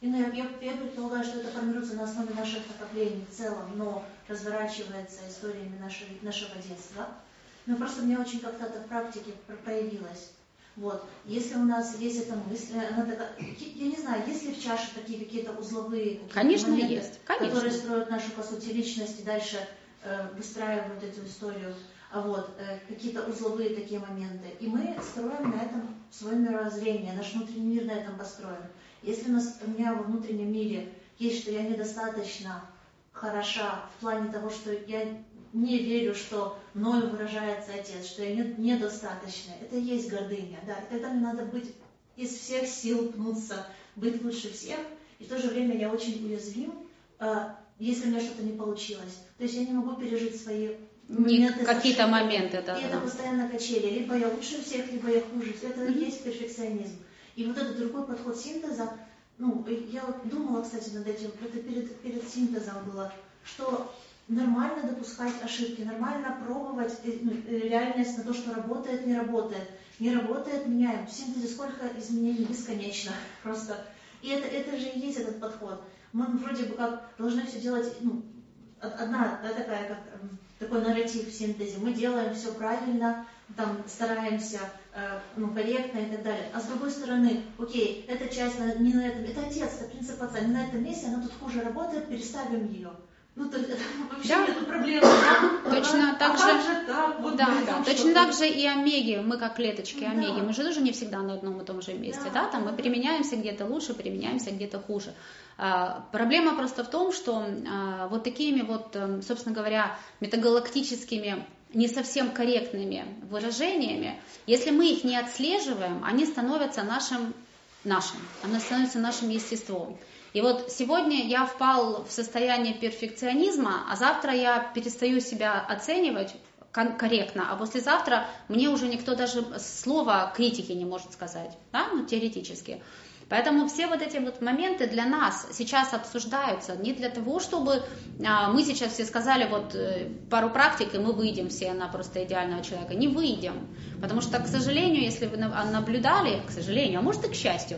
И ну, я, я, я предполагаю, что это формируется на основе наших накоплений в целом, но разворачивается историями нашего, нашего детства. Ну, просто мне очень как-то это в практике проявилось. Вот. Если у нас есть эта мысль, она такая, я не знаю, есть ли в чаше такие какие-то узловые какие-то
Конечно,
моменты,
есть. Конечно.
которые строят нашу, по сути, личность и дальше э, выстраивают эту историю. А вот, э, какие-то узловые такие моменты. И мы строим на этом свое мировоззрение, наш внутренний мир на этом построен. Если у, нас, у меня во внутреннем мире есть, что я недостаточно хороша в плане того, что я не верю, что мною выражается Отец, что я не, недостаточна. Это и есть гордыня, да. И тогда мне надо быть из всех сил пнуться, быть лучше всех. И в то же время я очень уязвим, э, если у меня что-то не получилось. То есть я не могу пережить свои моменты,
какие-то моменты, да.
И это постоянно качели. Либо я лучше всех, либо я хуже. Это и есть перфекционизм. И вот этот другой подход синтеза, ну, я вот думала, кстати, над этим, это перед, перед синтезом было, что нормально допускать ошибки, нормально пробовать реальность на то, что работает, не работает. Не работает, меняем. В синтезе сколько изменений бесконечно просто. И это, это же и есть этот подход. Мы вроде бы как должны все делать, ну, одна, да, такая, как такой нарратив в синтезе. Мы делаем все правильно, там, стараемся, э, ну, корректно и так далее. А с другой стороны, окей, эта часть не на этом, это Отец, это принцип Отца, не на этом месте, она тут хуже работает, переставим ее. Ну, то есть, вообще да. Нет проблемы. Да?
Точно
а,
так
а
же.
же так? Вот
да,
да,
да. Точно так же и омеги, мы как клеточки омеги,
да.
мы же тоже не всегда на одном и том же месте, да, да? Там мы применяемся где-то лучше, применяемся где-то хуже. А, проблема просто в том, что а, вот такими вот, собственно говоря, метагалактическими, не совсем корректными выражениями, если мы их не отслеживаем, они становятся нашим, нашим, они становятся нашим естеством. И вот сегодня я впал в состояние перфекционизма, а завтра я перестаю себя оценивать корректно, а послезавтра мне уже никто даже слова критики не может сказать, да? Ну, теоретически. Поэтому все вот эти вот моменты для нас сейчас обсуждаются не для того, чтобы а, мы сейчас все сказали вот пару практик, и мы выйдем все на просто идеального человека. Не выйдем, потому что, к сожалению, если вы наблюдали, к сожалению, а может и к счастью,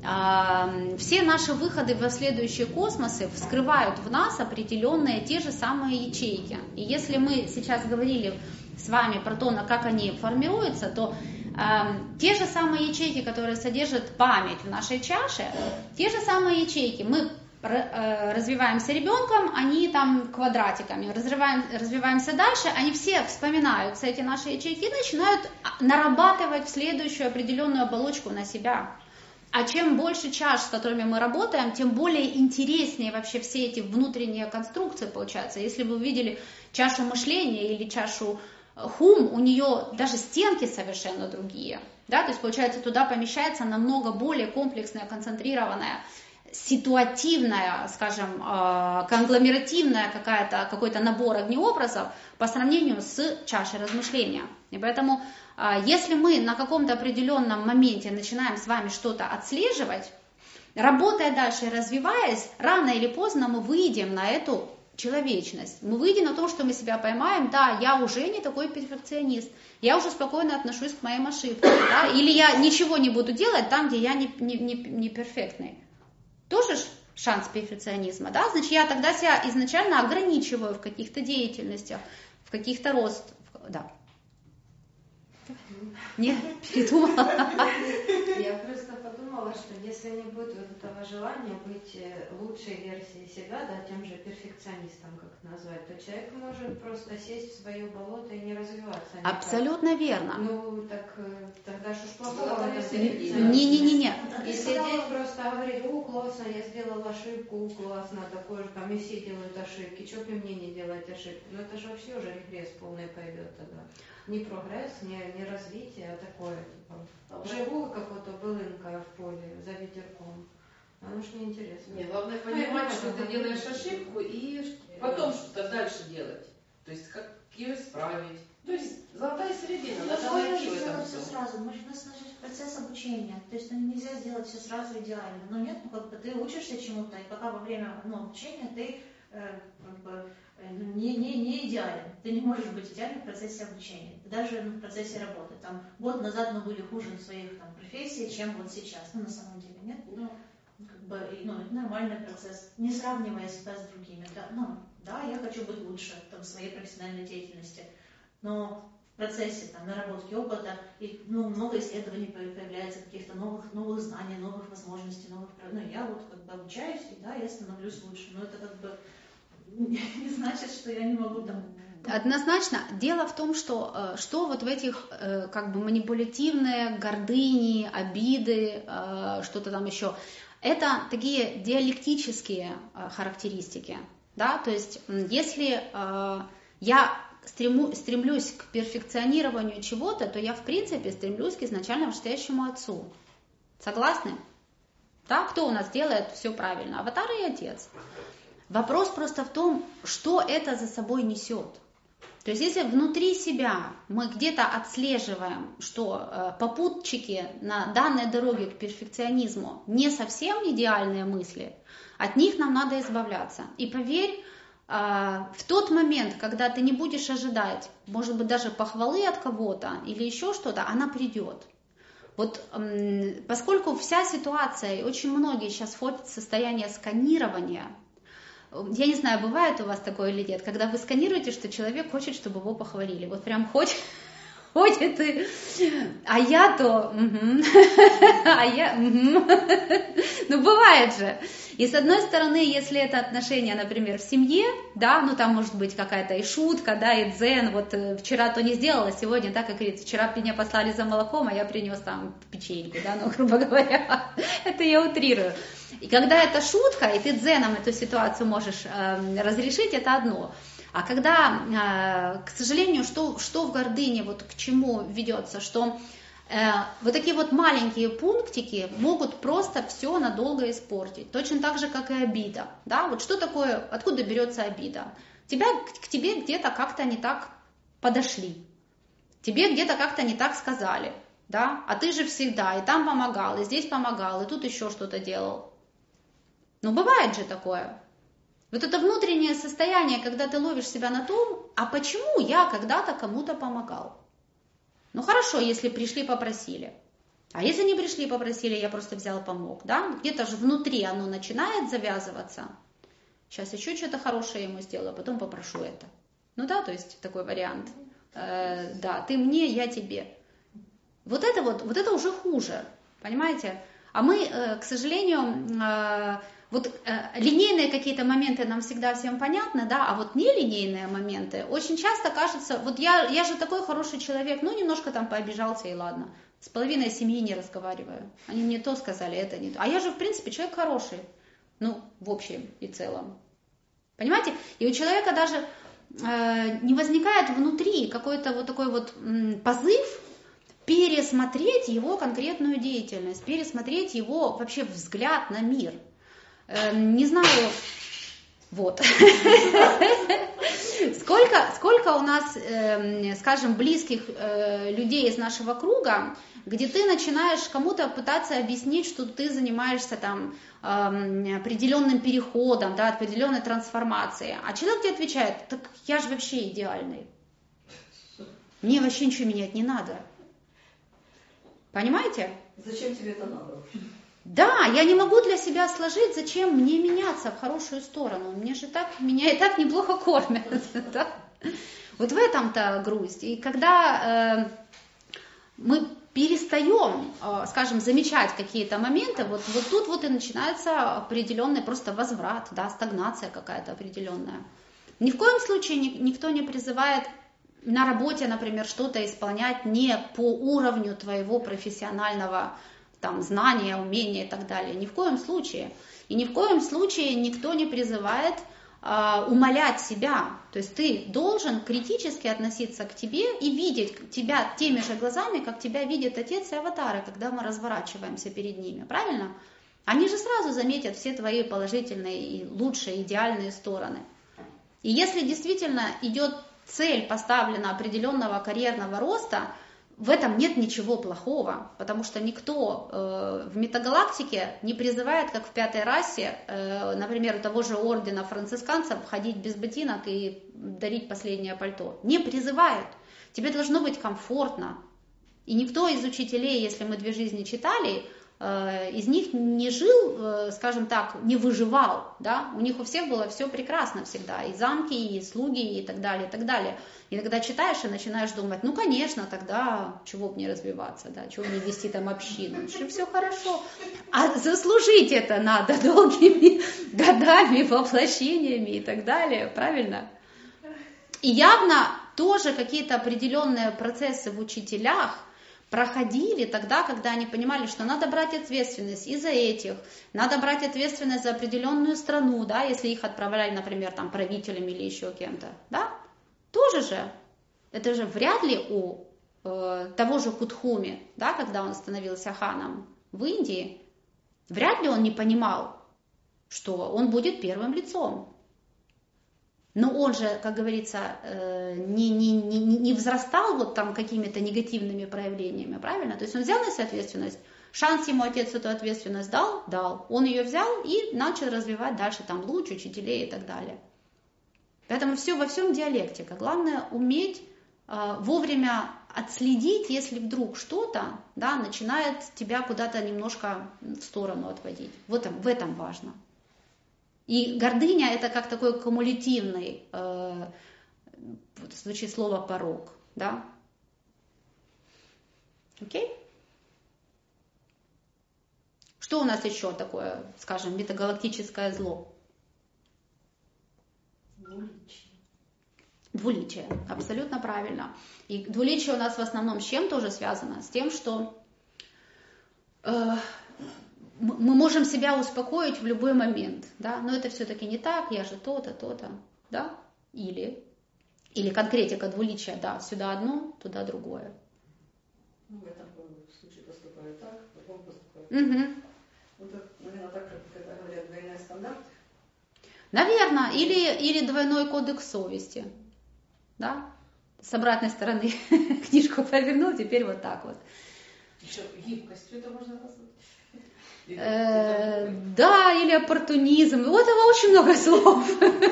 а, все наши выходы в следующие космосы вскрывают в нас определенные те же самые ячейки. И если мы сейчас говорили с вами про то, как они формируются, то те же самые ячейки, которые содержат память в нашей чаше, те же самые ячейки, мы развиваемся ребенком, они там квадратиками, развиваем, развиваемся дальше, они все вспоминаются, эти наши ячейки, и начинают нарабатывать следующую определенную оболочку на себя. А чем больше чаш, с которыми мы работаем, тем более интереснее вообще все эти внутренние конструкции получаются. Если вы увидели чашу мышления или чашу хум, у нее даже стенки совершенно другие. Да? То есть, получается, туда помещается намного более комплексная, концентрированная, ситуативная, скажем, конгломеративная какая-то, какой-то набор огнеобразов по сравнению с чашей размышления. И поэтому, если мы на каком-то определенном моменте начинаем с вами что-то отслеживать, работая дальше и развиваясь, рано или поздно мы выйдем на эту человечность. Мы выйдем на то, что мы себя поймаем, да, я уже не такой перфекционист, я уже спокойно отношусь к моим ошибкам, да, или я ничего не буду делать там, где я не, не, не, не перфектный. Тоже шанс перфекционизма, да, значит, я тогда себя изначально ограничиваю в каких-то деятельностях, в каких-то рост, да. Нет, передумала.
Я просто подумала, что если не будет вот этого желания быть лучшей версией себя, да, тем же перфекционистом, как это назвать, то человек может просто сесть в свое болото и не развиваться. Никак.
Абсолютно верно.
Ну, так тогда что ж плохого?
Не-не-не-не.
И сидеть просто говорить, о, классно, я сделала ошибку, классно, такое же, там и все делают ошибки, что бы мне не делать ошибки? Ну, это же вообще уже регресс полный пойдет тогда. Не прогресс, не, не развитие, а такое, типа, живу какого-то былынка в поле за ветерком. Оно ж неинтересно.
Не, главное понимать, что ты делаешь ошибку и потом что-то дальше делать. То есть, как ее исправить. То есть, золотая середина, надо найти в этом
все сразу. Мы же у нас процесс обучения. То есть, ну, нельзя сделать все сразу идеально. Но нет, ну, как бы ты учишься чему-то, и пока во время ну, обучения ты э, как бы, Не, не, не идеален. Ты не можешь быть идеальным в процессе обучения. Даже ну, в процессе работы. Там, год назад мы были хуже в своих там, профессиях, чем вот сейчас. Ну, на самом деле, нет?
Ну,
как бы, ну, это нормальный процесс, не сравнивая себя с другими. Да, ну, да, я хочу быть лучше там, в своей профессиональной деятельности, но в процессе там, наработки опыта и, ну, много исследований появляется, каких-то новых, новых знаний, новых возможностей, новых... Ну, я вот как бы обучаюсь, и да, я становлюсь лучше, но это как бы не значит, что я не могу там...
Однозначно. Дело в том, что, что вот в этих как бы манипулятивные гордыни, обиды, что-то там еще, это такие диалектические характеристики. Да? То есть если я стрему, стремлюсь к перфекционированию чего-то, то я в принципе стремлюсь к изначально вышестоящему отцу. Согласны? Да? Кто у нас делает все правильно? Аватар и отец. Вопрос просто в том, что это за собой несет. То есть если внутри себя мы где-то отслеживаем, что э, попутчики на данной дороге к перфекционизму не совсем идеальные мысли, от них нам надо избавляться. И поверь, э, в тот момент, когда ты не будешь ожидать, может быть, даже похвалы от кого-то или еще что-то, она придет. Вот э, поскольку вся ситуация, и очень многие сейчас входят в состояние сканирования, я не знаю, бывает у вас такое или нет, когда вы сканируете, что человек хочет, чтобы его похвалили. Вот прям хочет, хочет и... А я то... Угу. А я... Угу. Ну, бывает же. И с одной стороны, если это отношения, например, в семье, да, ну там может быть какая-то и шутка, да, и дзен, вот вчера то не сделала, сегодня, так как говорится, вчера меня послали за молоком, а я принес там печеньку, да, ну, грубо говоря, это я утрирую. И когда это шутка, и ты дзеном эту ситуацию можешь э, разрешить, это одно. А когда, э, к сожалению, что, что в гордыне, вот к чему ведется, что э, вот такие вот маленькие пунктики могут просто все надолго испортить. Точно так же, как и обида. Да? Вот что такое, откуда берется обида? Тебя, к тебе где-то как-то не так подошли. Тебе где-то как-то не так сказали. Да? А ты же всегда и там помогал, и здесь помогал, и тут еще что-то делал. Ну, бывает же такое. Вот это внутреннее состояние, когда ты ловишь себя на том, а почему я когда-то кому-то помогал? Ну, хорошо, если пришли, попросили. А если не пришли, попросили, я просто взял, помог. Да? Где-то же внутри оно начинает завязываться. Сейчас еще что-то хорошее ему сделаю, а потом попрошу это. Ну да, то есть такой вариант. Э, да, ты мне, я тебе. Вот это вот, вот это уже хуже, понимаете? А мы, э, к сожалению... Э, Вот э, линейные какие-то моменты нам всегда всем понятны, да, а вот нелинейные моменты очень часто кажется, вот я, я же такой хороший человек, ну немножко там пообижался и ладно, с половиной семьи не разговариваю, они мне то сказали, это не то, а я же в принципе человек хороший, ну в общем и целом, понимаете, и у человека даже э, не возникает внутри какой-то вот такой вот м, позыв пересмотреть его конкретную деятельность, пересмотреть его вообще взгляд на мир. Не знаю, вот. Сколько, сколько у нас, скажем, близких людей из нашего круга, где ты начинаешь кому-то пытаться объяснить, что ты занимаешься там определенным переходом, да, определенной трансформацией, а человек тебе отвечает, так я же вообще идеальный, мне вообще ничего менять не надо. Понимаете?
Зачем тебе это надо вообще?
Да, я не могу для себя сложить, зачем мне меняться в хорошую сторону. Мне же так, меня и так неплохо кормят. Да? Вот в этом-то грусть. И когда э, мы перестаем, э, скажем, замечать какие-то моменты, вот, вот тут вот и начинается определенный просто возврат, да, стагнация какая-то определенная. Ни в коем случае ни, никто не призывает на работе, например, что-то исполнять не по уровню твоего профессионального там, знания, умения и так далее. Ни в коем случае. И ни в коем случае никто не призывает э, умалять себя. То есть ты должен критически относиться к тебе и видеть тебя теми же глазами, как тебя видят отец и аватары, когда мы разворачиваемся перед ними. Правильно? Они же сразу заметят все твои положительные и лучшие, идеальные стороны. И если действительно идет цель поставлена определенного карьерного роста, в этом нет ничего плохого, потому что никто э, в метагалактике не призывает, как в пятой расе, э, например, того же ордена францисканцев, ходить без ботинок и дарить последнее пальто. Не призывают. Тебе должно быть комфортно. И никто из учителей, если мы «Две жизни» читали, из них не жил, скажем так, не выживал, да, у них у всех было все прекрасно всегда, и замки, и слуги, и так далее, и так далее. И когда читаешь и начинаешь думать, ну, конечно, тогда чего бы не развиваться, да, чего бы не вести там общину, что все хорошо, а заслужить это надо долгими годами, воплощениями и так далее, правильно? И явно тоже какие-то определенные процессы в учителях проходили тогда, когда они понимали, что надо брать ответственность и за этих, надо брать ответственность за определенную страну, да, если их отправляли, например, там, правителями или еще кем-то, да, тоже же, это же вряд ли у э, того же Кутхуми, да, когда он становился ханом в Индии, вряд ли он не понимал, что он будет первым лицом. Но он же, как говорится, не, не, не, не взрастал вот там какими-то негативными проявлениями, правильно? То есть он взял на себя ответственность, шанс ему отец эту ответственность дал, дал. Он ее взял и начал развивать дальше там луч, учителей и так далее. Поэтому все во всем диалектика. Главное уметь э, вовремя отследить, если вдруг что-то, да, начинает тебя куда-то немножко в сторону отводить. В этом, в этом важно. И гордыня это как такой кумулятивный, э, звучит слово порок, да? Окей? Что у нас еще такое, скажем, метагалактическое зло?
Двуличие.
Двуличие, абсолютно правильно. И двуличие у нас в основном с чем тоже связано? С тем, что э, мы можем себя успокоить в любой момент, да, но это все-таки не так, я же то-то, то-то, да, или, или конкретика двуличия, да, сюда одно, туда другое.
Ну, в этом случае поступаю так, в другом поступаю
Угу.
так. Ну, так, наверное, так, как когда говорят, двойной стандарт.
Наверное, или, или двойной кодекс совести, да, с обратной стороны книжку повернул, теперь вот так вот.
Еще гибкостью это можно назвать.
Э, да, или оппортунизм. Вот этого очень много слов.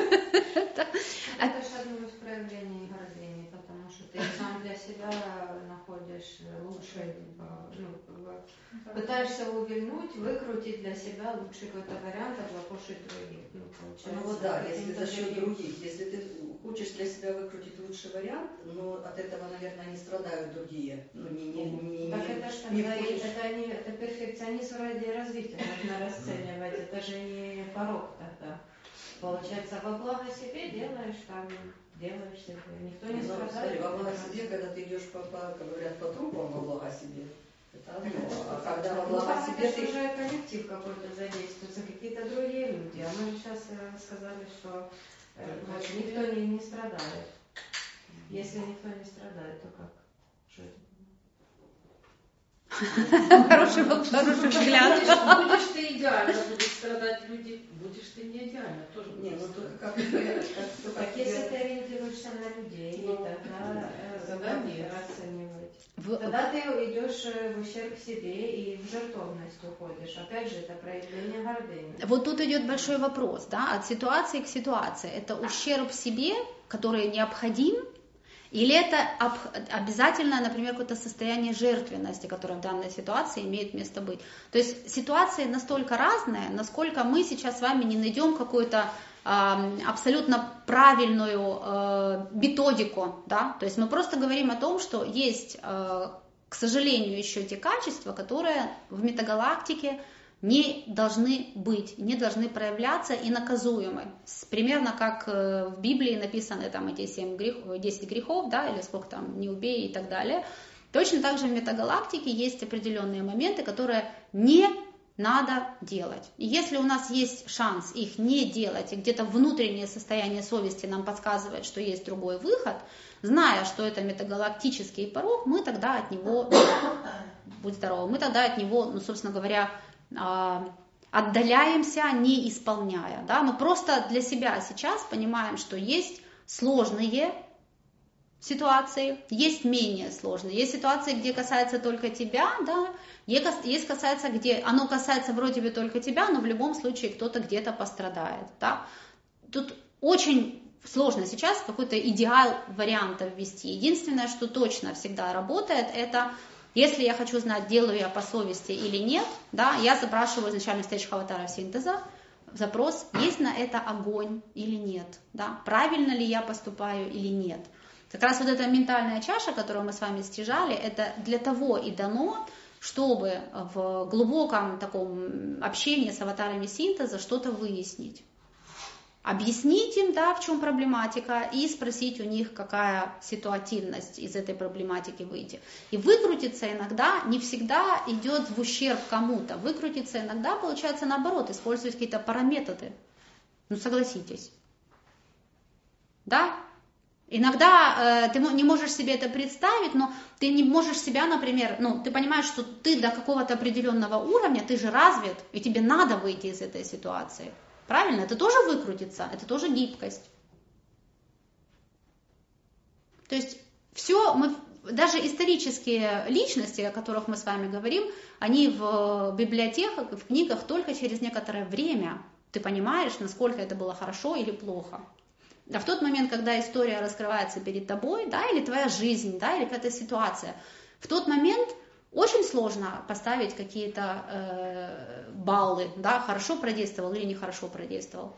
Это же одно из проявлений гордыни, потому что ты сам для себя находишь лучший, ну, пытаешься увильнуть, выкрутить для себя лучший какой-то вариант, облапошить других. Ну,
Ну вот да, если за счет других, если ты хочешь для себя выкрутить лучший вариант, но от этого, наверное, не страдают другие. Ну, не, не, не,
так
не,
это же
не
тогда
хочешь...
это, не, это перфекционизм ради развития нужно расценивать, это же не порок тогда. Получается, во благо себе делаешь там, делаешь себе, никто не
Ну,
страдает.
смотри, во благо себе, когда ты идешь по, по, как говорят, по трупам во благо себе, это одно. А когда во
Ну,
благо
там
себе
это
ты...
уже коллектив какой-то задействуется, какие-то другие люди. А мы же сейчас сказали, что э, вот, никто не, не страдает. Если никто не страдает, то как? Что это?
Хороший был, хороший взгляд.
Будешь, будешь ты идеально, будут страдать люди, будешь ты не идеально, тоже
Не, ну
будешь
только
страдать.
как тебе... Как,
Так,
как
если
тебе...
ты ориентируешься на людей,
Ну,
тогда э,
тогда
как
нет.
расценивать.
В-
Тогда ты идешь в ущерб себе и в жертвенность уходишь. Опять же, это проявление гордыни.
Вот тут идет большой вопрос, да, от ситуации к ситуации. Это ущерб себе, который необходим, или это об- обязательно, например, какое-то состояние жертвенности, которое в данной ситуации имеет место быть. То есть ситуации настолько разные, насколько мы сейчас с вами не найдем какую-то э, абсолютно правильную э, методику, да, то есть мы просто говорим о том, что есть, э, к сожалению, еще те качества, которые в метагалактике не должны быть, не должны проявляться и наказуемы. Примерно как в Библии написаны там эти семь грех, десять грехов, да, или сколько там, не убей и так далее. Точно так же в метагалактике есть определенные моменты, которые не надо делать. И если у нас есть шанс их не делать, и где-то внутреннее состояние совести нам подсказывает, что есть другой выход, зная, что это метагалактический порог, мы тогда от него, будь здоров, мы тогда от него, ну, собственно говоря, отдаляемся, не исполняя. Да? Мы просто для себя сейчас понимаем, что есть сложные ситуации, есть менее сложные. Есть ситуации, где касается только тебя, да? Есть касается, где оно касается вроде бы только тебя, но в любом случае кто-то где-то пострадает. Да? Тут очень сложно сейчас какой-то идеал варианта ввести. Единственное, что точно всегда работает, это Если я хочу знать, делаю я по совести или нет, да, я запрашиваю изначально встречу аватара синтеза, запрос, есть на это огонь или нет, да, правильно ли я поступаю или нет. Как раз вот эта ментальная чаша, которую мы с вами стяжали, это для того и дано, чтобы в глубоком таком общении с аватарами синтеза что-то выяснить. Объяснить им, да, в чем проблематика, и спросить у них, какая ситуативность из этой проблематики выйти. И выкрутиться иногда не всегда идет в ущерб кому-то. Выкрутиться иногда получается наоборот, использовать какие-то параметоды. Ну согласитесь. Да? Иногда э, ты не можешь себе это представить, но ты не можешь себя, например, ну, ты понимаешь, что ты до какого-то определенного уровня, ты же развит, и тебе надо выйти из этой ситуации. Правильно? Это тоже выкрутиться, это тоже гибкость. То есть все, мы, даже исторические личности, о которых мы с вами говорим, они в библиотеках, в книгах только через некоторое время ты понимаешь, насколько это было хорошо или плохо. А в тот момент, когда история раскрывается перед тобой, да, или твоя жизнь, да, или какая-то ситуация, в тот момент очень сложно поставить какие-то э, баллы, да, хорошо продействовал или нехорошо продействовал.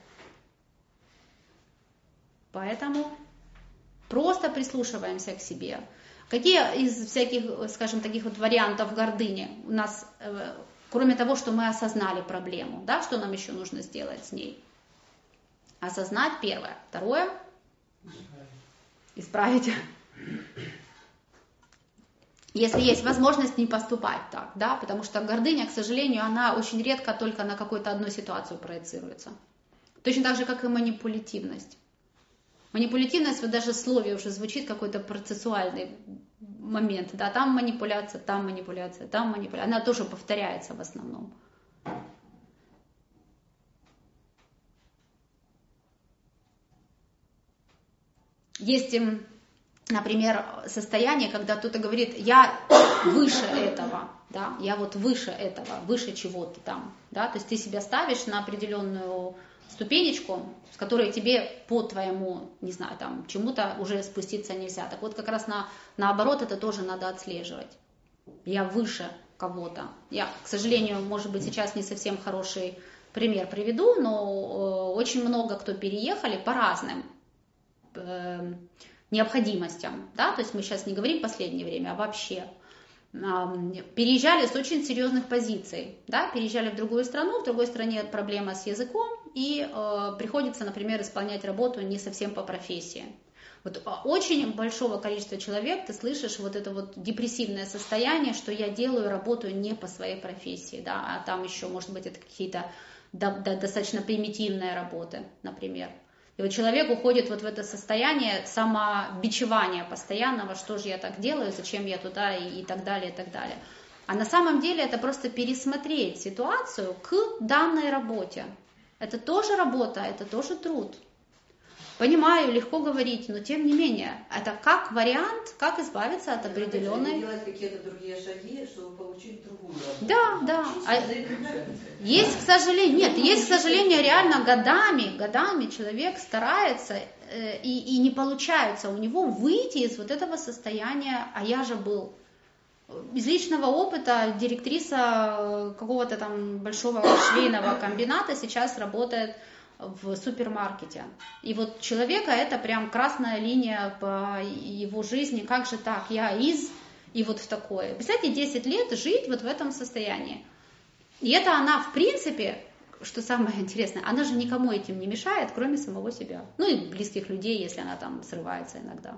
Поэтому просто прислушиваемся к себе. Какие из всяких, скажем, таких вот вариантов гордыни у нас, э, кроме того, что мы осознали проблему, да, что нам еще нужно сделать с ней? Осознать первое. Второе. Исправить. Если есть возможность не поступать так, да, потому что гордыня, к сожалению, она очень редко только на какую-то одну ситуацию проецируется. Точно так же, как и манипулятивность. Манипулятивность, вот даже в слове уже звучит какой-то процессуальный момент, да, там манипуляция, там манипуляция, там манипуляция, она тоже повторяется в основном. Есть, например, состояние, когда кто-то говорит, я выше этого, да, я вот выше этого, выше чего-то там, да, то есть ты себя ставишь на определенную ступенечку, с которой тебе по твоему, не знаю, там, чему-то уже спуститься нельзя. Так вот, как раз на, наоборот, это тоже надо отслеживать. Я выше кого-то. Я, к сожалению, может быть, сейчас не совсем хороший пример приведу, но очень много кто переехали по разным необходимостям, да, то есть мы сейчас не говорим в последнее время, а вообще переезжали с очень серьезных позиций, да, переезжали в другую страну, в другой стране проблема с языком, и э, приходится, например, исполнять работу не совсем по профессии. Вот очень большого количества человек ты слышишь вот это вот депрессивное состояние, что я делаю работу не по своей профессии, да, а там еще, может быть, это какие-то до, до, достаточно примитивные работы, например. И вот человек уходит вот в это состояние самобичевания постоянного, что же я так делаю, зачем я туда и, и так далее, и так далее. А на самом деле это просто пересмотреть ситуацию к данной работе. Это тоже работа, это тоже труд. Понимаю, легко говорить, но тем не менее, это как вариант, как избавиться от определенной...
Делать какие-то другие шаги, чтобы получить другую работу.
Да, да. А есть, к сожалению, нет, есть, к сожалению, реально годами, годами человек старается э, и, и не получается у него выйти из вот этого состояния, а я же был. Из личного опыта директриса какого-то там большого швейного комбината сейчас работает в супермаркете. И вот человека это прям красная линия по его жизни. Как же так? Я из и вот в такое. Представьте, десять лет жить вот в этом состоянии. И это она, в принципе, что самое интересное, она же никому этим не мешает, кроме самого себя. Ну и близких людей, если она там срывается иногда.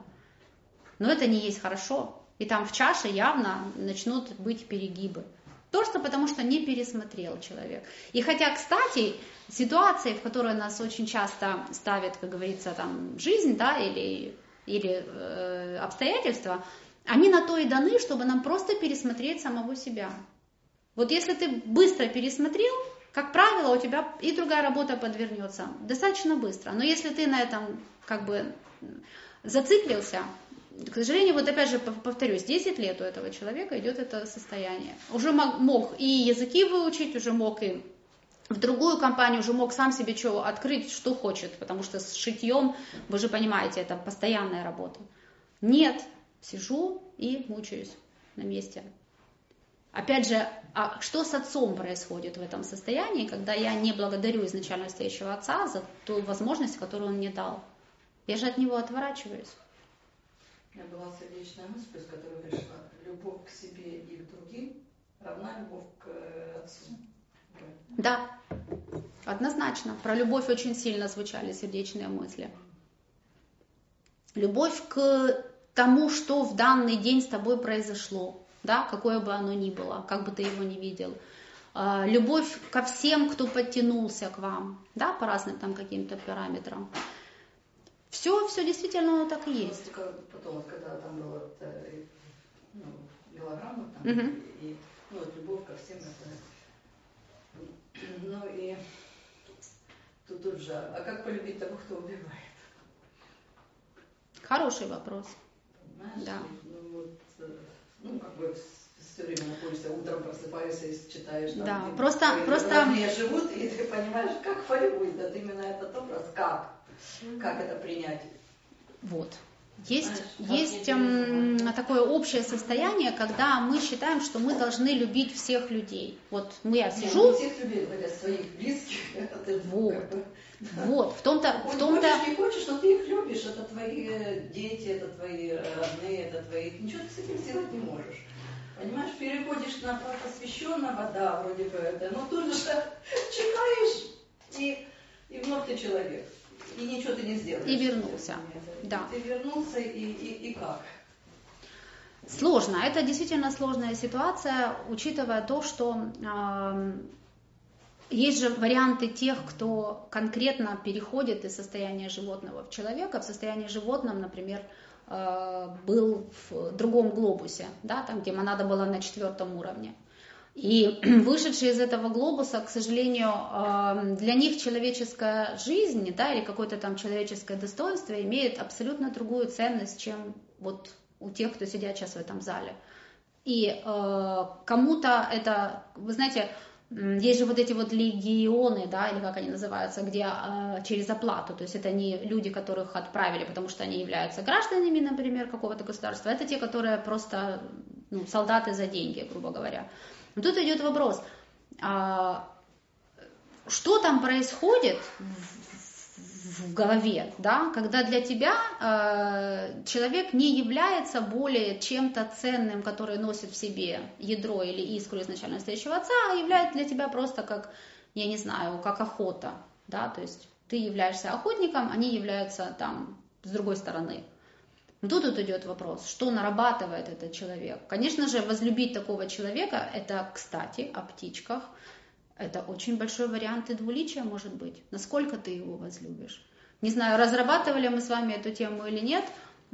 Но это не есть хорошо. И там в чаше явно начнут быть перегибы. Просто потому, что не пересмотрел человек. И хотя, кстати, ситуации, в которые нас очень часто ставят, как говорится, там, жизнь, да, или, или э, обстоятельства, они на то и даны, чтобы нам просто пересмотреть самого себя. Вот если ты быстро пересмотрел, как правило, у тебя и другая работа подвернется достаточно быстро. Но если ты на этом как бы зациклился, к сожалению, вот опять же повторюсь, десять лет у этого человека идет это состояние. Уже мог и языки выучить, уже мог и в другую компанию, уже мог сам себе что открыть, что хочет, потому что с шитьем, вы же понимаете, это постоянная работа. Нет, сижу и мучаюсь на месте. Опять же, а что с отцом происходит в этом состоянии, когда я не благодарю изначально стоящего отца за ту возможность, которую он мне дал? Я же от него отворачиваюсь.
У меня была сердечная мысль, с которой пришла. Любовь к себе и к другим равна любовь к отцу.
Да, однозначно. Про любовь очень сильно звучали сердечные мысли. Любовь к тому, что в данный день с тобой произошло, да, какое бы оно ни было, как бы ты его ни видел. Любовь ко всем, кто подтянулся к вам, да, по разным там каким-то параметрам. Все, все действительно оно так и есть.
Потом, когда там была ну, мелограмма, там,
угу.
и ну, вот, любовь ко всем, это... Ну и тут, тут же, а как полюбить того, кто убивает?
Хороший вопрос.
Понимаешь?
Да.
Ну, вот, ну, как бы все время находишься, утром просыпаешься и читаешь. Там,
да,
и,
просто...
И
просто...
живут, и ты понимаешь, как полюбить, вот именно этот образ, как? Как это принять?
Вот. Есть, есть эм, такое общее состояние, когда мы считаем, что мы должны любить всех людей. Вот мы я сижу...
Не всех людей, только своих близких.
Вот. Как бы, вот. В том-то... В том-то...
Хочешь, не хочешь, но ты их любишь. Это твои дети, это твои родные, это твои... Ничего ты с этим сделать не можешь. Понимаешь, переходишь на посвященного, да, вроде бы это, но тут же читаешь, и, и вновь ты человек. И ничего ты не сделаешь.
И вернулся. Да.
Ты вернулся, и, и, и как?
Сложно. Это действительно сложная ситуация, учитывая то, что э, есть же варианты тех, кто конкретно переходит из состояния животного в человека. В состоянии животного, например, э, был в другом глобусе, да, там, где монада была на четвертом уровне. И вышедшие из этого глобуса, к сожалению, для них человеческая жизнь, да, или какое-то там человеческое достоинство имеет абсолютно другую ценность, чем вот у тех, кто сидят сейчас в этом зале. И э, кому-то это, вы знаете, есть же вот эти вот легионы, да, или как они называются, где э, через оплату, то есть это не люди, которых отправили, потому что они являются гражданами, например, какого-то государства, это те, которые просто, ну, солдаты за деньги, грубо говоря. Но тут идет вопрос, а, что там происходит в, в голове, да, когда для тебя а, человек не является более чем-то ценным, который носит в себе ядро или искру изначально настоящего отца, а является для тебя просто как, я не знаю, как охота, да, то есть ты являешься охотником, они являются там с другой стороны. Но тут вот идет вопрос, что нарабатывает этот человек. Конечно же, возлюбить такого человека, это, кстати, о птичках, это очень большой вариант и двуличия может быть. Насколько ты его возлюбишь? Не знаю, разрабатывали мы с вами эту тему или нет.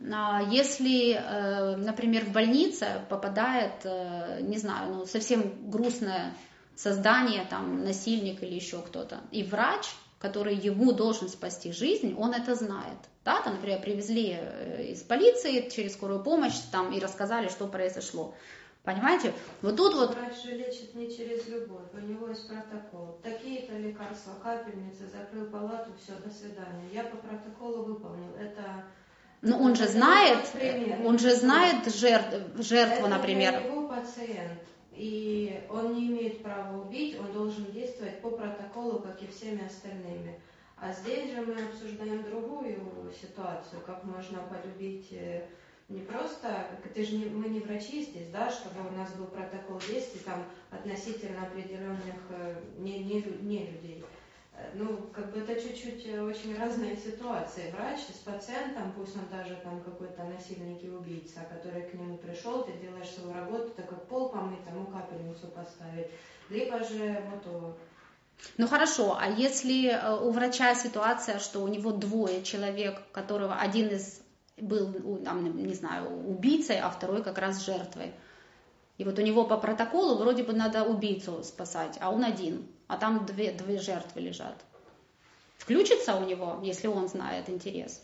Если, например, в больнице попадает, не знаю, ну, совсем грустное создание, там, насильник или еще кто-то, и врач, который ему должен спасти жизнь, он это знает. Да, там, например, привезли из полиции через скорую помощь там, и рассказали, что произошло. Понимаете? Вот тут вот...
Врач же лечит не через любовь, у него есть протокол. Такие-то лекарства, капельницы, закрыл палату, все, до свидания. Я по протоколу выполнил. Это...
Но он же знает, он же знает жертв, жертву, например.
Это его пациент. И он не имеет права убить, он должен действовать по протоколу, как и всеми остальными. А здесь же мы обсуждаем другую ситуацию, как можно полюбить не просто, ты же не, мы не врачи здесь, да, чтобы у нас был протокол действий там относительно определенных не, не, не людей. Ну, как бы это чуть-чуть очень разные ситуации. Врач с пациентом, пусть он даже там какой-то насильник и убийца, который к нему пришел, ты делаешь свою работу, так как пол помыть, тому капельницу поставить. Либо же вот у...
Ну хорошо, а если у врача ситуация, что у него двое человек, которого один из был, там, не знаю, убийцей, а второй как раз жертвой. И вот у него по протоколу вроде бы надо убийцу спасать, а он один, а там две, две жертвы лежат. Включится у него, если он знает интерес?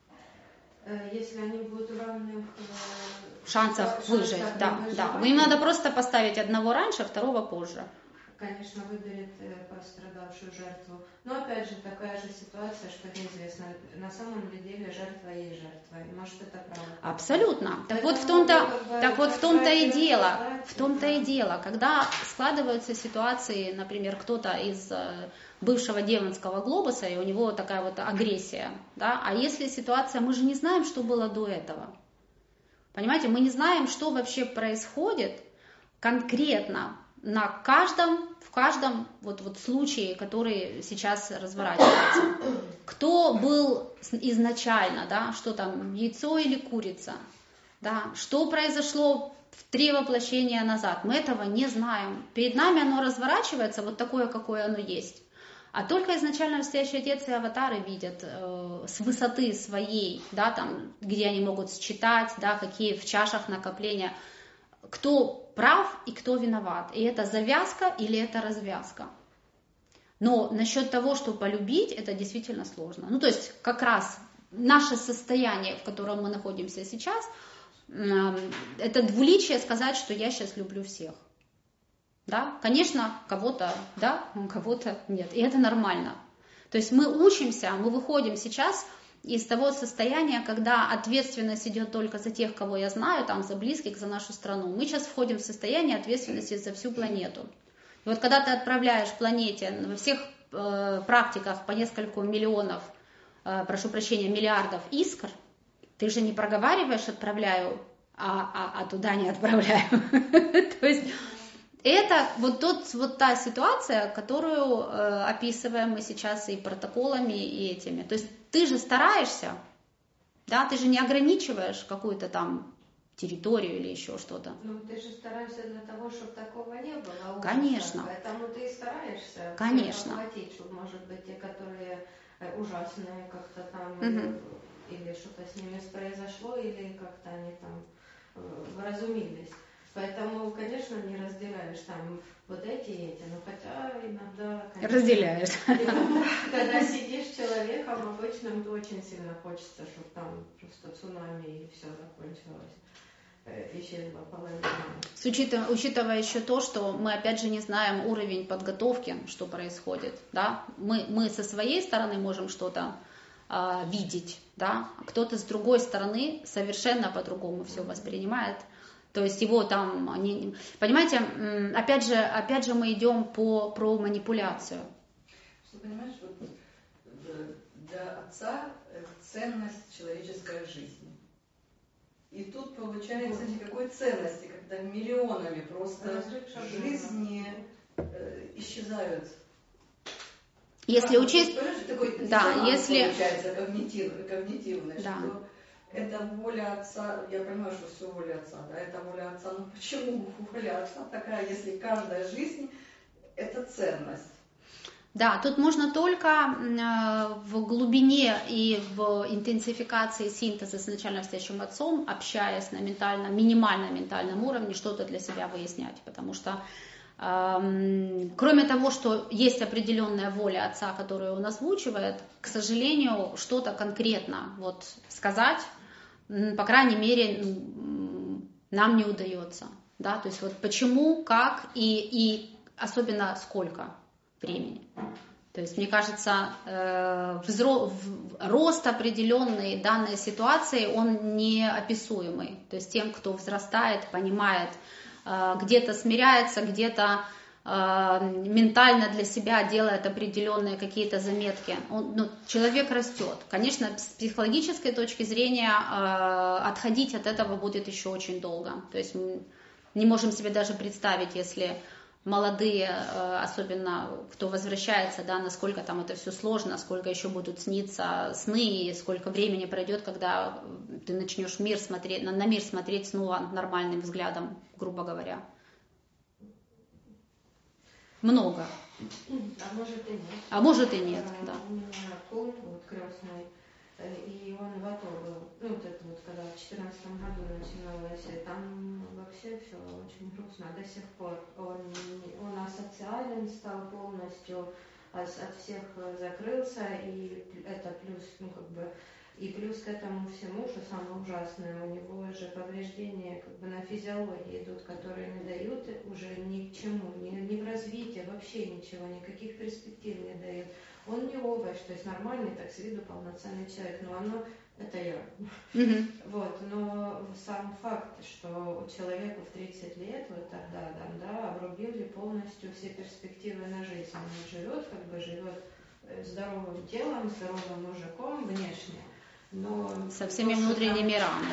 Если они будут в равных
шансах выжить, да, да. Им надо просто поставить одного раньше, второго позже.
конечно, выберет пострадавшую жертву. Но опять же, такая же ситуация, что неизвестно. На самом ли деле жертва есть жертва. И может, это правда.
Абсолютно. Так
Поэтому
вот в том-то,
как бы,
так вот в том-то и дело.
брать,
В том-то
да.
и дело. Когда складываются ситуации, например, кто-то из бывшего Демонского глобуса, и у него такая вот агрессия, да, а если ситуация, мы же не знаем, что было до этого. Понимаете, мы не знаем, что вообще происходит конкретно на каждом, в каждом вот, вот случае, который сейчас разворачивается. Кто был изначально, да, что там, яйцо или курица, да, что произошло в три воплощения назад, мы этого не знаем. Перед нами оно разворачивается вот такое, какое оно есть. А только изначально Настоящий Отец и аватары видят э, с высоты своей, да, там, где они могут считать, да, какие в чашах накопления, кто прав и кто виноват. И это завязка или это развязка. Но насчет того, что полюбить, это действительно сложно. Ну, то есть как раз наше состояние, в котором мы находимся сейчас, э, это двуличие сказать, что я сейчас люблю всех. Да? Конечно, кого-то да, кого-то нет. И это нормально. То есть мы учимся, мы выходим сейчас из того состояния, когда ответственность идет только за тех, кого я знаю, там, за близких, за нашу страну. Мы сейчас входим в состояние ответственности за всю планету. И вот когда ты отправляешь планете во всех э, практиках по нескольку миллионов, э, прошу прощения, миллиардов искр, ты же не проговариваешь «отправляю», а, а, а туда не отправляю. То есть это вот, тот, вот та ситуация, которую э, описываем мы сейчас и протоколами, и этими. То есть ты же стараешься, да, ты же не ограничиваешь какую-то там территорию или еще что-то.
Ну, ты же стараешься для того, чтобы такого не было. Ужаса.
Конечно.
Поэтому ты и стараешься.
Конечно.
Охватить, чтобы, может быть, те, которые ужасные как-то там,
Угу.
или, или что-то с ними произошло, или как-то они там вразумились. Поэтому, конечно, не разделяешь там вот эти и эти, но хотя иногда... Конечно,
разделяешь.
Иногда, когда сидишь с человеком обычным, то очень сильно хочется, чтобы там просто цунами и все закончилось. Исчезла половина.
С учитывая, учитывая еще то, что мы опять же не знаем уровень подготовки, что происходит. Да? Мы, мы со своей стороны можем что-то э, видеть, да? А кто-то с другой стороны совершенно по-другому все воспринимает. То есть его там, они, понимаете, опять же, опять же мы идем по, про манипуляцию.
Что, понимаешь, вот для отца ценность человеческой жизни. И тут получается никакой ценности, когда миллионами просто жизни э, исчезают.
Если
а,
учесть,
такой
да, если
получается когнитивный, когнитивный
да.
что это воля отца, я понимаю, что все воля отца, да, это воля отца, но почему воля отца такая, если каждая жизнь это ценность?
Да, тут можно только в глубине и в интенсификации синтеза с начально стоящим отцом, общаясь на ментально, минимально ментальном уровне, что-то для себя выяснять, потому что эм, кроме того, что есть определенная воля отца, которую он озвучивает, к сожалению, что-то конкретно вот сказать, по крайней мере, нам не удается, да, то есть вот почему, как и, и особенно сколько времени. То есть, мне кажется, взро... рост определенный данной ситуации, он неописуемый. То есть, тем, кто взрастает, понимает, где-то смиряется, где-то ментально для себя делает определенные какие-то заметки. Он, ну, человек растет. Конечно, с психологической точки зрения отходить от этого будет еще очень долго. То есть, мы не можем себе даже представить, если... молодые, особенно кто возвращается, да, насколько там это все сложно, сколько еще будут сниться сны, и сколько времени пройдет, когда ты начнешь мир смотреть, на, на мир смотреть снова нормальным взглядом, грубо говоря. Много.
А может и нет.
А может и нет,
а,
да.
У меня кум, вот крестный, и он в АТО был, ну вот это вот, когда в четырнадцатом году начиналось, и там вообще все очень грустно до сих пор. Он, он асоциален стал полностью, от всех закрылся, и это плюс, ну как бы, и плюс к этому всему, что самое ужасное, у него же повреждения как бы на физиологии идут, которые не дают уже ни к чему, ни, ни в развития, вообще ничего, никаких перспектив не дает. Он не овощ, то есть нормальный, так с виду полноценный человек, но оно, это я. Mm-hmm. Вот, но сам факт, что человеку в тридцать лет, вот тогда, да, да, обрубили полностью все перспективы на жизнь. Он живет, как бы живет здоровым телом, здоровым мужиком внешне, но
со всеми внутренними ранами.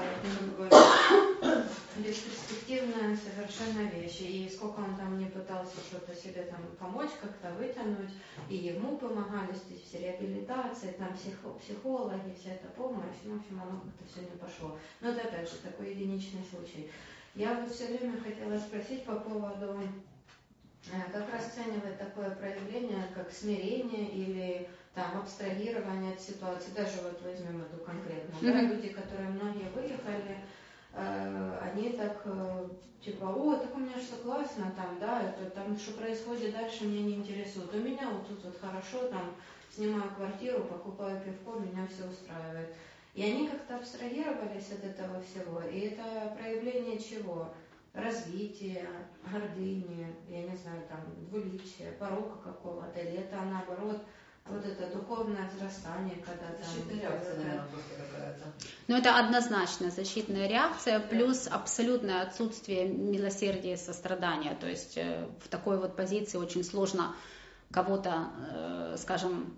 Да, бесперспективная совершенно вещь. И сколько он там не пытался что-то себе там помочь, как-то вытянуть, и ему помогали здесь все реабилитации, там психо- психологи, вся эта помощь, ну, в общем, оно как-то все не пошло. Но это опять же такой единичный случай. Я вот все время хотела спросить по поводу, как расценивать такое проявление, как смирение или там абстрагирование от ситуации, даже вот возьмем эту конкретно, mm-hmm. да, люди, которые многие выехали, э, они так, э, типа, о, так у меня все классно, там, да, это там, что происходит дальше, меня не интересует. У меня вот тут вот хорошо, там, снимаю квартиру, покупаю пивко, меня все устраивает. И они как-то абстрагировались от этого всего, и это проявление чего? Развития, гордыни, я не знаю, там, двуличия, порока какого-то, или это наоборот, вот это духовное взрастание, когда там...
Защитная реакция, наверное, просто какая-то.
Ну, это однозначно защитная реакция, плюс абсолютное отсутствие милосердия и сострадания. То есть э, в такой вот позиции очень сложно кого-то, э, скажем,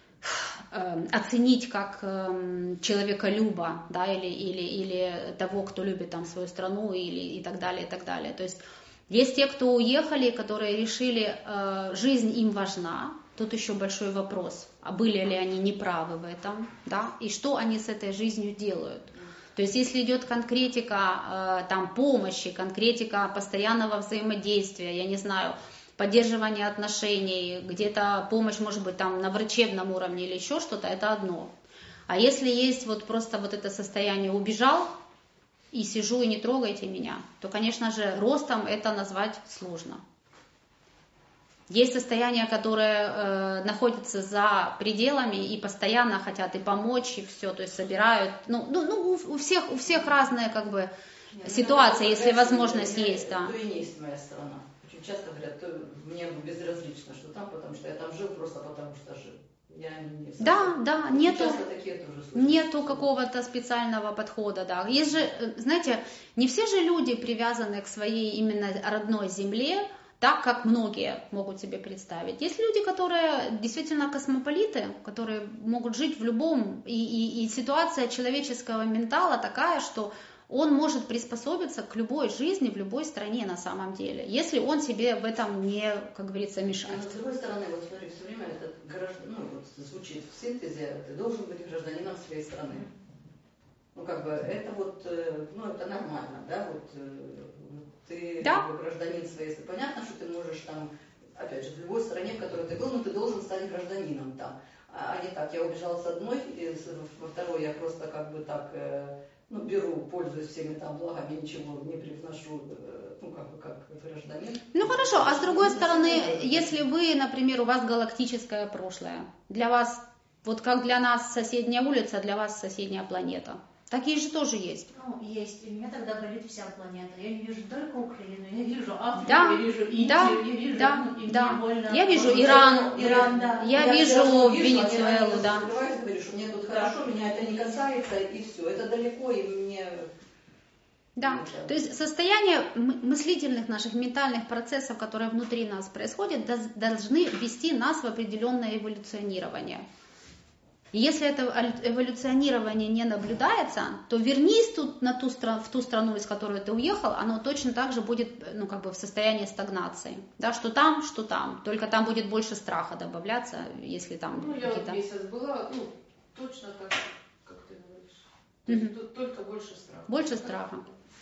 э, оценить как э, человеколюба, да, или, или, или того, кто любит там свою страну, или, и так далее, и так далее. То есть есть те, кто уехали, которые решили, э, жизнь им важна. Тут еще большой вопрос, а были ли они неправы в этом, да, и что они с этой жизнью делают. То есть если идет конкретика э, там, помощи, конкретика постоянного взаимодействия, я не знаю, поддерживания отношений, где-то помощь может быть там, на врачебном уровне или еще что-то, это одно. А если есть вот просто вот это состояние убежал и сижу и не трогайте меня, то, конечно же, ростом это назвать сложно. Есть состояния, которые э, находятся за пределами и постоянно хотят и помочь, и все, то есть собирают. Ну, ну, ну у, у, всех, у всех разные как бы Нет, ситуации, ну, если возможность
я,
есть. Да.
То и не есть моя страна. Очень часто говорят, то мне безразлично, что там, потому что я там жил, просто потому что жил. Я не
да, да, нету,
такие тоже
нету какого-то специального подхода, да. Есть же, знаете, не все же люди привязаны к своей именно родной земле, так, как многие могут себе представить. Есть люди, которые действительно космополиты, которые могут жить в любом, и, и, и ситуация человеческого ментала такая, что он может приспособиться к любой жизни в любой стране на самом деле, если он себе в этом не, как говорится, мешает.
Но с другой стороны, вот смотри, все время этот граждан, ну, вот звучит в синтезе, ты должен быть гражданином своей страны. Ну, как бы, это вот, ну, это нормально, да, вот, ты
да.
как бы гражданин своей страны. Понятно, что ты можешь там, опять же, в любой стране, в которой ты был, но ты должен стать гражданином там. А не так, я убежал с одной, и во второй я просто как бы так, ну, беру, пользуюсь всеми там благами, ничего не привношу, ну, как бы, как гражданин.
Ну, хорошо, а с другой стороны, если вы, например, у вас галактическое прошлое, для вас, вот как для нас соседняя улица, для вас соседняя планета. Такие же тоже есть.
Ну, есть. И меня тогда болит вся планета. Я не вижу только Украину, я вижу Африку,
да,
я вижу Индию,
да,
я вижу,
да,
ну, и
да.
мне больно.
Я вижу Иран,
Иран, да.
Я, я вижу Венесуэлу, да.
Ты говоришь, мне тут хорошо, меня это не касается, и все. Это далеко, и мне...
Да, то есть состояние мыслительных наших ментальных процессов, которые внутри нас происходят, должны ввести нас в определенное эволюционирование. И если это эволюционирование не наблюдается, то вернись тут на ту, в ту страну, из которой ты уехал, оно точно так же будет, ну, как бы в состоянии стагнации. Да, что там, что там. Только там будет больше страха добавляться, если там
ну,
какие-то...
Ну, я вот месяц была, ну, точно так, как ты говоришь. То есть
Mm-hmm.
тут только больше страха.
Больше страха.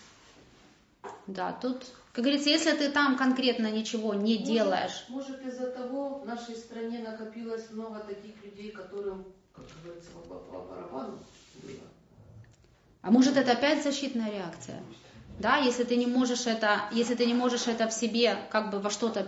Да, тут, как говорится, если ты там конкретно ничего не
может,
делаешь...
Может, из-за того в нашей стране накопилось много таких людей, которым, как говорится, по, по барабану было.
А может, это опять защитная реакция? Да, если ты не можешь это, если ты не можешь это в себе как бы во что-то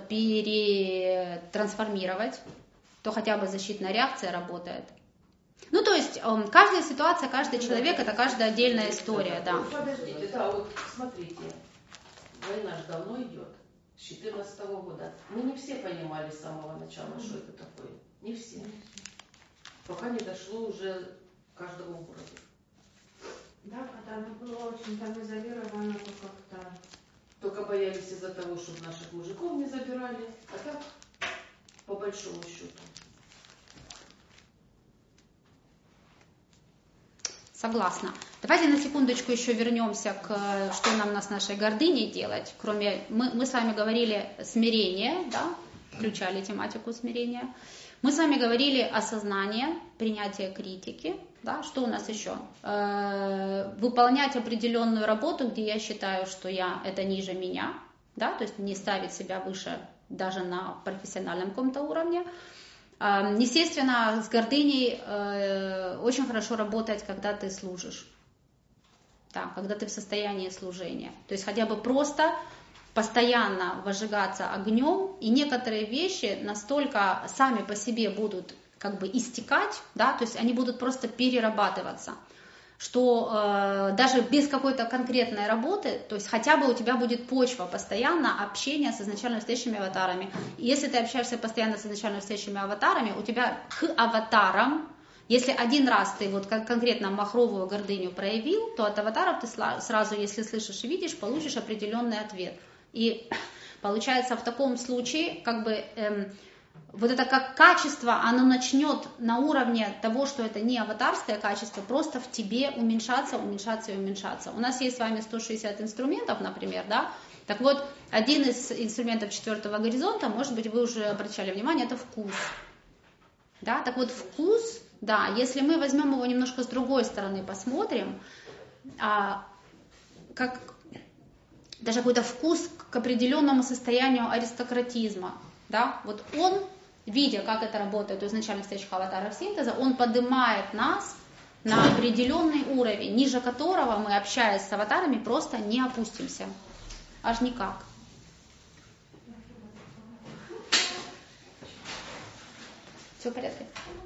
перетрансформировать, то хотя бы защитная реакция работает. Ну, то есть, каждая ситуация, каждый человек, это каждая отдельная история, да.
Подождите, да, вот смотрите, война же давно идет. с четырнадцатого года. Мы не все понимали с самого начала, что это такое. Не все. Пока не дошло уже каждого города.
Да, когда оно было очень там изолировано, то как-то...
Только боялись из-за того, чтобы наших мужиков не забирали, а так, по большому счету.
Согласна. Давайте на секундочку еще вернемся к, что нам с нашей гордыней делать. Кроме, мы, мы с вами говорили смирение, да, включали тематику смирения. Мы с вами говорили осознание, принятие критики. Да, что у нас еще? Э, выполнять определенную работу, где я считаю, что я это ниже меня, да, то есть не ставить себя выше даже на профессиональном каком-то уровне. Э, естественно, с гордыней э, очень хорошо работать, когда ты служишь, да, когда ты в состоянии служения. То есть хотя бы просто постоянно возжигаться огнем, и некоторые вещи настолько сами по себе будут как бы истекать, да, то есть они будут просто перерабатываться, что э, даже без какой-то конкретной работы, то есть хотя бы у тебя будет почва постоянно общения с изначально стоящими аватарами. И если ты общаешься постоянно с изначально стоящими аватарами, у тебя к аватарам, если один раз ты вот конкретно махровую гордыню проявил, то от аватаров ты сразу, если слышишь и видишь, получишь определенный ответ. И получается в таком случае как бы... Эм, вот это как качество, оно начнет на уровне того, что это не аватарское качество, просто в тебе уменьшаться, уменьшаться и уменьшаться. У нас есть с вами сто шестьдесят инструментов, например, да? Так вот, один из инструментов четвертого горизонта, может быть, вы уже обращали внимание, это вкус. Да? Так вот, вкус, да, если мы возьмем его немножко с другой стороны, посмотрим, а, как даже какой-то вкус к определенному состоянию аристократизма. Да? Вот он, видя, как это работает у изначально стоящих аватаров синтеза, он поднимает нас на определенный уровень, ниже которого мы, общаясь с аватарами, просто не опустимся. Аж никак. Все в порядке?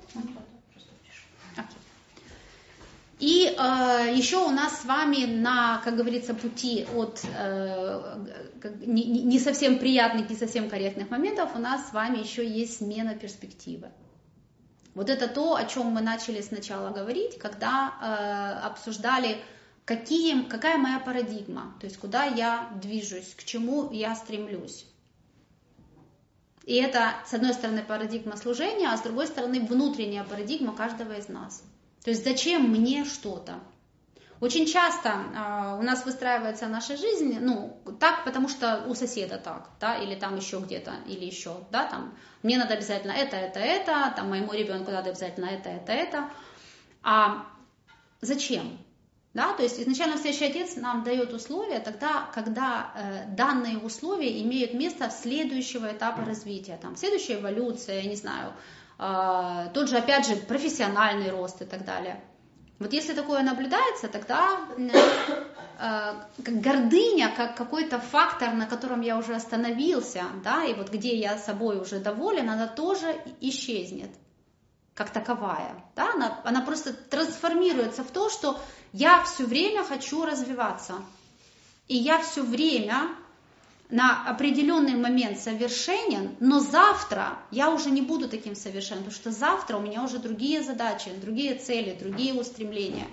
Okay. И э, еще у нас с вами на, как говорится, пути от э, не, не совсем приятных, не совсем корректных моментов, у нас с вами еще есть смена перспективы. Вот это то, о чем мы начали сначала говорить, когда э, обсуждали, какие, какая моя парадигма, то есть куда я движусь, к чему я стремлюсь. И это, с одной стороны, парадигма служения, а с другой стороны, внутренняя парадигма каждого из нас. То есть зачем мне что-то? Очень часто э, у нас выстраивается наша жизнь, ну, так, потому что у соседа так, да, или там еще где-то, или еще, да, там, мне надо обязательно это, это, это, там, моему ребенку надо обязательно это, это, это. А зачем? Да, то есть изначально стоящий отец нам дает условия тогда, когда э, данные условия имеют место следующего этапа развития, там, следующая эволюция, я не знаю, э, тот же, опять же, профессиональный рост и так далее. Вот если такое наблюдается, тогда э, гордыня, как какой-то фактор, на котором я уже остановился, да, и вот где я собой уже доволен, она тоже исчезнет, как таковая. Да? Она, она просто трансформируется в то, что я все время хочу развиваться. И я все время на определенный момент совершенен, но завтра я уже не буду таким совершенным, потому что завтра у меня уже другие задачи, другие цели, другие устремления.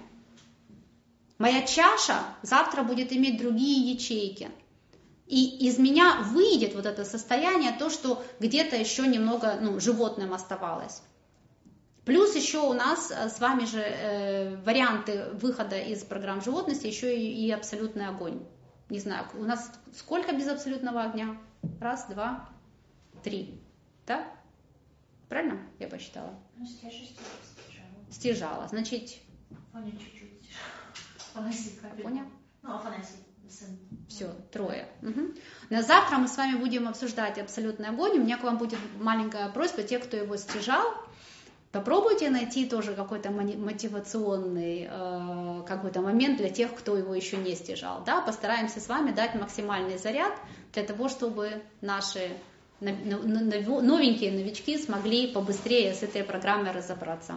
Моя чаша завтра будет иметь другие ячейки. И из меня выйдет вот это состояние, то, что где-то еще немного ну, животным оставалось. Плюс еще у нас с вами же э, варианты выхода из программ животности, еще и, и абсолютный огонь. Не знаю, у нас сколько без абсолютного огня? Раз, два, три. Да? Правильно я посчитала?
Ну, стяжа стяжала.
Стяжала. Значит...
Афоня чуть-чуть стяжала. Афанасий капель.
Афоня?
Ну, Афанасий, сын.
Все, трое. Угу. На завтра мы с вами будем обсуждать абсолютный огонь. У меня к вам будет маленькая просьба, те, кто его стяжал, попробуйте найти тоже какой-то мотивационный э, какой-то момент для тех, кто его еще не стяжал. Да? Постараемся с вами дать максимальный заряд для того, чтобы наши новенькие новички смогли побыстрее с этой программой разобраться.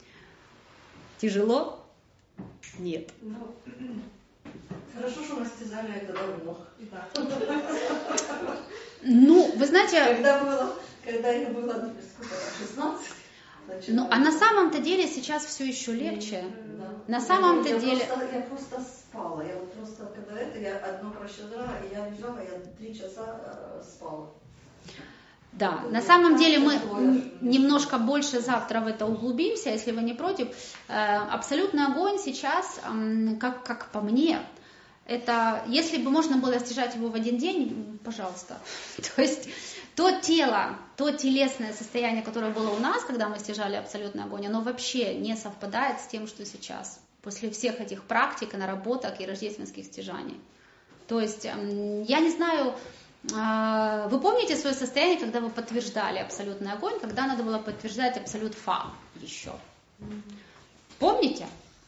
Тяжело? Нет.
Ну, хорошо, что мы стязали это давно.
Да.
Ну, вы знаете...
Когда, было, когда я была, сколько, шестнадцать,
ну, а на самом-то деле сейчас все еще легче.
Да.
На самом-то
я
деле...
Просто, я просто спала. Я вот просто, когда это, я одно прощадра, и я лежала, я три часа э, спала.
Да, на самом деле мы немножко больше завтра в это углубимся, если вы не против. Абсолютный огонь сейчас, как, как по мне, это, если бы можно было стяжать его в один день, пожалуйста. То есть то тело, то телесное состояние, которое было у нас, когда мы стяжали абсолютный огонь, оно вообще не совпадает с тем, что сейчас. После всех этих практик, наработок и рождественских стяжаний. То есть я не знаю... Вы помните свое состояние, когда вы подтверждали абсолютный огонь, когда надо было подтверждать абсолют фа еще? Помните?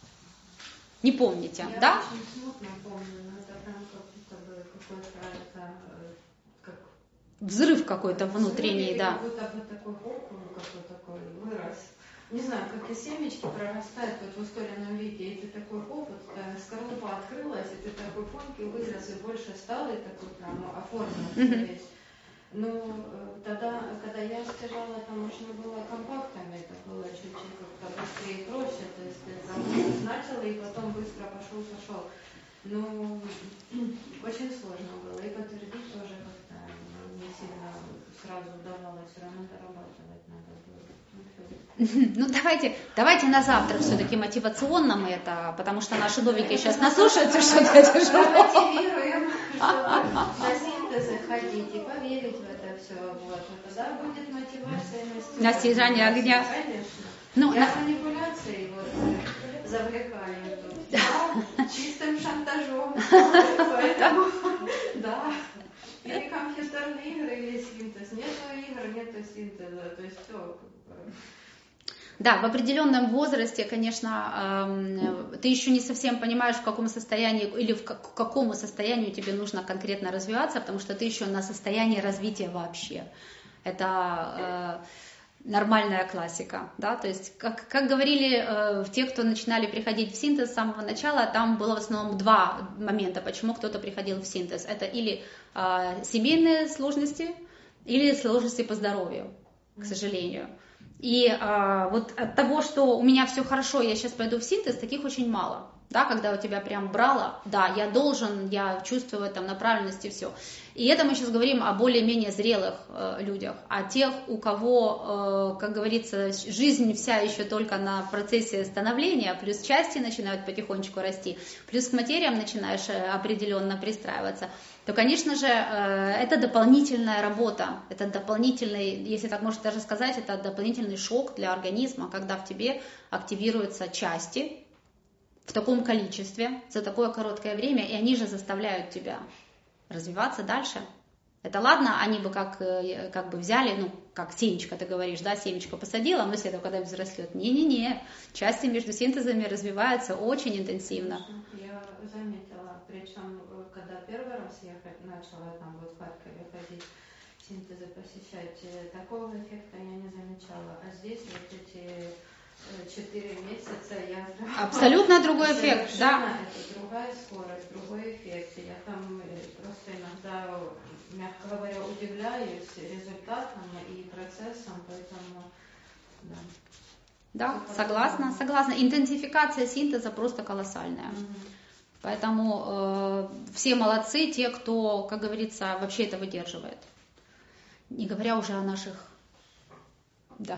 Не помните,
я
да?
Я очень смутно помню, но это прям как будто бы какой-то это, как...
Взрыв какой-то внутренний,
взрыв,
да.
Как будто бы такой хоп, какой такой вырос. Не знаю, как и семечки прорастают вот в ускоренном виде, и ты такой опыт, скорлупа открылась, и ты такой поньки вырос, и больше стал, и такой прям оформился mm-hmm. весь. Ну, тогда, когда я стяжала, там можно было компактами, это было чуть-чуть как-то быстрее и проще, то есть ты там начала, и потом быстро пошел-пошел. Ну, очень сложно было, и подтвердить тоже как-то не сильно сразу удавалось, все равно дорабатывать надо было.
Ну, давайте, давайте на завтра все-таки мотивационно мы это, потому что наши новенькие сейчас наслушаются, что-то тяжело.
Мотивируем, чтобы на синтезы ходить и поверить в это все. Вот. И тогда будет мотивация на
стяжание огня.
Конечно.
Ну,
Я
на...
манипуляции вот завлекаю тут. Да, чистым шантажом. Поэтому, да. Или компьютерные игры, или синтез. Нету игр, нету синтеза. То есть все.
Да, в определенном возрасте, конечно, ты еще не совсем понимаешь, в каком состоянии или в к какому состоянию тебе нужно конкретно развиваться, потому что ты еще на состоянии развития вообще. Это э, нормальная классика, да, то есть, как, как говорили э, те, кто начинали приходить в синтез с самого начала, там было в основном два момента, почему кто-то приходил в синтез. Это или э, семейные сложности, или сложности по здоровью, к сожалению. И а, вот от того, что у меня все хорошо, я сейчас пойду в синтез, таких очень мало. Да, когда у тебя прям брало, да, я должен, я чувствую в этом направленности все. И это мы сейчас говорим о более-менее зрелых э, людях, о тех, у кого, э, как говорится, жизнь вся еще только на процессе становления, плюс части начинают потихонечку расти, плюс к материям начинаешь определенно пристраиваться, то, конечно же, это дополнительная работа, это дополнительный, если так можно даже сказать, это дополнительный шок для организма, когда в тебе активируются части в таком количестве, за такое короткое время, и они же заставляют тебя развиваться дальше. Это ладно, они бы как, как бы взяли, ну, как семечко, ты говоришь, да, семечко посадила, но если это когда взрослет, не-не-не, части между синтезами развиваются очень интенсивно.
Я заметила, причем, когда первый раз я начала там вот в Харькове ходить, синтезы посещать, такого эффекта я не замечала, а здесь вот эти четыре месяца я...
Абсолютно другой эффект, да.
Это другая скорость, другой эффект. Я там просто иногда, мягко говоря, удивляюсь результатам и процессам, поэтому... Да,
да, согласна, согласна. Интенсификация синтеза просто колоссальная. Mm-hmm. Поэтому э, все молодцы, те, кто, как говорится, вообще это выдерживает. Не говоря уже о наших... Да,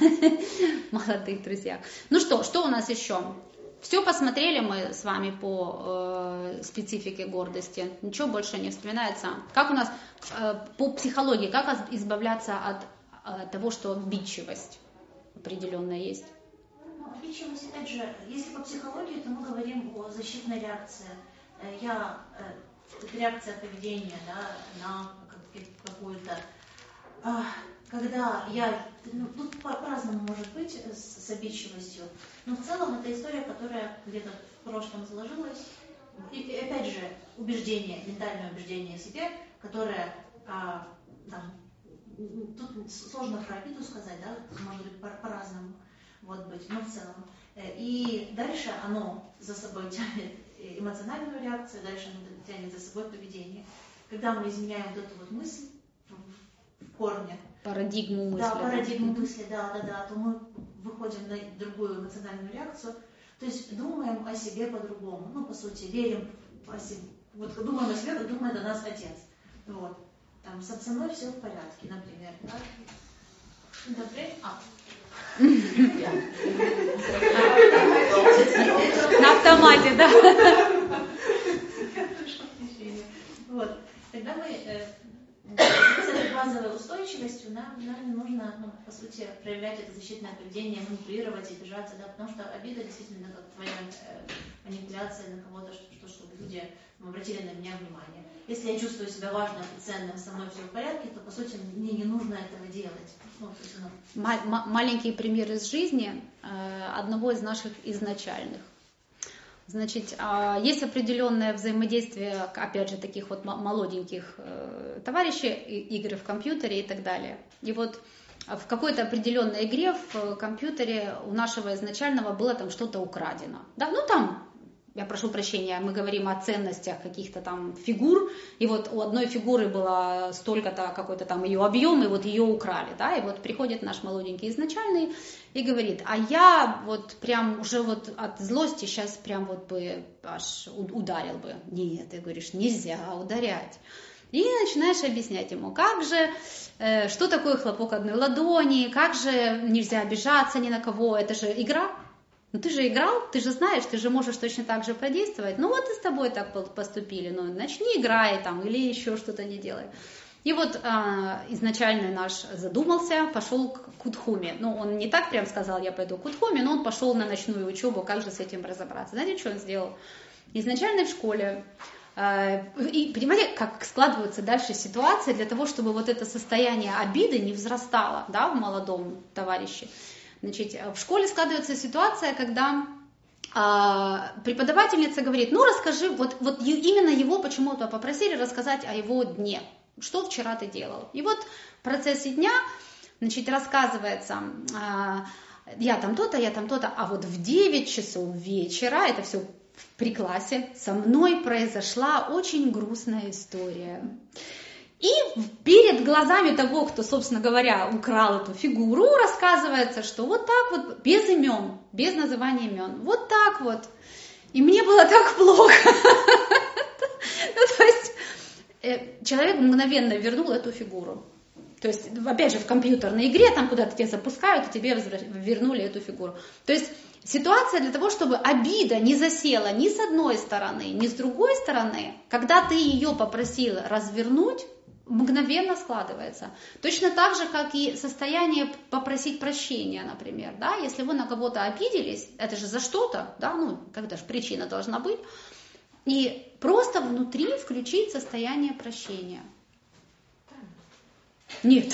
молодых друзьях. Ну что, что у нас еще? Все посмотрели мы с вами по э, специфике гордости. Ничего больше не вспоминается. Как у нас э, по психологии, как избавляться от э, того, что обидчивость определенная есть?
Обидчивость, опять же, если по психологии, то мы говорим о защитной реакции. Я, э, реакция поведения, да, на какую-то... Э, когда я, ну, тут по-разному может быть с, с обидчивостью, но в целом это история, которая где-то в прошлом сложилась, и, и опять же убеждение, ментальное убеждение о себе, которое, а, там, тут сложно про обиду сказать, да, может быть по- по-разному, вот быть, но в целом. И дальше оно за собой тянет эмоциональную реакцию, дальше оно тянет за собой поведение. Когда мы изменяем вот эту вот мысль, корни.
Парадигму мысли.
Да, парадигму мысли, да, да, да, то мы выходим на другую эмоциональную реакцию, то есть думаем о себе по-другому, ну, по сути, верим о себе, вот думаем о себе, как думает о нас отец, вот, там, со, со мной все в порядке, например, да, например, а.
На автомате, да.
Вот, тогда мы с этой базовой устойчивостью нам, нам не нужно, ну, по сути, проявлять это защитное поведение, манипулировать, обижаться, да, потому что обида действительно как твоя э, манипуляция на кого-то, что, что, чтобы люди ну, обратили на меня внимание. Если я чувствую себя важным и ценным, со мной все в порядке, то, по сути, мне не нужно этого делать. Ну, то есть, ну...
Ма- маленький пример из жизни э, одного из наших изначальных. Значит, есть определенное взаимодействие, опять же, таких вот молоденьких товарищей, игры в компьютере и так далее. И вот в какой-то определенной игре в компьютере у нашего изначального было там что-то украдено. Да, ну там, я прошу прощения, мы говорим о ценностях каких-то там фигур, и вот у одной фигуры было столько-то, какой-то там ее объем, и вот ее украли, да, и вот приходит наш молоденький изначальный и говорит, а я вот прям уже вот от злости сейчас прям вот бы аж ударил бы. Нет, ты говоришь, нельзя ударять. И начинаешь объяснять ему, как же, э, что такое хлопок одной ладони, как же нельзя обижаться ни на кого, это же игра. Ну ты же играл, ты же знаешь, ты же можешь точно так же подействовать. Ну вот и с тобой так поступили, ну начни играй там или еще что-то не делай. И вот а, изначально наш задумался, пошел к Кудхуме. Ну он не так прям сказал, я пойду к Кудхуме, но он пошел на ночную учебу, как же с этим разобраться. Знаете, что он сделал? Изначально в школе, а, и понимаете, как складываются дальше ситуации для того, чтобы вот это состояние обиды не взрастало, да, в молодом товарище. Значит, в школе складывается ситуация, когда а, преподавательница говорит, ну расскажи, вот, вот именно его почему-то попросили рассказать о его дне, что вчера ты делал. И вот в процессе дня, значит, рассказывается, а, я там то-то, я там то-то, а вот в девять часов вечера, это все при классе, со мной произошла очень грустная история. И перед глазами того, кто, собственно говоря, украл эту фигуру, рассказывается, что вот так вот, без имен, без называния имен, вот так вот. И мне было так плохо. Ну, то есть человек мгновенно вернул эту фигуру. То есть, опять же, в компьютерной игре, там куда-то тебя запускают, и тебе вернули эту фигуру. То есть ситуация для того, чтобы обида не засела ни с одной стороны, ни с другой стороны, когда ты ее попросил развернуть, мгновенно складывается. Точно так же, как и состояние попросить прощения, например. Да? Если вы на кого-то обиделись, это же за что-то, да? Ну, когда же причина должна быть, и просто внутри включить состояние прощения. Нет.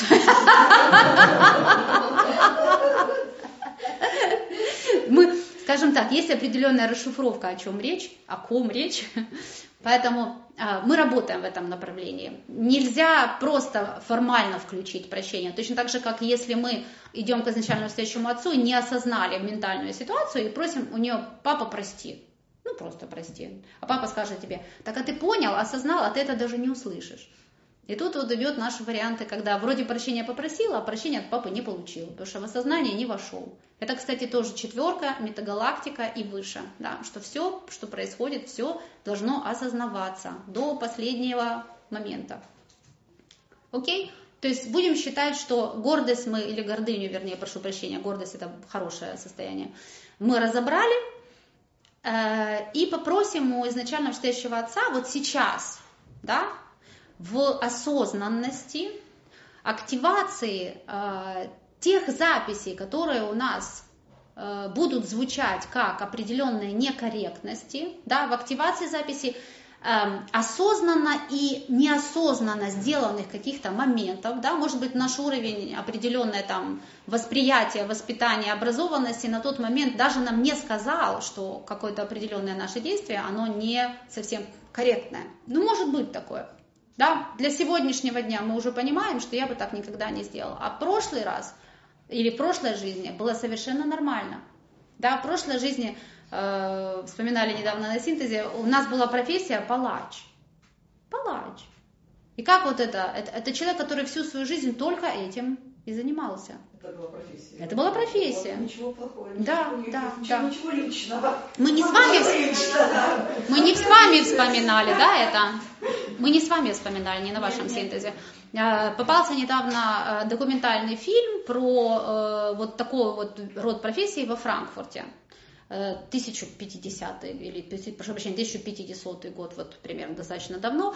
Мы, скажем так, есть определенная расшифровка, о чем речь, о ком речь, поэтому мы работаем в этом направлении. Нельзя просто формально включить прощение. Точно так же, как если мы идем к изначально встречному отцу и не осознали ментальную ситуацию и просим у нее: папа, прости. Ну, просто прости. А папа скажет тебе: так а ты понял, осознал, а ты это даже не услышишь. И тут вот идет наши варианты, когда вроде прощения попросила, а прощения от папы не получил, потому что в осознание не вошел. Это, кстати, тоже четверка, метагалактика и выше, да, что все, что происходит, все должно осознаваться до последнего момента. Окей? То есть будем считать, что гордость мы, или гордыню, вернее, прошу прощения, гордость это хорошее состояние, мы разобрали э, и попросим у изначально стоящего отца вот сейчас, да, в осознанности, активации э, тех записей, которые у нас э, будут звучать как определенные некорректности, да, в активации записи э, осознанно и неосознанно сделанных каких-то моментов, да, может быть, наш уровень определенное там восприятия, воспитания, образованности на тот момент даже нам не сказал, что какое-то определенное наше действие, оно не совсем корректное. Ну, может быть такое. Да, для сегодняшнего дня мы уже понимаем, что я бы так никогда не сделала. А в прошлый раз или в прошлой жизни было совершенно нормально. Да, в прошлой жизни, э, вспоминали недавно на синтезе, у нас была профессия палач. Палач. И как вот это? это? Это человек, который всю свою жизнь только этим и занимался.
Это была профессия.
Это была профессия.
Вот, ничего плохого,
да,
ничего,
да,
ничего,
да.
ничего личного.
Мы не с вами,
лично,
мы не с вами вспоминали, да, это? Мы не с вами вспоминали, не на вашем синтезе. Попался недавно документальный фильм про вот такой вот род профессии во Франкфурте. тысяча пятидесятый или, прошу прощения, тысяча пятидесятый год, вот примерно достаточно давно.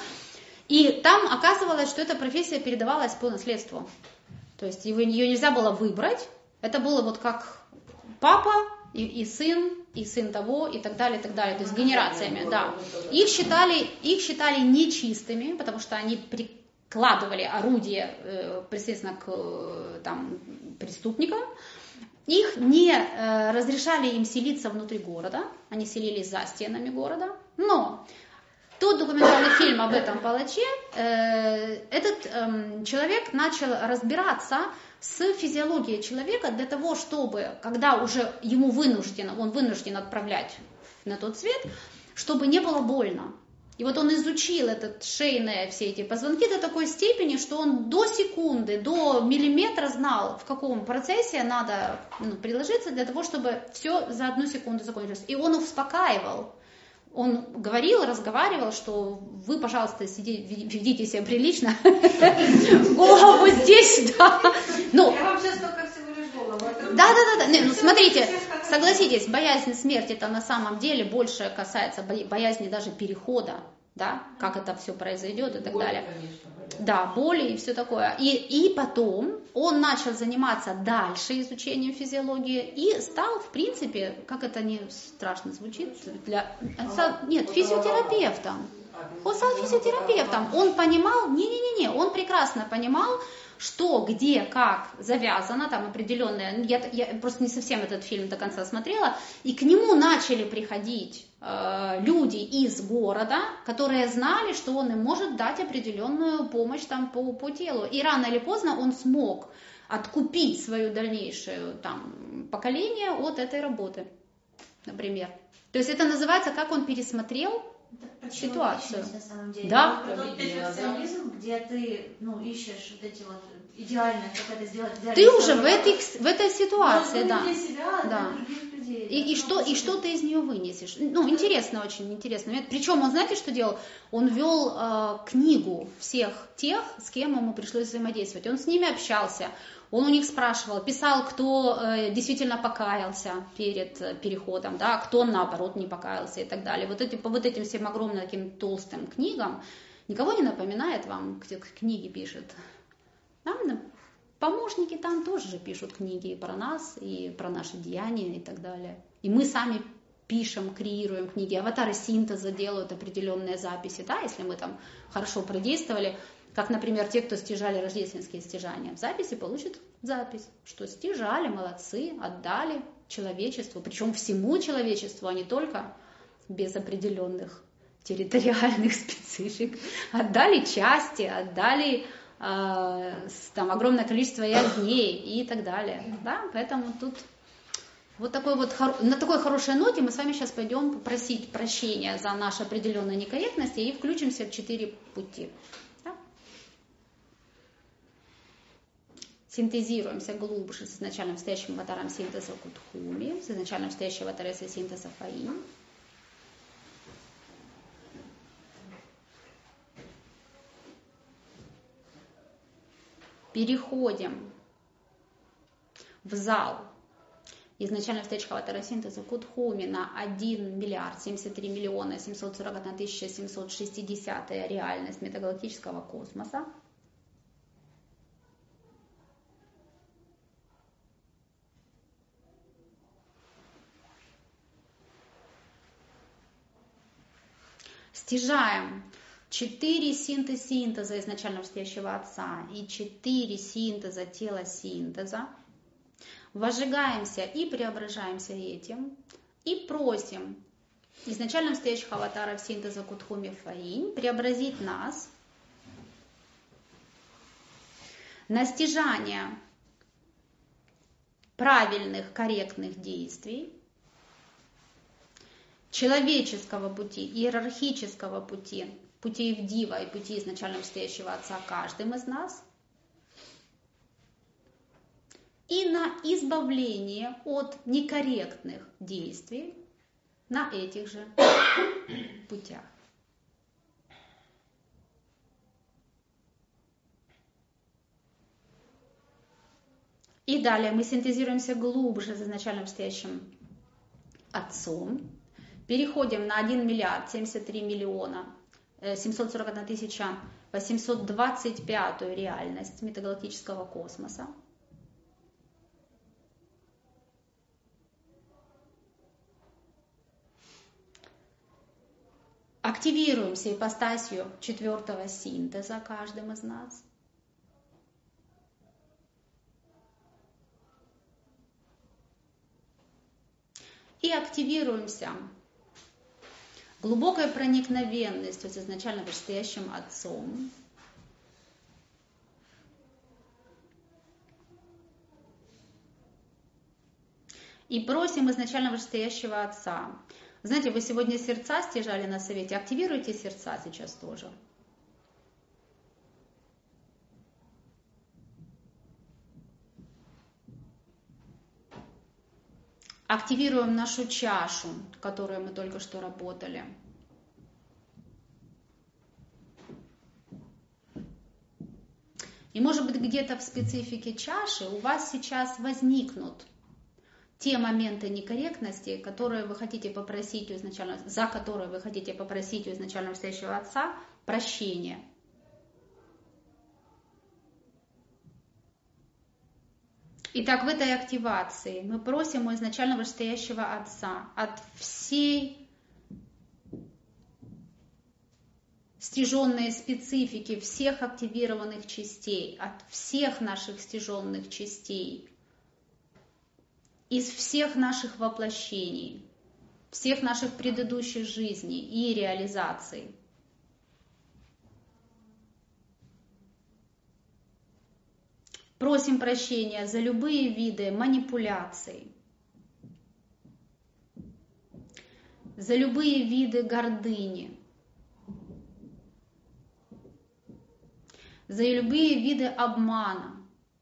И там оказывалось, что эта профессия передавалась по наследству. То есть ее нельзя было выбрать. Это было вот как папа и, и сын, и сын того, и так далее, и так далее. То есть генерациями, да. Их считали, их считали нечистыми, потому что они прикладывали орудие, э, естественно, к там, преступникам. Их не э, разрешали им селиться внутри города, они селились за стенами города. Но тот документальный фильм об этом палаче, э, этот э, человек начал разбираться с физиологией человека для того, чтобы, когда уже ему вынуждено, он вынужден отправлять на тот свет, чтобы не было больно. И вот он изучил этот шейные все эти позвонки до такой степени, что он до секунды, до миллиметра знал, в каком процессе надо ну, приложиться для того, чтобы все за одну секунду закончилось. И он успокаивал. Он говорил, разговаривал, что вы, пожалуйста, сидите, ведите себя прилично. Голову здесь, да. Ну,
я вам сейчас только всего лишь голову.
Да, да, да, да. Ну, смотрите, согласитесь, боязнь смерти это на самом деле больше касается боязни даже перехода, да, как это все произойдет и так
Боли,
далее.
конечно, боли.
Да, боли и все такое. И, и потом он начал заниматься дальше изучением физиологии и стал, в принципе, как это не страшно звучит, для... нет, физиотерапевтом. Он стал физиотерапевтом. Он понимал, не-не-не, он прекрасно понимал, что, где, как завязано, там определенное, я, я просто не совсем этот фильм до конца смотрела, и к нему начали приходить э, люди из города, которые знали, что он им может дать определенную помощь там по, по телу. И рано или поздно он смог откупить свое дальнейшее там, поколение от этой работы, например. То есть это называется, как он пересмотрел ситуацию.
На самом деле.
Да.
Вот тот перфекционизм, где ты ну, ищешь вот эти вот идеальные, как это сделать.
Ты уже в этой, в этой ситуации,
но
да.
для себя,
да.
для других людей.
И,
да,
и, что, и что ты из нее вынесешь? Ну, интересно, очень интересно. Причем он, знаете, что делал? Он вел э, книгу всех тех, с кем ему пришлось взаимодействовать. Он с ними общался. Он у них спрашивал, писал, кто э, действительно покаялся перед э, переходом, да, кто наоборот не покаялся и так далее. Вот эти, по вот этим всем огромным таким толстым книгам никого не напоминает вам, кто книги пишет. Там помощники там тоже же пишут книги про нас и про наши деяния и так далее. И мы сами пишем, креируем книги. Аватары синтеза делают определенные записи, да, если мы там хорошо продействовали. Как, например, те, кто стяжали рождественские стяжания. В записи получат запись, что стяжали, молодцы, отдали человечеству, причем всему человечеству, а не только без определенных территориальных специфик. Отдали части, отдали э, там, огромное количество язней и так далее. Да? Поэтому тут вот такой вот, на такой хорошей ноте мы с вами сейчас пойдем просить прощения за наши определенные некорректности и включимся в четыре пути. Синтезируемся глубже с изначально стоящим аватаром синтеза Кутхуми, с изначально стоящим аватаром синтеза Фаин. Переходим в зал изначально стоящего аватара синтеза Кутхуми на один миллиард семьдесят три миллиона семьсот сорок одна тысяча семьсот шестьдесят реальность метагалактического космоса. Стяжаем четыре синтез-синтеза изначально стоящего Отца и четыре синтеза тела синтеза. Вожигаемся и преображаемся этим. И просим изначально стоящих аватаров синтеза Кутхуми Фаинь преобразить нас на стяжание правильных, корректных действий, человеческого пути, иерархического пути путей в Дива и путей изначально вышестоящего Отца каждым из нас, и на избавление от некорректных действий на этих же путях. И далее мы синтезируемся глубже с изначально вышестоящим Отцом, переходим на один миллиард семьдесят три миллиона семьсот сорок одна тысяча восемьсот двадцать пятую реальность метагалактического космоса. Активируемся ипостасью четвертого синтеза каждым из нас. И активируемся глубокой проникновенностью с изначально вышестоящим Отцом. И просим изначально вышестоящего Отца. Знаете, вы сегодня сердца стяжали на совете. Активируйте сердца сейчас тоже. Активируем нашу чашу, которую мы только что работали. И может быть где-то в специфике чаши у вас сейчас возникнут те моменты некорректности, которые вы хотите попросить у изначально, за которые вы хотите попросить у изначально вышестоящего Отца прощения. Итак, в этой активации мы просим у изначально вышестоящего Отца от всей стяженной специфики, всех активированных частей, от всех наших стяженных частей, из всех наших воплощений, всех наших предыдущих жизней и реализаций. Просим прощения за любые виды манипуляций, за любые виды гордыни, за любые виды обмана,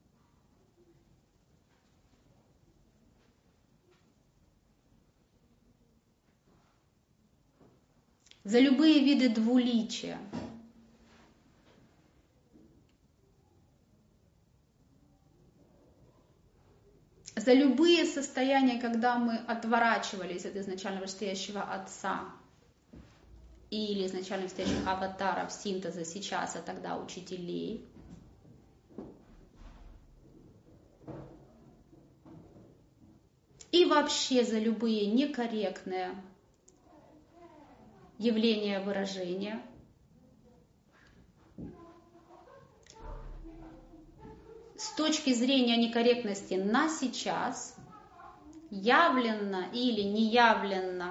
за любые виды двуличия, за любые состояния, когда мы отворачивались от изначально вышестоящего Отца или изначально вышестоящих аватаров синтеза сейчас, а тогда учителей. И вообще за любые некорректные явления, выражения. С точки зрения некорректности на сейчас, явленно или неявленно,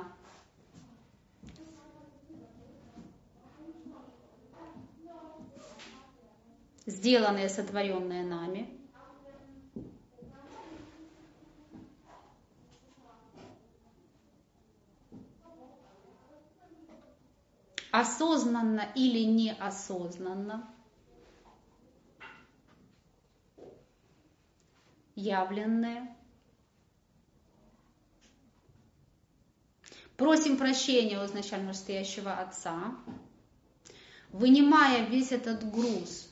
сделанные, сотворенные нами, осознанно или неосознанно, явленные. Просим прощения у изначально вышестоящего Отца, вынимая весь этот груз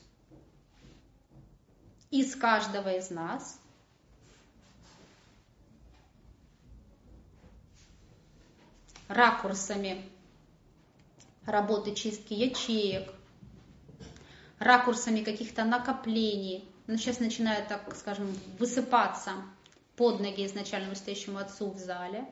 из каждого из нас, ракурсами работы чистки ячеек, ракурсами каких-то накоплений. Но сейчас начинает, так скажем, высыпаться под ноги изначально вышестоящему Отцу в зале.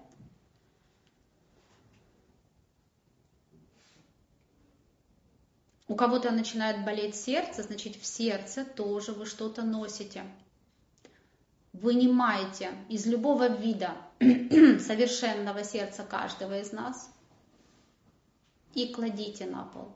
У кого-то начинает болеть сердце, значит, в сердце тоже вы что-то носите. Вынимайте из любого вида совершенного сердца каждого из нас и кладите на пол.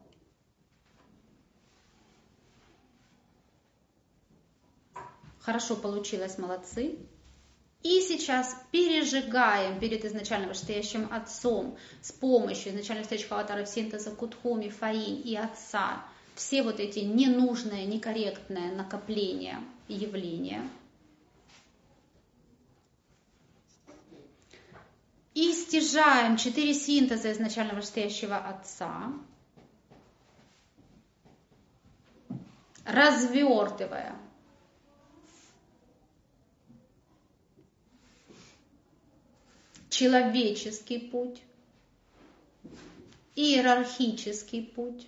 Хорошо получилось, молодцы. И сейчас пережигаем перед изначально вышестоящим Отцом с помощью изначально вышестоящих аватаров синтеза Кутхуми, Фаинь и Отца все вот эти ненужные, некорректные накопления и явления. И стяжаем четыре синтеза изначально вышестоящего Отца, развертывая человеческий путь, иерархический путь,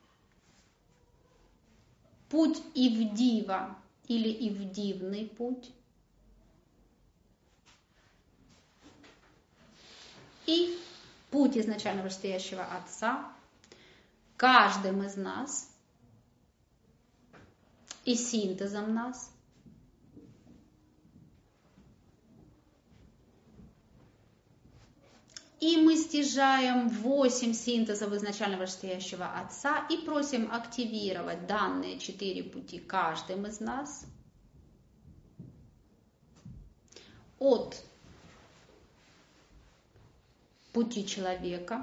путь Ивдива или Ивдивный путь и путь изначально вышестоящего Отца каждым из нас и синтезом нас. И мы стяжаем восемь синтезов изначально вышестоящего Отца и просим активировать данные четыре пути каждым из нас от пути человека,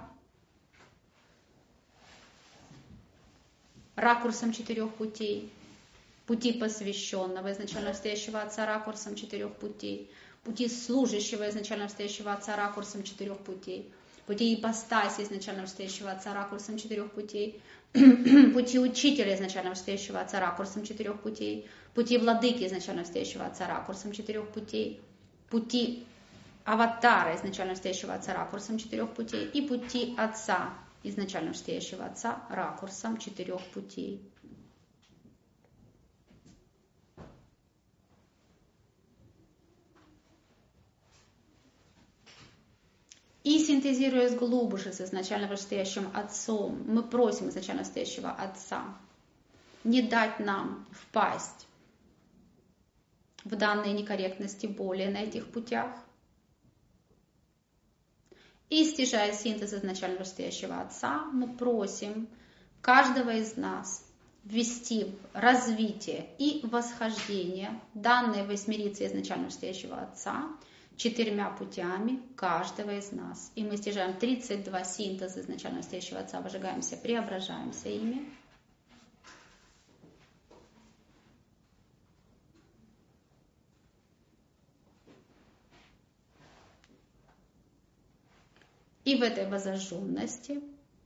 ракурсом четырех путей, пути посвященного изначально вышестоящего Отца ракурсом четырех путей, пути служащего изначально вышестоящего Отца ракурсом четырех путей, пути ипостаси изначально вышестоящего Отца ракурсом четырех путей, пути учителя изначально вышестоящего Отца ракурсом четырех путей, пути владыки изначально вышестоящего Отца ракурсом четырех путей, пути аватара изначально вышестоящего Отца ракурсом четырех путей и пути Отца изначально вышестоящего Отца ракурсом четырех путей. И синтезируясь глубже с изначально вышестоящим Отцом, мы просим изначально вышестоящего Отца не дать нам впасть в данные некорректности более на этих путях. И стяжая синтез изначально вышестоящего Отца, мы просим каждого из нас ввести в развитие и восхождение данные восьмерицы изначально вышестоящего Отца четырьмя путями каждого из нас. И мы стяжаем тридцать два синтеза изначально вышестоящего Отца, выжигаемся, преображаемся ими. И в этой воззажженности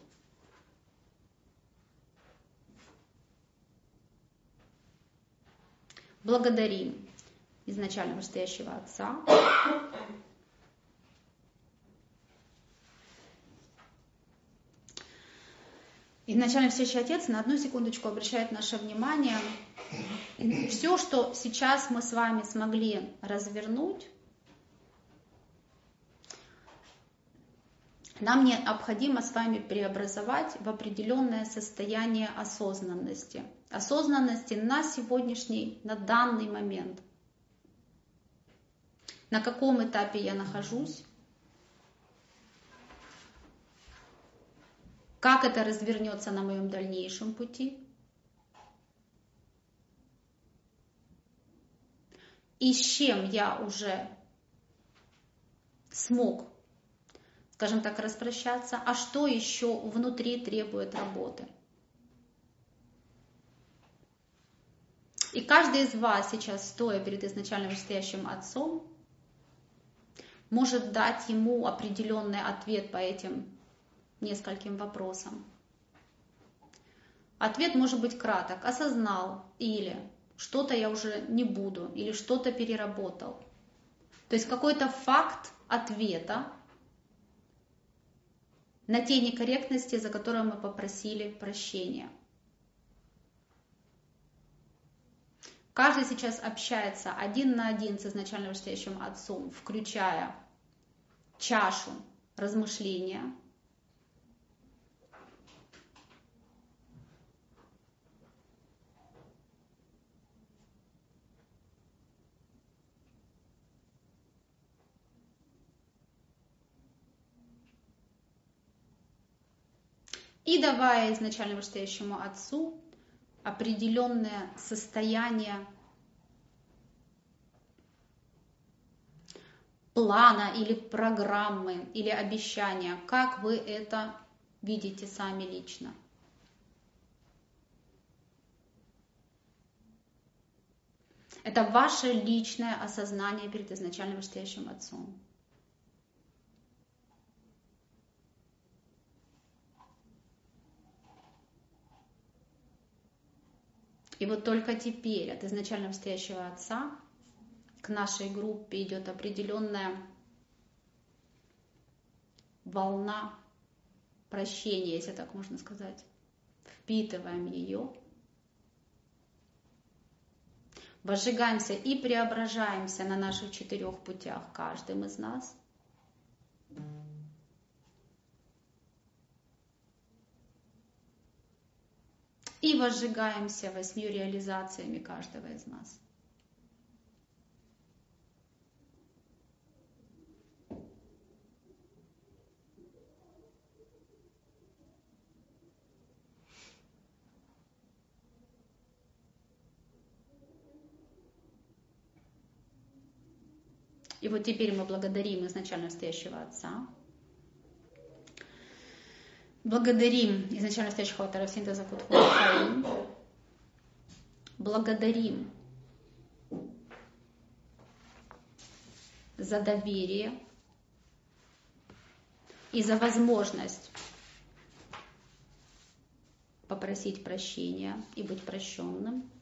благодарим изначально вышестоящего Отца изначально вышестоящий Отец на одну секундочку обращает наше внимание. Все, что сейчас мы с вами смогли развернуть, нам необходимо с вами преобразовать в определенное состояние осознанности. Осознанности на сегодняшний, на данный момент. На каком этапе я нахожусь, как это развернется на моем дальнейшем пути, и с чем я уже смог, скажем так, распрощаться, а что еще внутри требует работы. И каждый из вас сейчас, стоя перед изначально вышестоящим Отцом, может дать ему определенный ответ по этим нескольким вопросам. Ответ может быть краток: осознал, или что-то я уже не буду, или что-то переработал. То есть какой-то факт ответа на те некорректности, за которые мы попросили прощения. Каждый сейчас общается один на один с изначально вышестоящим Отцом, включая чашу размышления. И давая изначально вышестоящему Отцу определенное состояние плана или программы, или обещания, как вы это видите сами лично. Это ваше личное осознание перед изначально вышестоящим Отцом. И вот только теперь от изначально вышестоящего Отца к нашей группе идет определенная волна прощения, если так можно сказать. Впитываем ее, возжигаемся и преображаемся на наших четырех путях, каждым из нас. И возжигаемся восьмью реализациями каждого из нас. И вот теперь мы благодарим изначально стоящего Отца. Благодарим изначально стоящего Тарасинтеза Кутхуахаим. Благодарим за доверие и за возможность попросить прощения и быть прощенным.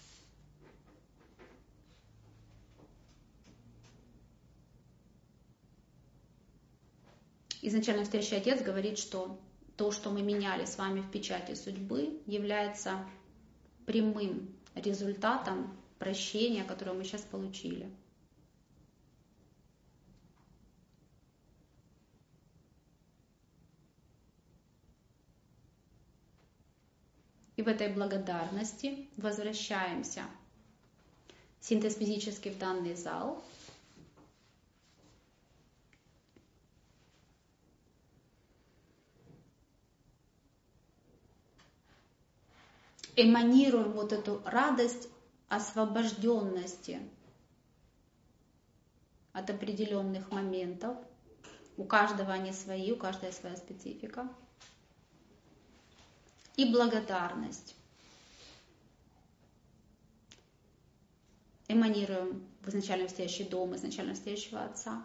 Изначально стоящий Отец говорит, что то, что мы меняли с вами в печати судьбы, является прямым результатом прощения, которое мы сейчас получили. И в этой благодарности возвращаемся синтез физически в данный зал. Эманируем вот эту радость освобожденности от определенных моментов. У каждого они свои, у каждой своя специфика. И благодарность. Эманируем в изначально стоящий дом, изначально стоящего Отца.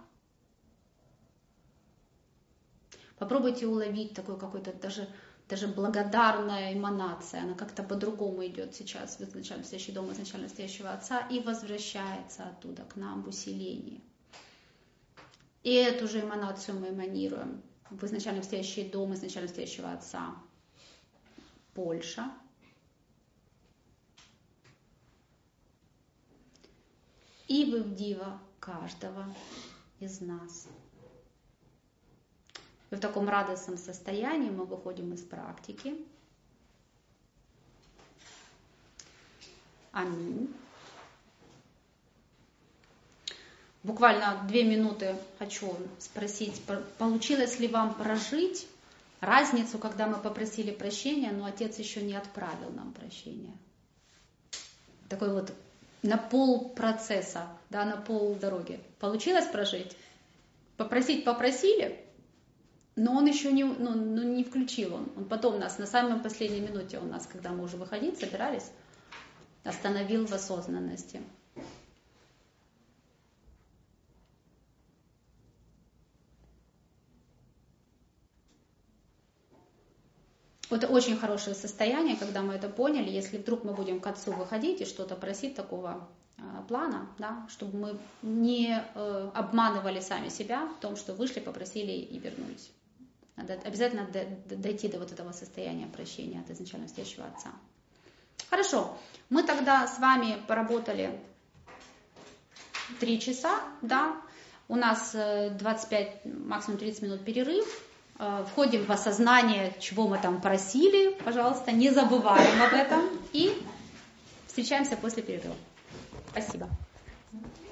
Попробуйте уловить такой какой-то даже Даже благодарная эманация, она как-то по-другому идет сейчас в изначально стоящий дом изначально стоящего Отца и возвращается оттуда к нам в усилении. И эту же эманацию мы эманируем в изначально стоящий дом изначально стоящего Отца Польша. И в Ивдива каждого из нас. И в таком радостном состоянии мы выходим из практики. Аминь. Буквально две минуты хочу спросить, получилось ли вам прожить разницу, когда мы попросили прощения, но Отец еще не отправил нам прощения. Такой вот на пол процесса, да, на пол дороги. Получилось прожить? Попросить попросили, но он еще не, ну, ну, не включил. Он, он потом нас, на самой последней минуте у нас, когда мы уже выходить собирались, остановил в осознанности. Это очень хорошее состояние, когда мы это поняли. Если вдруг мы будем к Отцу выходить и что-то просить такого э, плана, да, чтобы мы не э, обманывали сами себя в том, что вышли, попросили и вернулись. Надо обязательно дойти до вот этого состояния прощения от изначально стоящего Отца. Хорошо, мы тогда с вами поработали три часа, да, у нас двадцать пять, максимум тридцать минут перерыв, входим в осознание, чего мы там просили, пожалуйста, не забываем об этом и встречаемся после перерыва. Спасибо.